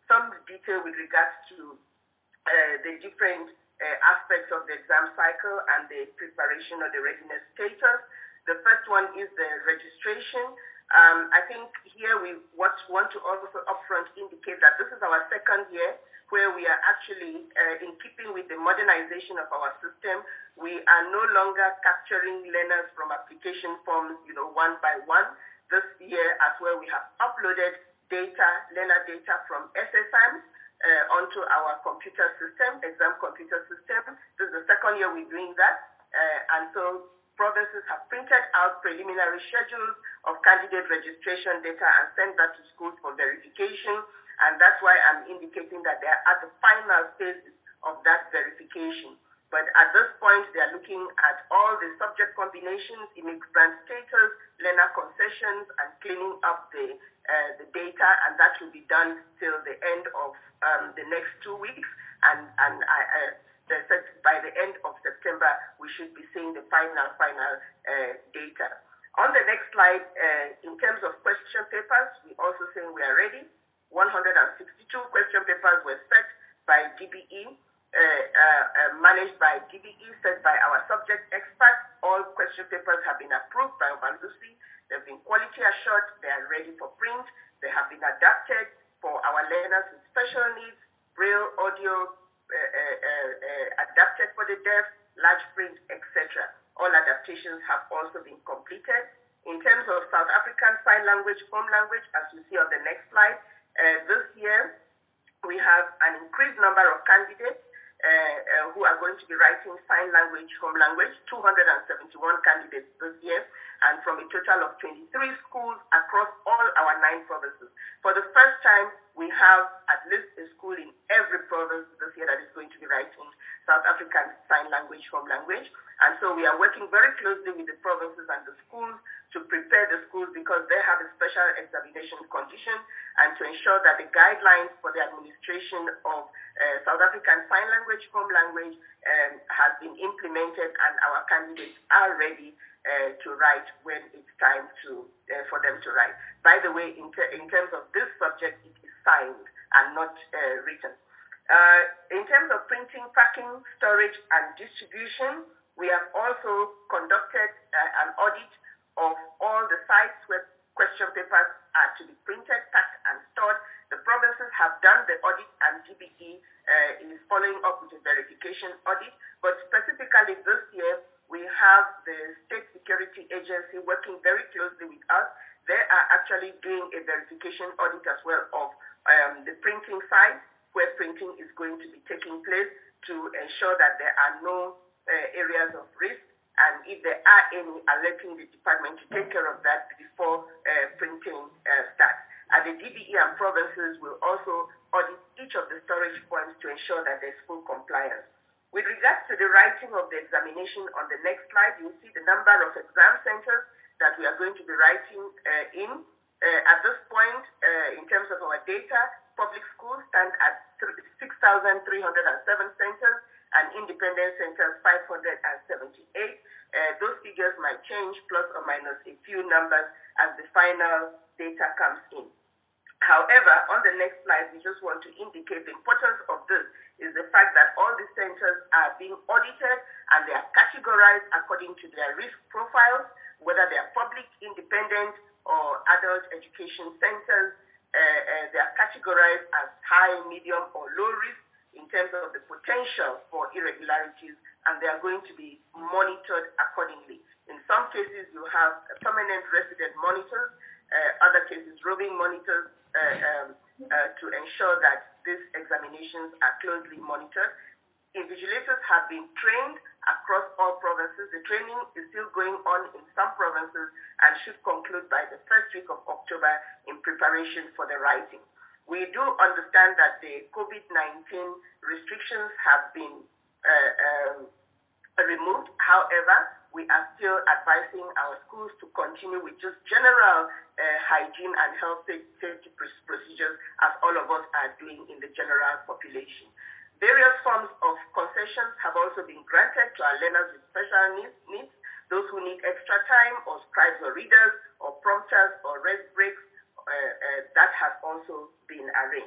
some detail with regards to uh, the different uh, aspects of the exam cycle and the preparation or the readiness status. The first one is the registration. Um, I think here we want, want to also upfront indicate that this is our second year where we are actually uh, in keeping with the modernization of our system. We are no longer capturing learners from application forms, you know, one by one. This year as well, we have uploaded data, learner data from S S Ms uh, onto our computer system, exam computer system. This is the second year we're doing that. Uh, and so provinces have printed out preliminary schedules of candidate registration data and sent that to schools for verification. And that's why I'm indicating that they are at the final stages of that verification. But at this point, they are looking at all the subject combinations, immigrant status, learner concessions, and cleaning up the, uh, the data, and that will be done till the end of um, the next two weeks. And, and I, uh, they said by the end of September, we should be seeing the final, final uh, data. On the next slide, uh, in terms of question papers, we also saying we are ready. one hundred sixty-two question papers were set by D B E, uh, uh, uh, managed by D B E, set by our subject experts. All question papers have been approved by Obanlusi. They've been quality assured. They are ready for print. They have been adapted for our learners with special needs, braille, audio, uh, uh, uh, uh, adapted for the deaf, large print, et cetera. All adaptations have also been completed. In terms of South African Sign Language, home language, as you see on the next slide, uh, this year we have an increased number of candidates uh, uh, who are going to be writing sign language, home language, two hundred seventy-one candidates this year, and from a total of twenty-three schools across all our nine provinces. For the first time, we have at least a school in every province this year that is going to be writing South African Sign Language, home language. And so we are working very closely with the provinces and the schools to prepare the schools because they have a special examination condition, and to ensure that the guidelines for the administration of uh, South African Sign Language, home language um, has been implemented, and our candidates are ready uh, to write when it's time to uh, for them to write. By the way, in, ter in terms of this subject, it is signed and not uh, written. Uh, in terms of printing, packing, storage, and distribution, we have also conducted uh, an audit of all the sites where question papers are to be printed, packed, and stored. The provinces have done the audit, and D B E uh, is following up with a verification audit. But specifically this year, we have the State Security Agency working very closely with us. They are actually doing a verification audit as well of um, the printing sites where printing is going to be taking place to ensure that there are no uh, areas of risk, and if there are any, alerting the department to take care of that before uh, printing uh, starts. And the D B E and provinces will also audit each of the storage points to ensure that there's full compliance. With regards to the writing of the examination on the next slide, you'll see the number of exam centers that we are going to be writing uh, in. Uh, at this point, uh, in terms of our data, public schools stand at six thousand three hundred seven centers, and independent centers five hundred seventy-eight. Uh, those figures might change plus or minus a few numbers as the final data comes in. However, on the next slide, we just want to indicate the importance of this is the fact that all the centers are being audited and they are categorized according to their risk profiles, whether they are public, independent, or adult education centers. Uh, uh, they are categorized as high, medium, or low risk in terms of the potential for irregularities, and they are going to be monitored accordingly. In some cases, you have permanent resident monitors, uh, other cases, roving monitors uh, um, uh, to ensure that these examinations are closely monitored. Invigilators have been trained across all provinces. The training is still going on in some provinces and should conclude by the first week of October in preparation for the writing. We do understand that the COVID nineteen restrictions have been uh, um, removed. However, we are still advising our schools to continue with just general uh, hygiene and health safety procedures, as all of us are doing in the general population. Various forms of concessions have also been granted to our learners with special needs, those who need extra time, or scribes or readers, or prompters, or rest breaks. Uh, uh, that has also been arranged.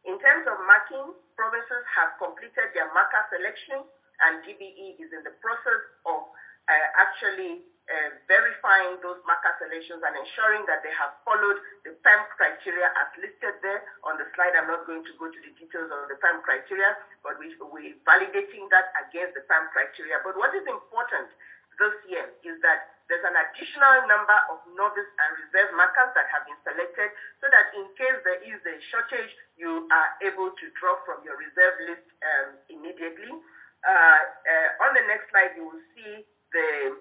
In terms of marking, provinces have completed their marker selection, and D B E is in the process of uh, actually uh, verifying those marker selections and ensuring that they have followed the P A M criteria as listed there on the slide. I'm not going to go to the details of the P A M criteria, but we, we're validating that against the P A M criteria. But what is important this year is that there's an additional number of novice and reserve markers that have been selected so that in case there is a shortage, you are able to draw from your reserve list um, immediately. Uh, uh, on the next slide, you will see the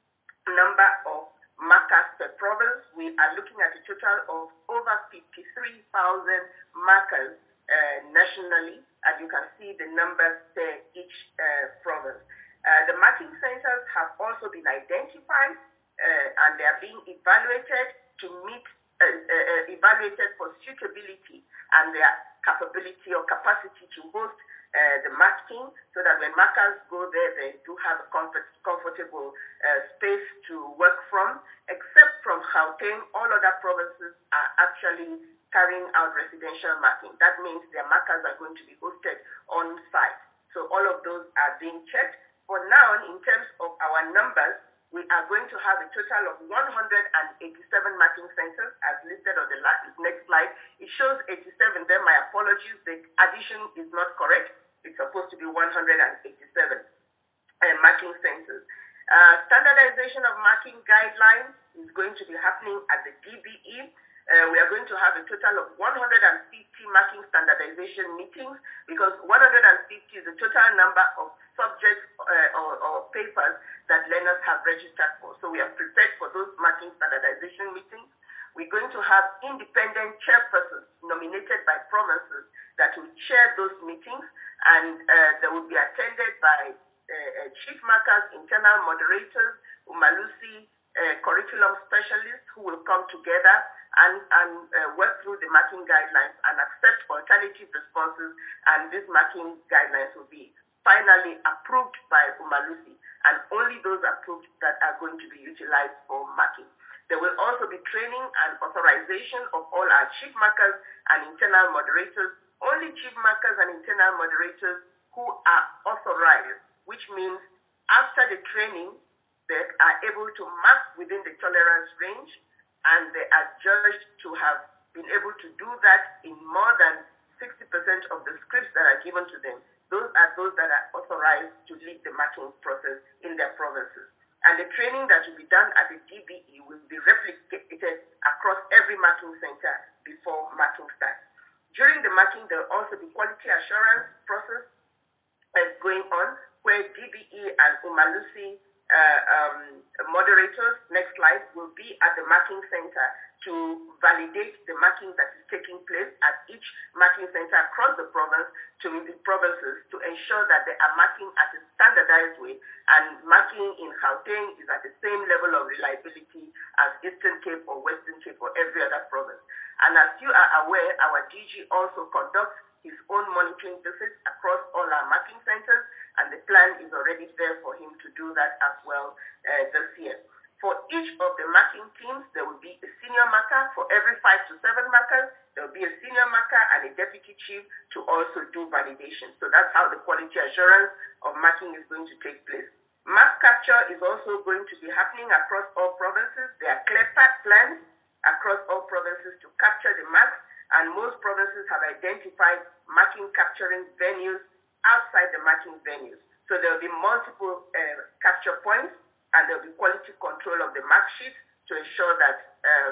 number of markers per province. We are looking at a total of over fifty-three thousand markers uh, nationally, and you can see the numbers per each uh, province. Uh, the marking centers have also been identified uh, and they are being evaluated to meet, uh, uh, evaluated for suitability and their capability or capacity to host uh, the marking, so that when markers go there, they do have a comfort, comfortable uh, space to work from. Except from Gauteng, all other provinces are actually carrying out residential marking. That means their markers are going to be hosted on site. So all of those are being checked. For now, in terms of our numbers, we are going to have a total of one hundred eighty-seven marking centers as listed on the next slide. It shows eighty-seven there. My apologies, the addition is not correct. It's supposed to be one hundred eighty-seven uh, marking centers. Uh, standardization of marking guidelines is going to be happening at the D B E. Uh, we are going to have a total of one hundred fifty marking standardization meetings, because one hundred fifty is the total number of subjects uh, or, or papers that learners have registered for. So we are prepared for those marking standardization meetings. We're going to have independent chairpersons nominated by provinces that will chair those meetings, and uh, they will be attended by uh, chief markers, internal moderators, Umalusi, uh, curriculum specialists who will come together and, and uh, work through the marking guidelines and accept alternative responses, and these marking guidelines will be finally approved by Umalusi, and only those approved that are going to be utilized for marking. There will also be training and authorization of all our chief markers and internal moderators. Only chief markers and internal moderators who are authorized, which means after the training, they are able to mark within the tolerance range, and they are judged to have been able to do that in more than sixty percent of the scripts that are given to them. Those are those that are authorized to lead the marking process in their provinces. And the training that will be done at the D B E will be replicated across every marking center before marking starts. During the marking, there will also be quality assurance process uh, going on, where D B E and Umalusi uh, um, moderators, next slide, will be at the marking center to validate the marking that is taking place at each marking center across the province to the provinces to ensure that they are marking at a standardized way, and marking in Gauteng is at the same level of reliability as Eastern Cape or Western Cape or every other province. And as you are aware, our D G also conducts his own monitoring visits across all our marking centers, and the plan is already there for him to do that as well uh, this year. For each of the marking teams, there will be a senior marker. For every five to seven markers, there will be a senior marker and a deputy chief to also do validation. So that's how the quality assurance of marking is going to take place. Mark capture is also going to be happening across all provinces. There are clear path plans across all provinces to capture the marks, and most provinces have identified marking capturing venues outside the marking venues. So there will be multiple uh, capture points, and there will be quality control of the mark sheets to ensure that um,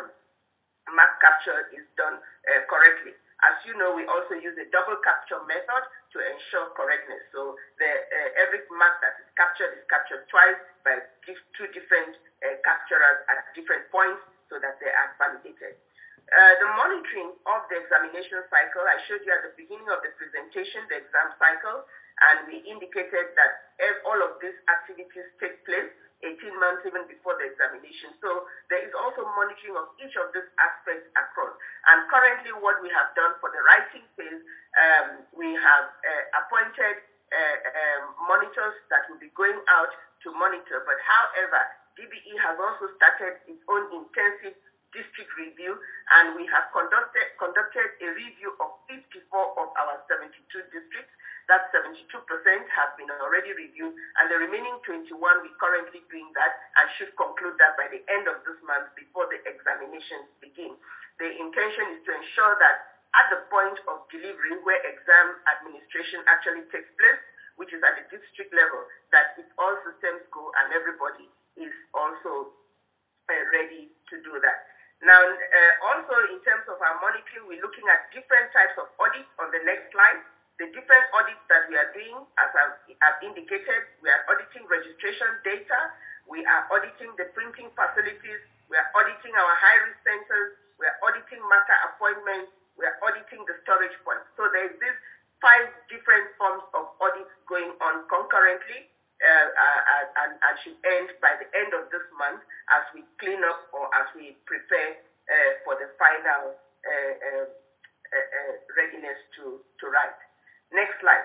mark capture is done uh, correctly. As you know, we also use a double capture method to ensure correctness. So the, uh, every mark that is captured is captured twice by two different uh, capturers at different points so that they are validated. Uh, the monitoring of the examination cycle, I showed you at the beginning of the presentation, the exam cycle, and we indicated that if all of these activities take place eighteen months even before the examination. So there is also monitoring of each of these aspects across. And currently what we have done for the writing phase, um, we have uh, appointed uh, um, monitors that will be going out to monitor. But however, D B E has also started its own intensive district review, and we have conducted, conducted a review of fifty-four of our seventy-two districts. That seventy-two percent have been already reviewed, and the remaining twenty-one, we're currently doing that and should conclude that by the end of this month before the examinations begin. The intention is to ensure that at the point of delivery where exam administration actually takes place, which is at the district level, that if all systems go and everybody is also uh, ready to do that. Now, uh, also in terms of our monitoring, we're looking at different types of audits on the next slide. The different audits that we are doing, as I've, I've indicated, we are auditing registration data, we are auditing the printing facilities, we are auditing our high-risk centers, we are auditing marker appointments, we are auditing the storage points. So there is this five different forms of audits going on concurrently, uh, uh, and, and should end by the end of this month as we clean up or as we prepare uh, for the final uh, uh, uh, uh, readiness to, to write. Next slide.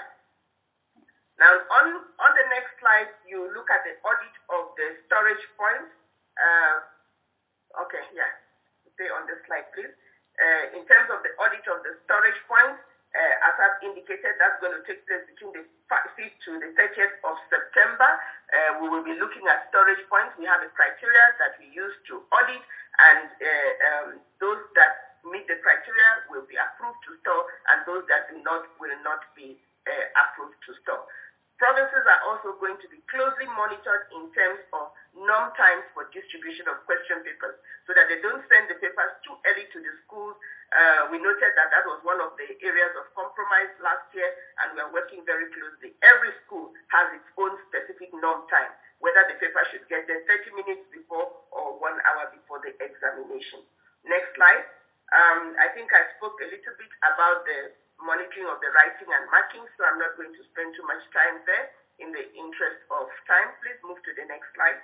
Now, on, on the next slide, you look at the audit of the storage points. Uh, okay, yeah, stay on the slide, please. Uh, in terms of the audit of the storage points, uh, as I've indicated, that's going to take place between the fifth to the thirtieth of September. Uh, we will be looking at storage points. We have a criteria that we use to audit, and uh, um, those that meet the criteria will be approved to store, and those that do not will not be uh, approved to store. Provinces are also going to be closely monitored in terms of norm times for distribution of question papers, so that they don't send the papers too early to the schools. Uh, we noted that that was one of the areas of compromise last year, and we are working very closely. Every school has its own specific norm time, whether the paper should get there thirty minutes before or one hour before the examination. Next slide. Um, I think I spoke a little bit about the monitoring of the writing and marking, so I'm not going to spend too much time there in the interest of time. Please move to the next slide.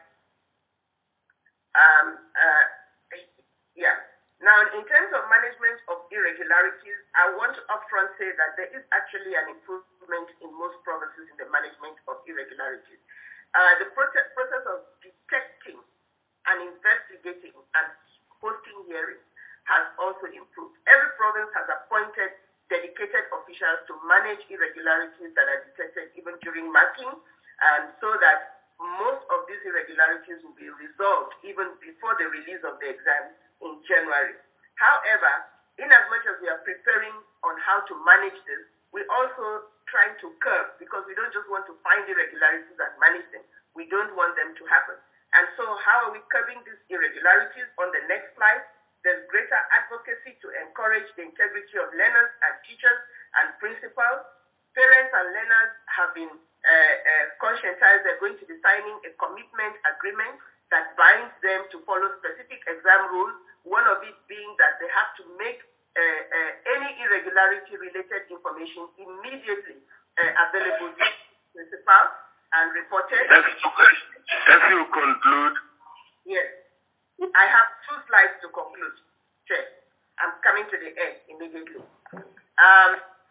Um, uh, yeah. Now, in terms of management of irregularities, I want to upfront say that there is actually an improvement in most provinces in the management of irregularities. Uh, the process, process of detecting and investigating and hosting hearings has also improved. Every province has appointed dedicated officials to manage irregularities that are detected even during marking, and so that most of these irregularities will be resolved even before the release of the exam in January. However, in as much as we are preparing on how to manage this, we're also trying to curb, because we don't just want to find irregularities and manage them. We don't want them to happen. And so how are we curbing these irregularities? On the next slide, there's greater advocacy to encourage the integrity of learners and teachers and principals. Parents and learners have been uh, uh, conscientized. They're going to be signing a commitment agreement that binds them to follow specific exam rules, one of it being that they have to make uh, uh, any irregularity-related information immediately uh, available to principals and reported. As, as you conclude. Yes. I have two slides to conclude, Chair. I'm coming to the end immediately. Um,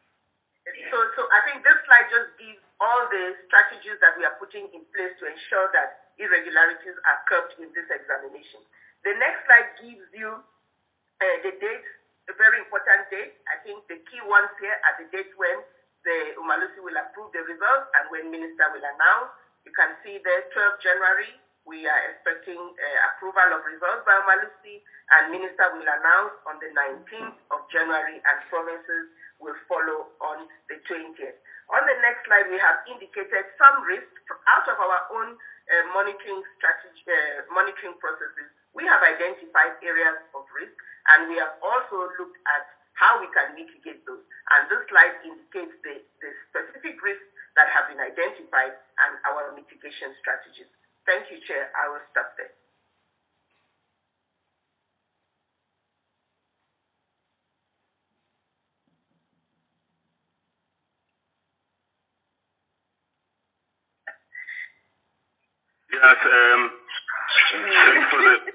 so, so I think this slide just gives all the strategies that we are putting in place to ensure that irregularities are curbed in this examination. The next slide gives you uh, the dates, a very important date. I think the key ones here are the dates when the Umalusi will approve the results and when Minister will announce. You can see there, twelfth January, we are expecting uh, approval of results by Umalusi, and Minister will announce on the nineteenth of January, and provinces will follow on the twentieth. On the next slide, we have indicated some risks out of our own uh, monitoring strategy, uh, monitoring processes. We have identified areas of risk, and we have also looked at how we can mitigate those. And this slide indicates the, the specific risks that have been identified and our mitigation strategies. Thank you, Chair. I will stop there. Yes, um, thanks for the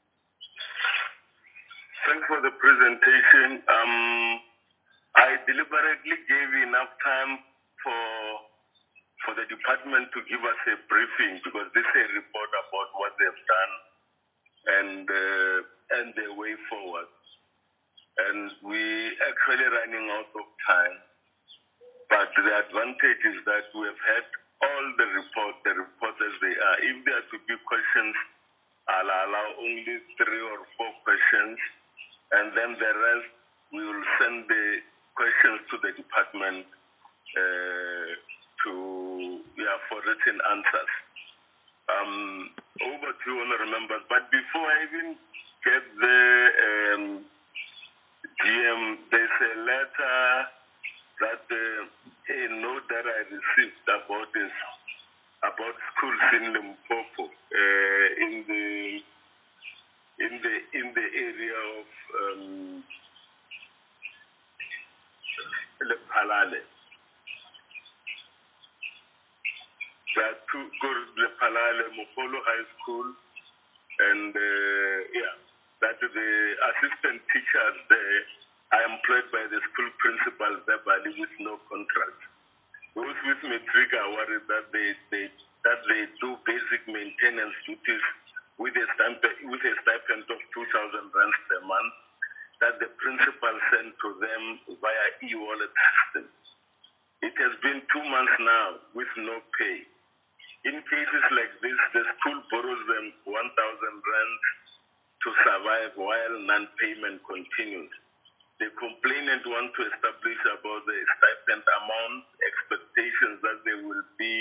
thanks for the presentation. Um, I deliberately gave enough time for for the department to give us a briefing, because this is a report about what they've done, and uh, and the way forward. And we actually running out of time. But the advantage is that we have had all the reports, the reports as they are. If there are to be questions, I'll allow only three or four questions, and then the rest we will send the questions to the department uh, to yeah for written answers. Um, over to you, honourable members. But before I even get the um, G M, there's a letter that uh, a note that I received about this about schools in Limpopo uh, in the in the in the area of um, Lephalale. There are two schools, Lephalale, Mopolo High School, and uh, yeah, that the assistant teachers there are employed by the school principal verbally with no contract. Those with matric are worried that they, they that they do basic maintenance duties with a stipend with a stipend of two thousand rands per month that the principal sent to them via e-wallet system. It has been two months now with no pay. In cases like this, the school borrows them one thousand rands to survive while non-payment continues. The complainant wants to establish about the stipend amount, expectations that there will be,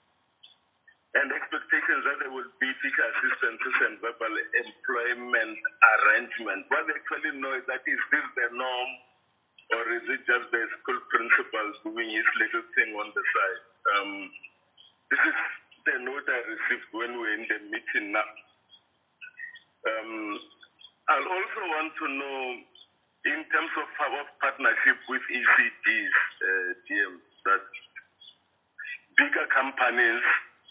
and expectations that there will be teacher assistances and verbal employment arrangement. What they actually know is that is this the norm, or is it just the school principal doing his little thing on the side? Um, this is the note I received when we were in the meeting now. Um, I'll also want to know, in terms of our partnership with E C Ds, uh, D M, that bigger companies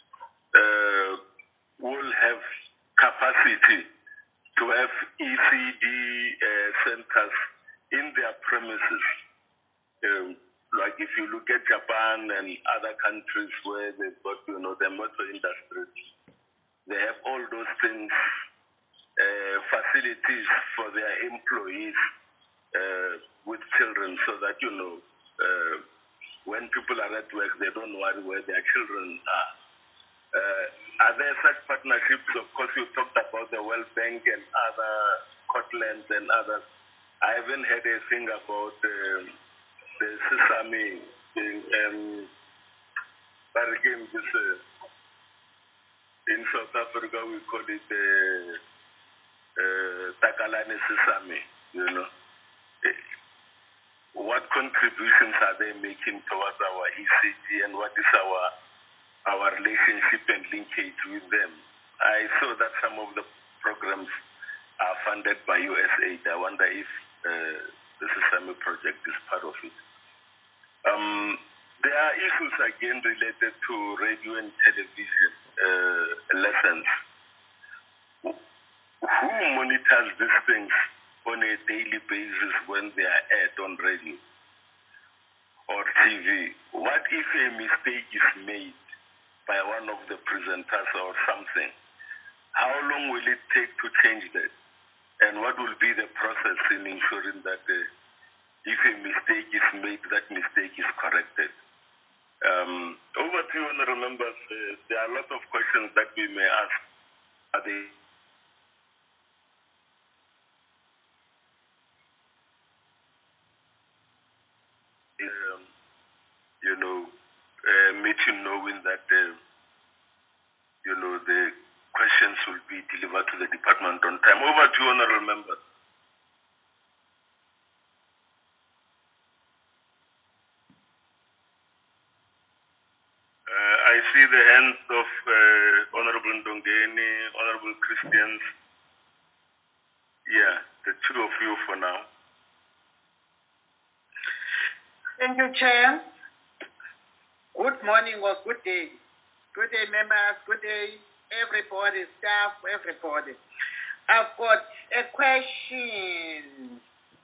uh, will have capacity to have E C D uh, centers in their premises. Um, like if you look at Japan and other countries where they've got, you know, the motor industry, they have all those things, uh, facilities for their employees uh, with children, so that, you know, uh, when people are at work, they don't worry where their children are. Uh, are there such partnerships? Of course, you talked about the World Bank and other Scotland and others. I haven't heard a thing about uh, the sesame in, um, but again, this, uh, in South Africa, we call it uh, uh, Takalani sesame, you know. What contributions are they making towards our E C G, and what is our our relationship and linkage with them? I saw that some of the programs are funded by U S A I D. I wonder if uh, the Sesame project is part of it. Um, there are issues again related to radio and television uh, lessons. Who monitors these things on a daily basis when they are aired on radio or T V? What if a mistake is made by one of the presenters or something? How long will it take to change that? And what will be the process in ensuring that uh, if a mistake is made, that mistake is corrected? Um, over to you, honourable members. Uh, there are a lot of questions that we may ask. Are they Um, you know, uh, meeting knowing that, uh, you know, the questions will be delivered to the department on time. Over to you, honourable members. Uh, I see the hands of uh, Honourable Ndongeni, Honourable Christians. Yeah, the two of you for now. Thank you, Chair. Good morning or good day. Good day, members. Good day, everybody, staff, everybody. I've got a question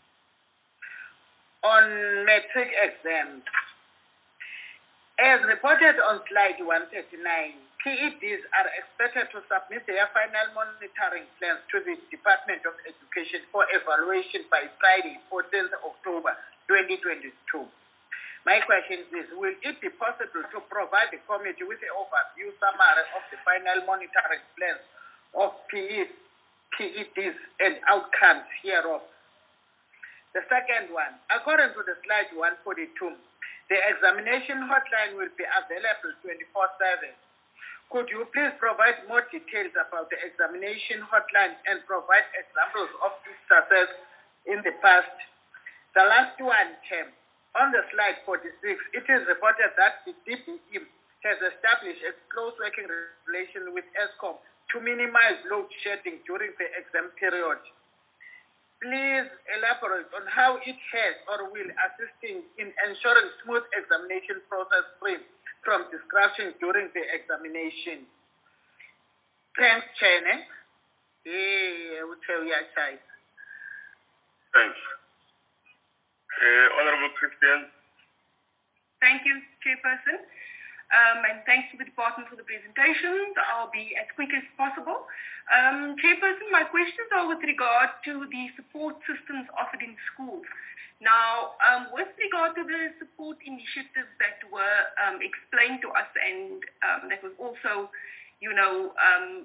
on matric exams. As reported on slide one thirty-nine, P E Ds are expected to submit their final monitoring plans to the Department of Education for evaluation by Friday, fourteenth of October, twenty twenty-two. My question is, will it be possible to provide the committee with an overview summary of the final monitoring plans of P E Ds and outcomes hereof? The second one, according to the slide one forty-two, the examination hotline will be available twenty-four seven. Could you please provide more details about the examination hotline and provide examples of its success in the past? The last one, Tim, on the slide forty-six, it is reported that the D P E has established a close working relation with ESCOM to minimize load shedding during the exam period. Please elaborate on how it has or will assisting in ensuring smooth examination process free from disruption during the examination. Thanks, Chene. Yeah, we'll tell you outside. Thanks. Uh, Honorable Christian. Thank you, Chairperson. Um, and thanks to the department for the presentations. I'll be as quick as possible. Um, Chairperson, my questions are with regard to the support systems offered in schools. Now, um, with regard to the support initiatives that were um, explained to us and um, that was also, you know, um,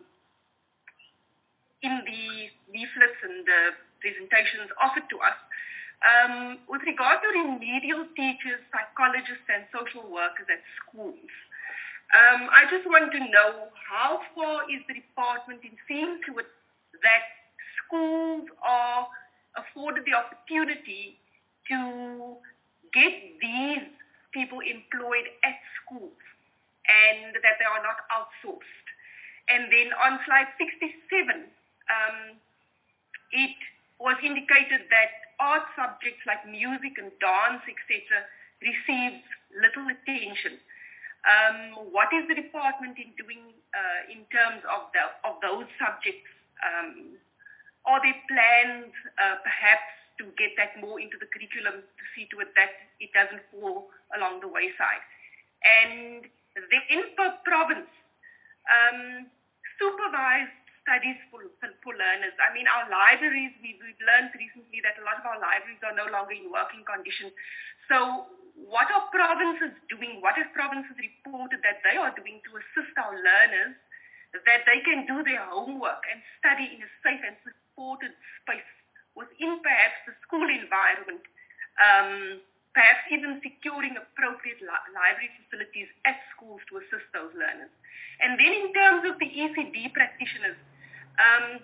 in the leaflets and the presentations offered to us, um, with regard to remedial teachers, psychologists and social workers at schools, um, I just want to know how far is the department in seeing to it that schools are afforded the opportunity to get these people employed at schools and that they are not outsourced. And then on slide sixty-seven, um, it was indicated that art subjects like music and dance, et cetera, receives little attention. Um, what is the department in doing uh, in terms of, the, of those subjects? Um, are there plans uh, perhaps to get that more into the curriculum to see to it that it doesn't fall along the wayside? And the input province, um, supervised studies for, for, for learners. I mean, our libraries, we've, we've learned recently that a lot of our libraries are no longer in working condition. So what are provinces doing? What have provinces reported that they are doing to assist our learners that they can do their homework and study in a safe and supported space within perhaps the school environment, um, perhaps even securing appropriate li- library facilities at schools to assist those learners? And then in terms of the E C D practitioners, um,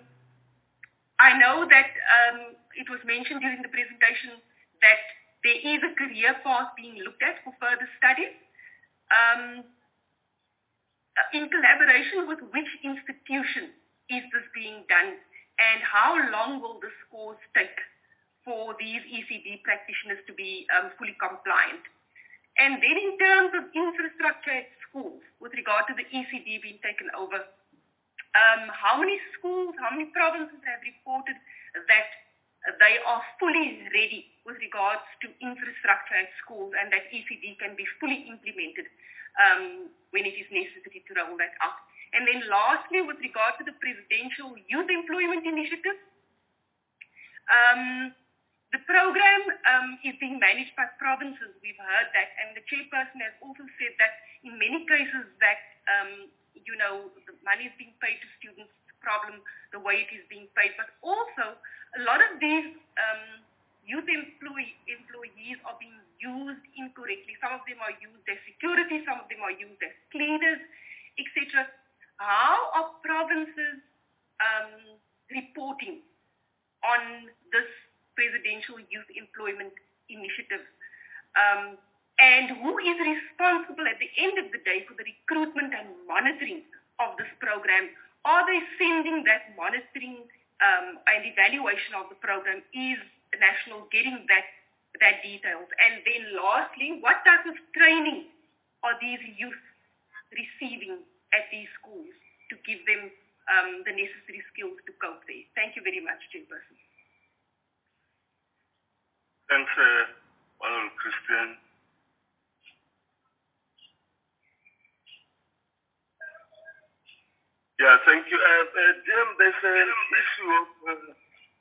I know that um, it was mentioned during the presentation that there is a career path being looked at for further studies. Um, in collaboration with which institution is this being done? And how long will this course take for these E C D practitioners to be um, fully compliant? And then in terms of infrastructure at schools, with regard to the E C D being taken over, um, how many schools, how many provinces have reported that they are fully ready with regards to infrastructure at schools and that E C D can be fully implemented um, when it is necessary to roll that out? And then lastly, with regard to the Presidential Youth Employment Initiative, um, the program um, is being managed by provinces. We've heard that, and the chairperson has also said that in many cases that, um, you know, the money is being paid to students, the problem, the way it is being paid, but also a lot of these um, youth employee, employees are being used incorrectly. Some of them are used as security, some of them are used as cleaners, et cetera. How are provinces um, reporting on this Presidential Youth Employment Initiative? Um, and who is responsible at the end of the day for the recruitment and monitoring of this program? Are they sending that monitoring um, and evaluation of the program? Is National getting that, that details? And then lastly, what type of training are these youth receiving at these schools to give them um, the necessary skills to cope there? Thank you very much, Chairperson. Thanks, uh, Honorable Christian. Jim, there's an issue of... Uh,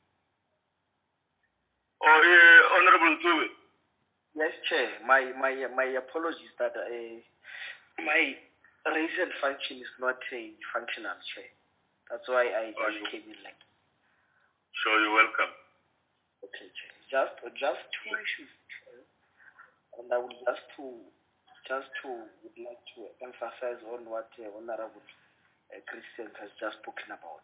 oh, uh, Honorable Zube. Yes, Chair. My my my apologies that uh, my recent function is not uh, functional, Chair. That's why I oh, just came in late. Sure, you're welcome. Okay, Chair. Just just two issues, Chair. And I would just to just to would like to emphasize on what uh, Honorable uh, Christian has just spoken about.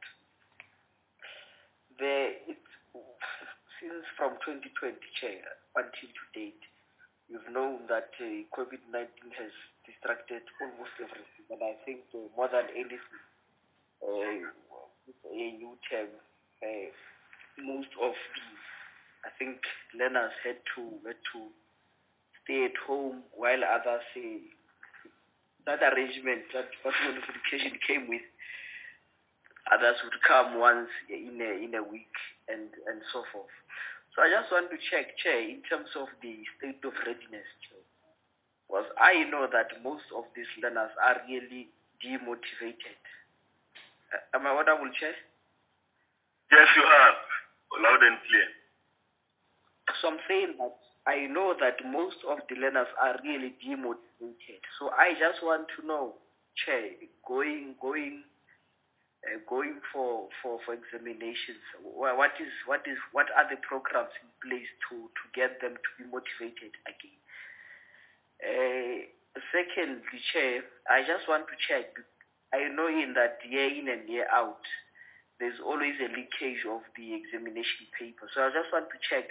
The it's since from twenty twenty, Chair, until to date, you've known that uh, COVID nineteen has distracted almost everything, and I think uh, more than anything, uh, a new term, uh, most of the, I think, learners had to had to stay at home while others, uh, that arrangement, that personal education came with, others would come once in a, in a week and, and so forth. So I just want to check, Chair, in terms of the state of readiness, Chair, because I know that most of these learners are really demotivated. Uh, am I audible, Chair? Yes, you are. Loud and clear. So I'm saying that I know that most of the learners are really demotivated. So I just want to know, Chair, going, going, Uh, going for, for, for examinations, what is what is what are the programs in place to, to get them to be motivated again? Uh, secondly, Chair, I just want to check. I know in that year in and year out, there's always a leakage of the examination paper. So I just want to check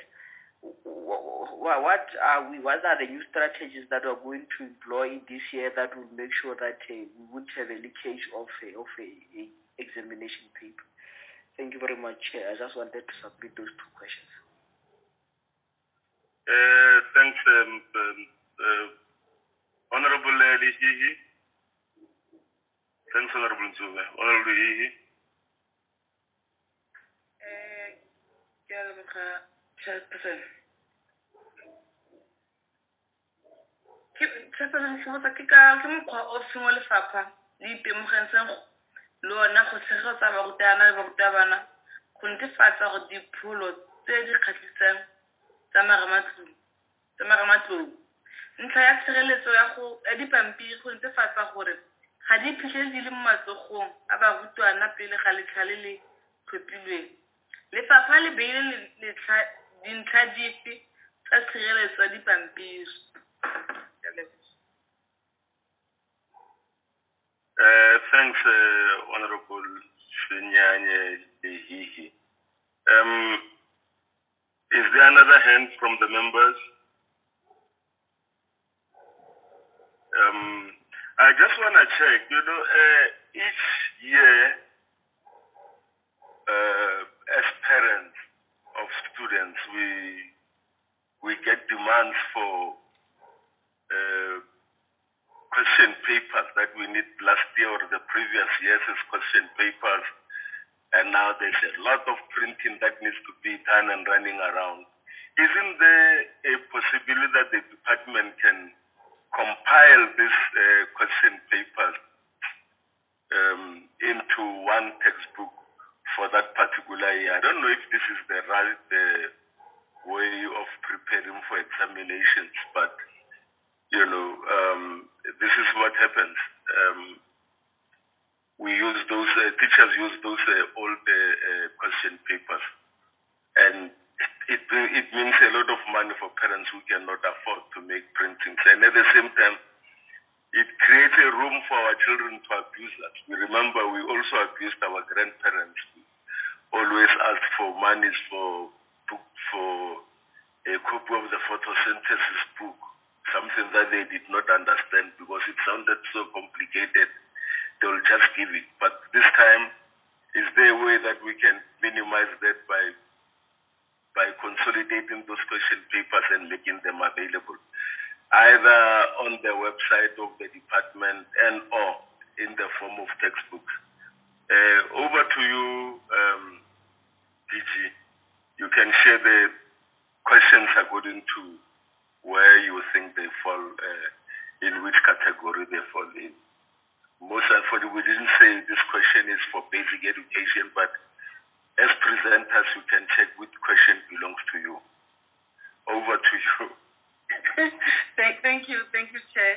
what are we, what are the new strategies that we're going to employ this year that will make sure that uh, we won't have a leakage of a, of a, a examination paper. Thank you very much, Chair. I just wanted to submit those two questions. Uh, thanks, um, um, uh, Honorable uh, Lihihi. Thanks, Honorable Zube. Honorable Lihihi. Chairperson. Chairperson, ke botsa ke ka ke mokgwa o feng o lefapha le itemogentseng le ona go tshegetsa barutwana le barutabana go netefatsa gore dipholo tse di kgatlhisang tsa marematlou tsa marematlou ntlha ya tshireletso ya go ya dipampiri go netefatsa gore ga di phitlhele di le mo matsogong a barutwana pele ga letlha le le tlhophilweng. Lefapha le beile dintlha dife tsa tshireletso ya dipampiri? Uh, thanks, uh, Honorable Shinyanye Lehihi. Um, is there another hand from the members? Um, I just want to check, you know, uh, each year, uh, as parents of students, we we get demands for uh, question papers that we need last year or the previous year's question papers, and now there's a lot of printing that needs to be done and running around. Isn't there a possibility that the department can compile these uh, question papers um, into one textbook for that particular year? I don't know if this is the right uh, way of preparing for examinations, but you know, um, this is what happens. Um, we use those, uh, teachers use those uh, old uh, uh, question papers, and it, it means a lot of money for parents who cannot afford to make printings. And at the same time, it creates a room for our children to abuse us. We remember we also abused our grandparents. We always asked for monies for, for a copy of the photosynthesis book, something that they did not understand because it sounded so complicated. They will just give it. But this time, is there a way that we can minimize that by by consolidating those question papers and making them available, either on the website of the department and or in the form of textbooks? Uh, over to you, um, D G. You can share the questions according to where you think they fall, uh, in which category they fall in. most unfortunately, we didn't say this question is for basic education, but as presenters, you can check which question belongs to you. Over to you. thank, thank you, thank you, Chair.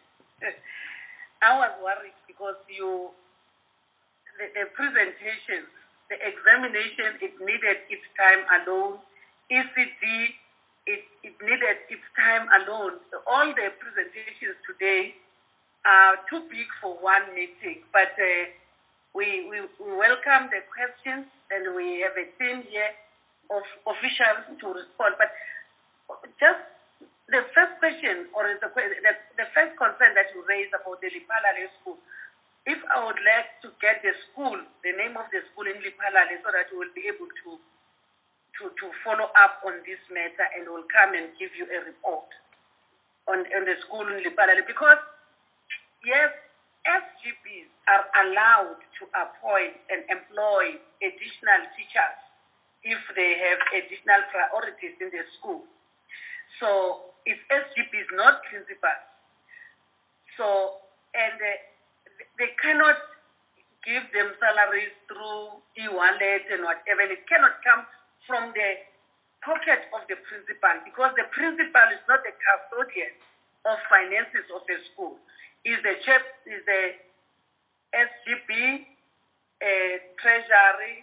I was worried because you, the, the presentation, the examination, it needed its time alone. E C D, it, it needed its time alone. So all the presentations today are too big for one meeting, but uh, we, we, we welcome the questions and we have a team here of officials to respond. But just the first question or the, the, the first concern that you raised about the Liphalale school, if I would like to get the school, the name of the school in Liphalale, so that we will be able to, to, to follow up on this matter and will come and give you a report on, on the school in Liphalale. Because, yes, S G Ps are allowed to appoint and employ additional teachers if they have additional priorities in the school. So it's S G Ps, not principals. So, and uh, they cannot give them salaries through e-wallet and whatever. And it cannot come from the pocket of the principal, because the principal is not the custodian of finances of the school. Is the chap, is the S G P, uh, treasury,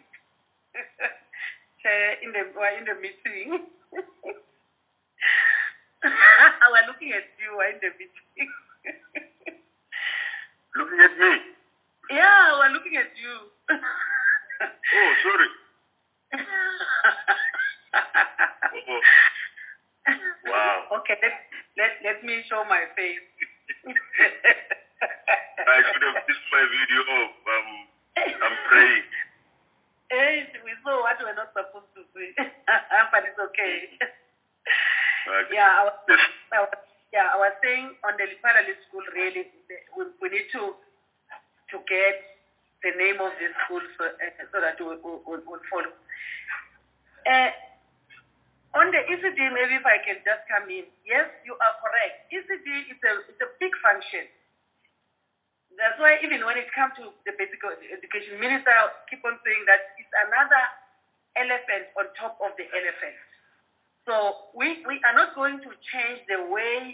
in the in the meeting. I was looking at you in the meeting. Looking at me? Yeah, I was looking at you. Oh, sorry. oh. Wow. Okay, let, let, let me show my face. I should have missed my video of um, I'm praying. Hey, we saw what we're not supposed to see. But it's okay. Okay. Yeah, I was, I was, yeah, I was saying on the Liphalale school, really, we, we need to to get the name of the school so, uh, so that we will we, we follow. Uh, on the E C D, maybe if I can just come in. Yes, you are correct. E C D is a, it's a big function. That's why even when it comes to the basic education, minister keep on saying that it's another elephant on top of the elephant. So we, we are not going to change the way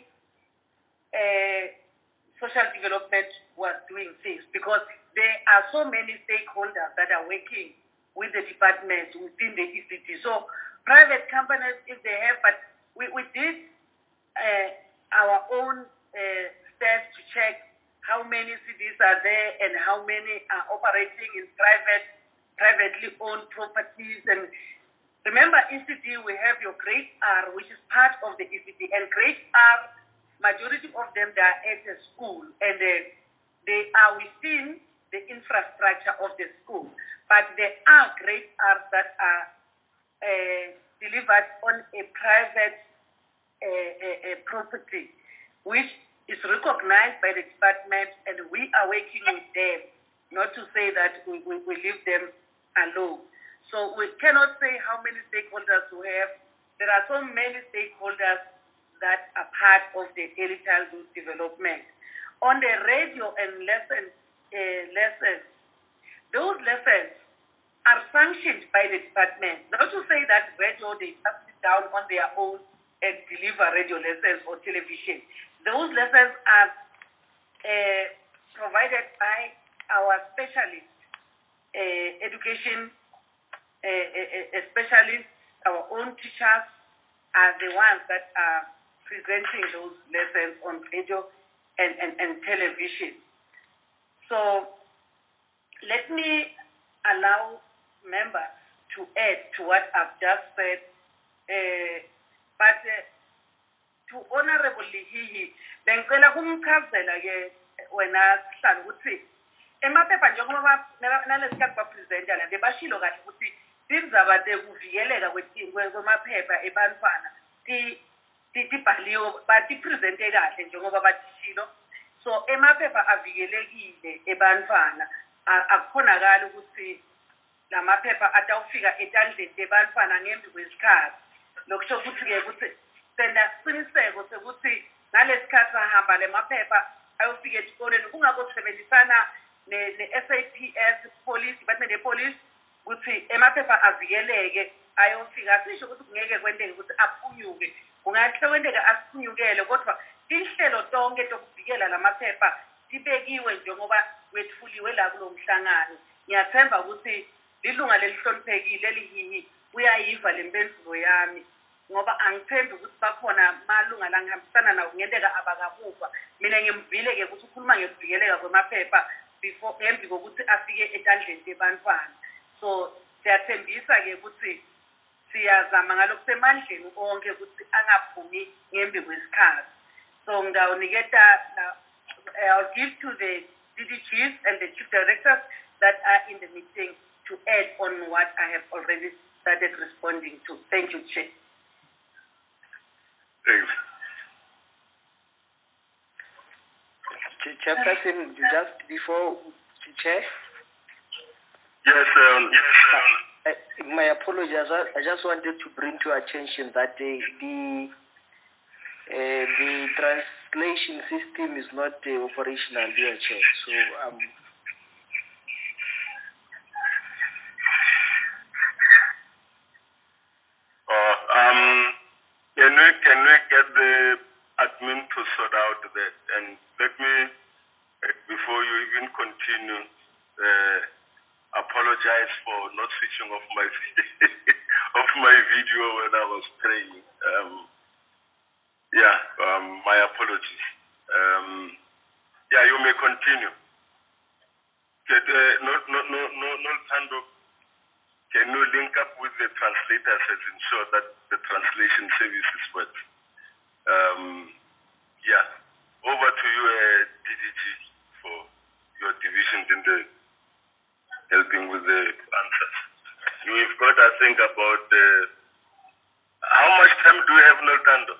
uh, social development was doing things, because there are so many stakeholders that are working with the department within the E C D. So private companies, if they have, but we, we did uh, our own uh, steps to check how many C Ds are there and how many are operating in private, privately owned properties. And remember, E C D, we have your grade R, which is part of the E C D. And grade R, majority of them, they are at a school. And uh, they are within the infrastructure of the school. But there are grade Rs that are uh, delivered on a private uh, uh, uh, property, which is recognized by the department, and we are working with them, not to say that we, we, we leave them alone. So we cannot say how many stakeholders we have. There are so many stakeholders that are part of the early childhood development. On the radio and lesson, uh, lessons, those lessons are sanctioned by the department. Not to say that radio, they sit down on their own and deliver radio lessons or television. Those lessons are uh, provided by our specialists, uh, education uh, uh, specialists, our own teachers are the ones that are presenting those lessons on radio and, and, and television. So let me allow members to add to what I've just said. Uh, but uh, to Honorable Lihihi, bengicela kumchazela ke wena Sihlalo ukuthi emaphepha njengoba nalesikhathi bapresenta la bebashilo kahle ukuthi izaba tekuvikeleka kwemaphepha ebantwana tibhaliwe batipresente kahle njengoba batishilo. So emaphepha avikelekile ebantwana, akukhonakala ukuthi lamaphepha atawufika etandleni tebantwana ngembi kwesikhathi. Lokusho ukuthi ke ukuthi sena siqiniseko sokuthi ngalesikhathi ahamba lemaphepha ayofika esikoleni kungakusebenzisana ne-S A P S police department ye-police ukuthi emaphepha avikeleke ayofika asisho ukuthi kungeke kwenteke ukuthi aphunyuke kungahle kwenteke asiphunyukele kodwa inhlelo tonke tokuvikela lamaphepha tibekiwe njengoba wethuliwe la kulo mhlangano ngiyathemba ukuthi lilunga lelihloniphekile elihingi uyayiva lempendulo yami ngoba angithembi ukuthi bakhona malunga la ngihambisana nawo ngenteka abakamuva mina ngimvile-ke ukuthi ukhuluma ngekuvikeleka kwemaphepha before ngembi kokuthi afike etandleni tebantwana so siyathembisa-ke ukuthi siyazama ngalokusemandleni onke ukuthi angaphumi ngembi kwesikhathi so ngawuniketa I'll give to the D D Gs and the chief directors that are in the meeting to add on what I have already started responding to. Thank you, Chair. Thanks. Chairperson, just before Chair. Yes, um, yes, um, uh, my apologies. I just wanted to bring to attention that the the, uh, the translation system is not uh, operational here, Chair. So um. Uh, um, can we can we get the admin to sort out that? And let me, uh, before you even continue, uh, apologize for not switching off my off my video when I was praying. Um, yeah, um, my apologies. Um, yeah, you may continue. Get, uh, no, no, no, no, no, Tando. Can you link up with the translators and ensure that the translation services work? Um, yeah, over to you, uh, D D G, for your division in the helping with the answers. We've got, I think, about uh, how much time do we have, Noltando?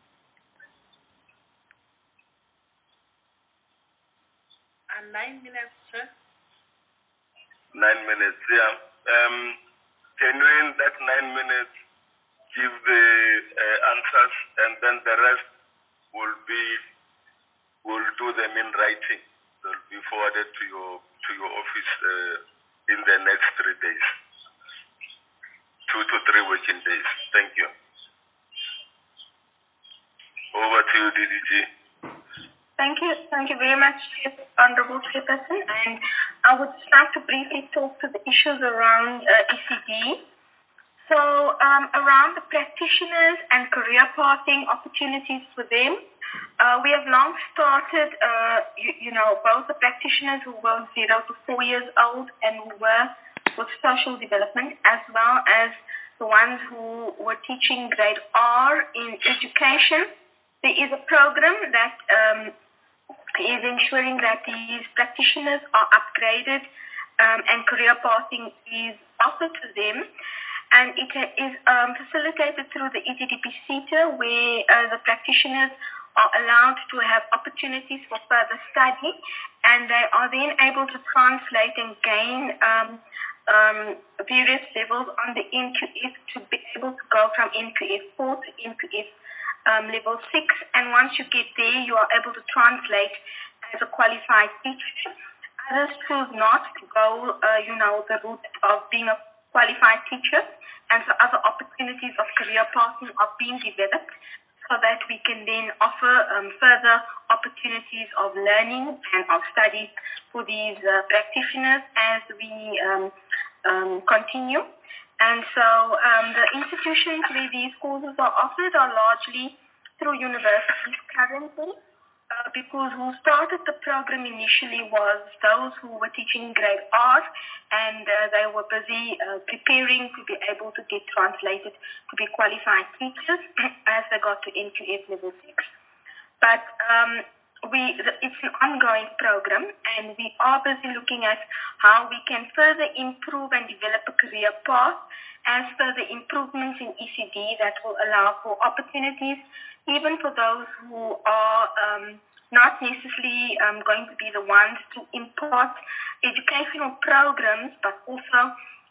Uh, nine minutes, sir. Nine minutes, yeah. Um, can you, in that nine minutes, give the uh, answers, and then the rest will be, will do them in writing. They'll be forwarded to your to your office uh, in the next three days, two to three working days. Thank you. Over to you, D D G. Thank you. Thank you very much, Honorable Chairperson. And I would like to briefly talk to the issues around uh, E C D. So um, around the practitioners and career pathing opportunities for them, uh, we have long started, uh, you, you know, both the practitioners who were zero to four years old and who were with social development, as well as the ones who were teaching grade R in education. There is a program that um, is ensuring that these practitioners are upgraded um, and career pathing is offered to them. And it is um, facilitated through the E T D P SETA, where uh, the practitioners are allowed to have opportunities for further study, and they are then able to translate and gain um, um, various levels on the N Q F to be able to go from N Q F four to N Q F um, level six. And once you get there, you are able to translate as a qualified teacher. Others choose not to go, uh, you know, the route of being a qualified teacher, and so other opportunities of career pathing are being developed so that we can then offer um, further opportunities of learning and of study for these uh, practitioners as we um, um, continue. And so um, the institutions where these courses are offered are largely through universities currently. Uh, because who started the program initially was those who were teaching grade R, and uh, they were busy uh, preparing to be able to get translated to be qualified teachers as they got to N Q F level six. But um, we, it's an ongoing program, and we are busy looking at how we can further improve and develop a career path as further improvements in E C D that will allow for opportunities even for those who are um, not necessarily um, going to be the ones to impart educational programs, but also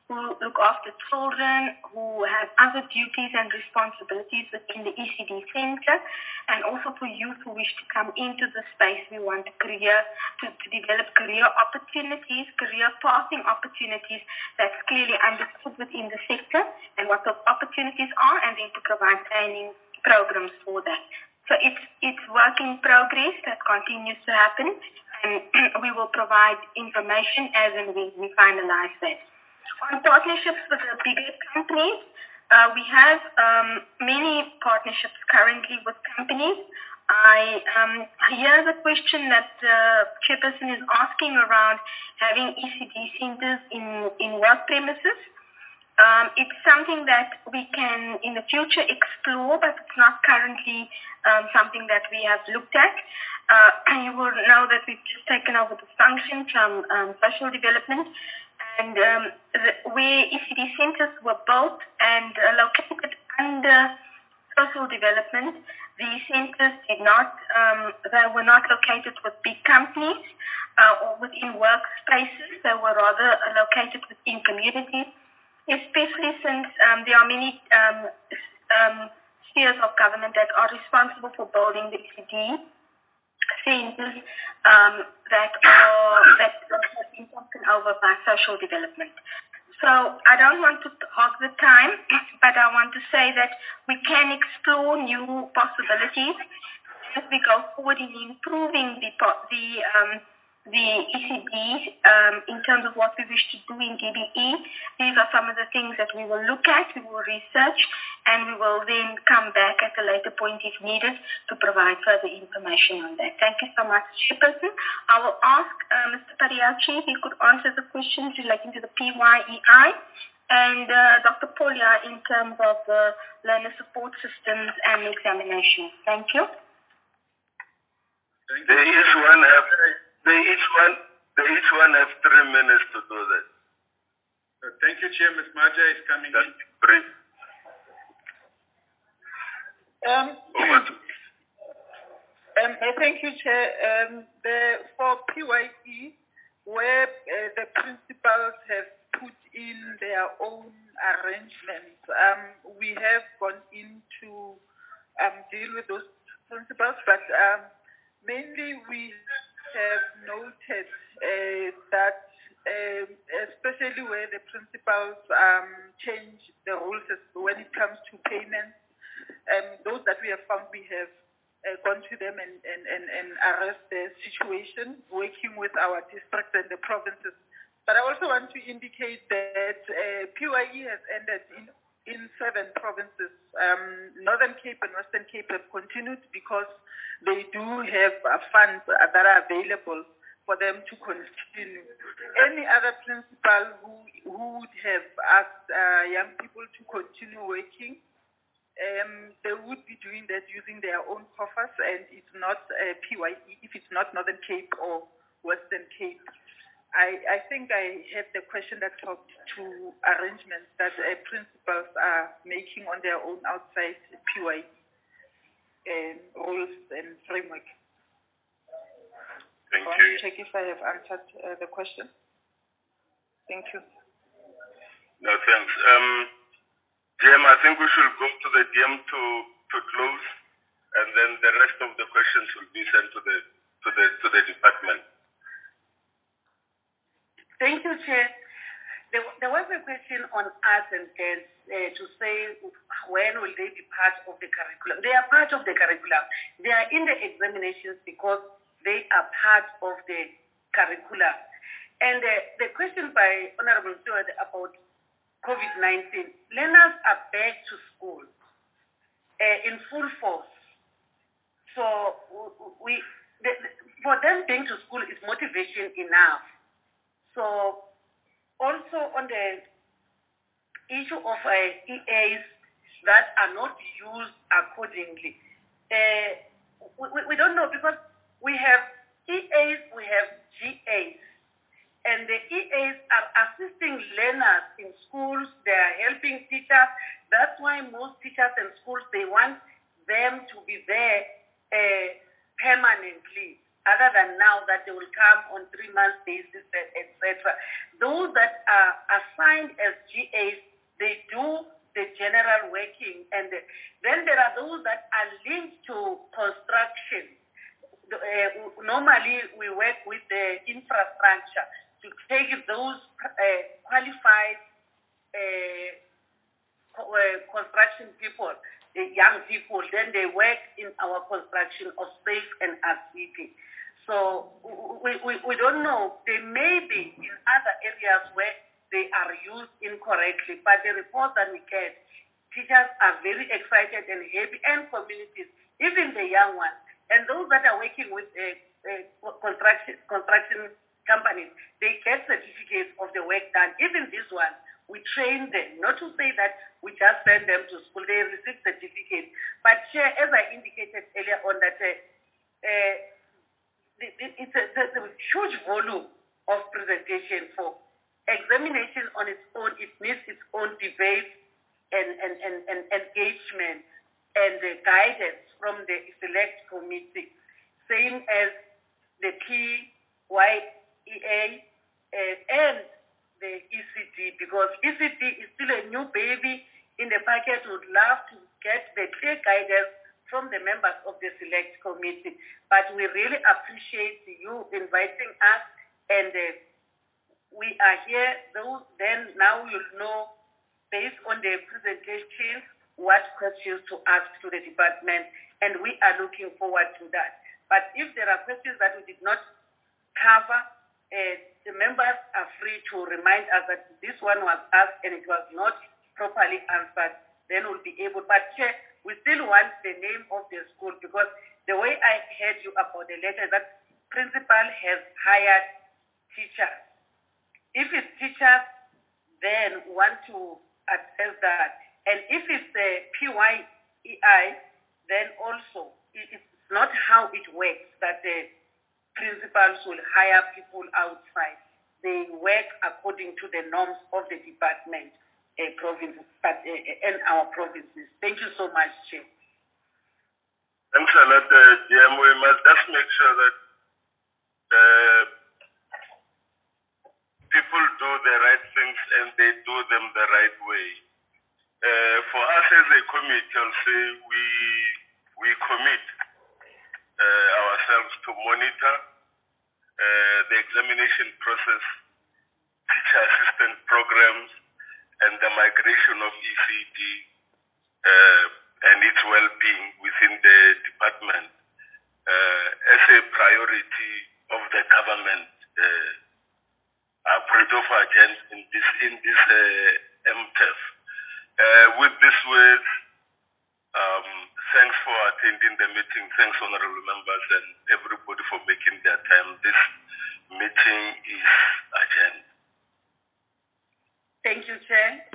who look after children, who have other duties and responsibilities within the E C D Center, and also for youth who wish to come into the space. We want career to, to develop career opportunities, career pathing opportunities that's clearly understood within the sector and what those opportunities are, and then to provide training programs for that. So it's it's work in progress that continues to happen, and we will provide information as and when we finalize that. On partnerships with the bigger companies, uh, we have um, many partnerships currently with companies. I um, hear the question that uh, Chairperson is asking around having E C D centers in, in work premises. Um, it's something that we can in the future explore, but it's not currently um, something that we have looked at. Uh, you will know that we've just taken over the function from um, social development, and um, the, where E C D centers were built and uh, located under social development, these centers did not, um, they were not located with big companies uh, or within workspaces. They were rather uh, located within communities, especially since um, there are many um, um, spheres of government that are responsible for building the E C D centers um, that are that have been taken over by social development. So I don't want to hog the time, but I want to say that we can explore new possibilities as we go forward in improving the the um, the E C D um, in terms of what we wish to do in D B E. These are some of the things that we will look at, we will research, and we will then come back at a later point if needed to provide further information on that. Thank you so much, Chairperson. I will ask uh, Mister Pariachi if he could answer the questions relating to the P Y E I and uh, Doctor Polia in terms of the learner support systems and examinations. Thank you. Thank you. There is one have, they each one they each one have three minutes to do that. Uh, thank you, Chair. Miz Maja is coming That's in. brief. Um, Over to um, uh, thank you, Chair. Um, the, for P Y E, where uh, the principals have put in their own arrangements, um, we have gone in to um, deal with those principals, but um, mainly we have noted uh, that um, especially where the principals um, change the rules when it comes to payments, um, those that we have found, we have uh, gone to them and, and, and, and arrest the situation, working with our districts and the provinces. But I also want to indicate that uh, P Y E has ended in, in seven provinces. Um, Northern Cape and Western Cape have continued because they do have uh, funds that are available for them to continue. Any other principal who, who would have asked uh, young people to continue working, um, they would be doing that using their own coffers, and it's not uh, P Y E if it's not Northern Cape or Western Cape. I, I think I had the question that talked to arrangements that uh, principals are making on their own outside P Y E um, rules and framework. Thank I want you. to check if I have answered uh, the question. Thank you. No, thanks. Um, D M, I think we should go to the D M to, to close, and then the rest of the questions will be sent to the to the to the department. Thank you, Chair. There, there was a question on arts and dance uh, to say when will they be part of the curriculum. They are part of the curriculum. They are in the examinations because they are part of the curriculum. And uh, the question by Honorable Stewart about COVID nineteen, learners are back to school uh, in full force. So we, the, for them being to school is motivation enough. So also on the issue of uh, E As that are not used accordingly, uh, we, we don't know because we have E As, we have G As. And the E As are assisting learners in schools, they are helping teachers. That's why most teachers and schools, they want them to be there uh, permanently. other than now that they will come on three-month basis, et cetera. Those that are assigned as G As, they do the general working, and then there are those that are linked to construction. Uh, normally, we work with the infrastructure to take those uh, qualified uh, co- uh, construction people, the young people, then they work in our construction of safe and activity. So we, we, we don't know. They may be in other areas where they are used incorrectly, but the reports that we get, teachers are very excited and happy, and communities, even the young ones. And those that are working with uh, uh, construction, construction companies, they get certificates of the work done. Even this one, we train them, not to say that we just send them to school, they receive certificates. But Chair, as I indicated earlier on, that uh, uh, the, the, it's a, the, the huge volume of presentation for examination on its own. It needs its own debate and, and, and, and engagement and uh, guidance from the select committee, same as the P Y E A uh, and the E C D, because E C D is still a new baby in the packet. Would love to get the clear guidance from the members of the select committee. But we really appreciate you inviting us, and uh, we are here. Though then now you'll know, based on the presentation, what questions to ask to the department, and we are looking forward to that. But if there are questions that we did not cover, uh, the members are free to remind us that this one was asked and it was not properly answered, then we'll be able. But Chair, we still want the name of the school, because the way I heard you about the letter, that principal has hired teachers. If it's teachers, then want to assess that. And if it's the P Y E I, then also it's not how it works that the principals will hire people outside. They work according to the norms of the department, uh, province, but, uh, and our provinces. Thank you so much, Chair. Thanks a lot, uh, D M. We must just make sure that uh, people do the right things and they do them the right way. Uh, for us as a committee, I'll say we we commit uh, ourselves to monitor uh, the examination process, teacher assistant programs, and the migration of E C D uh, and its well-being within the department uh, as a priority of the government. Uh, our Pareto agenda in this in this uh, M T E F. Uh, with this words, um, thanks for attending the meeting. Thanks, honorable members, and everybody for making their time. This meeting is adjourned. Thank you, Chair.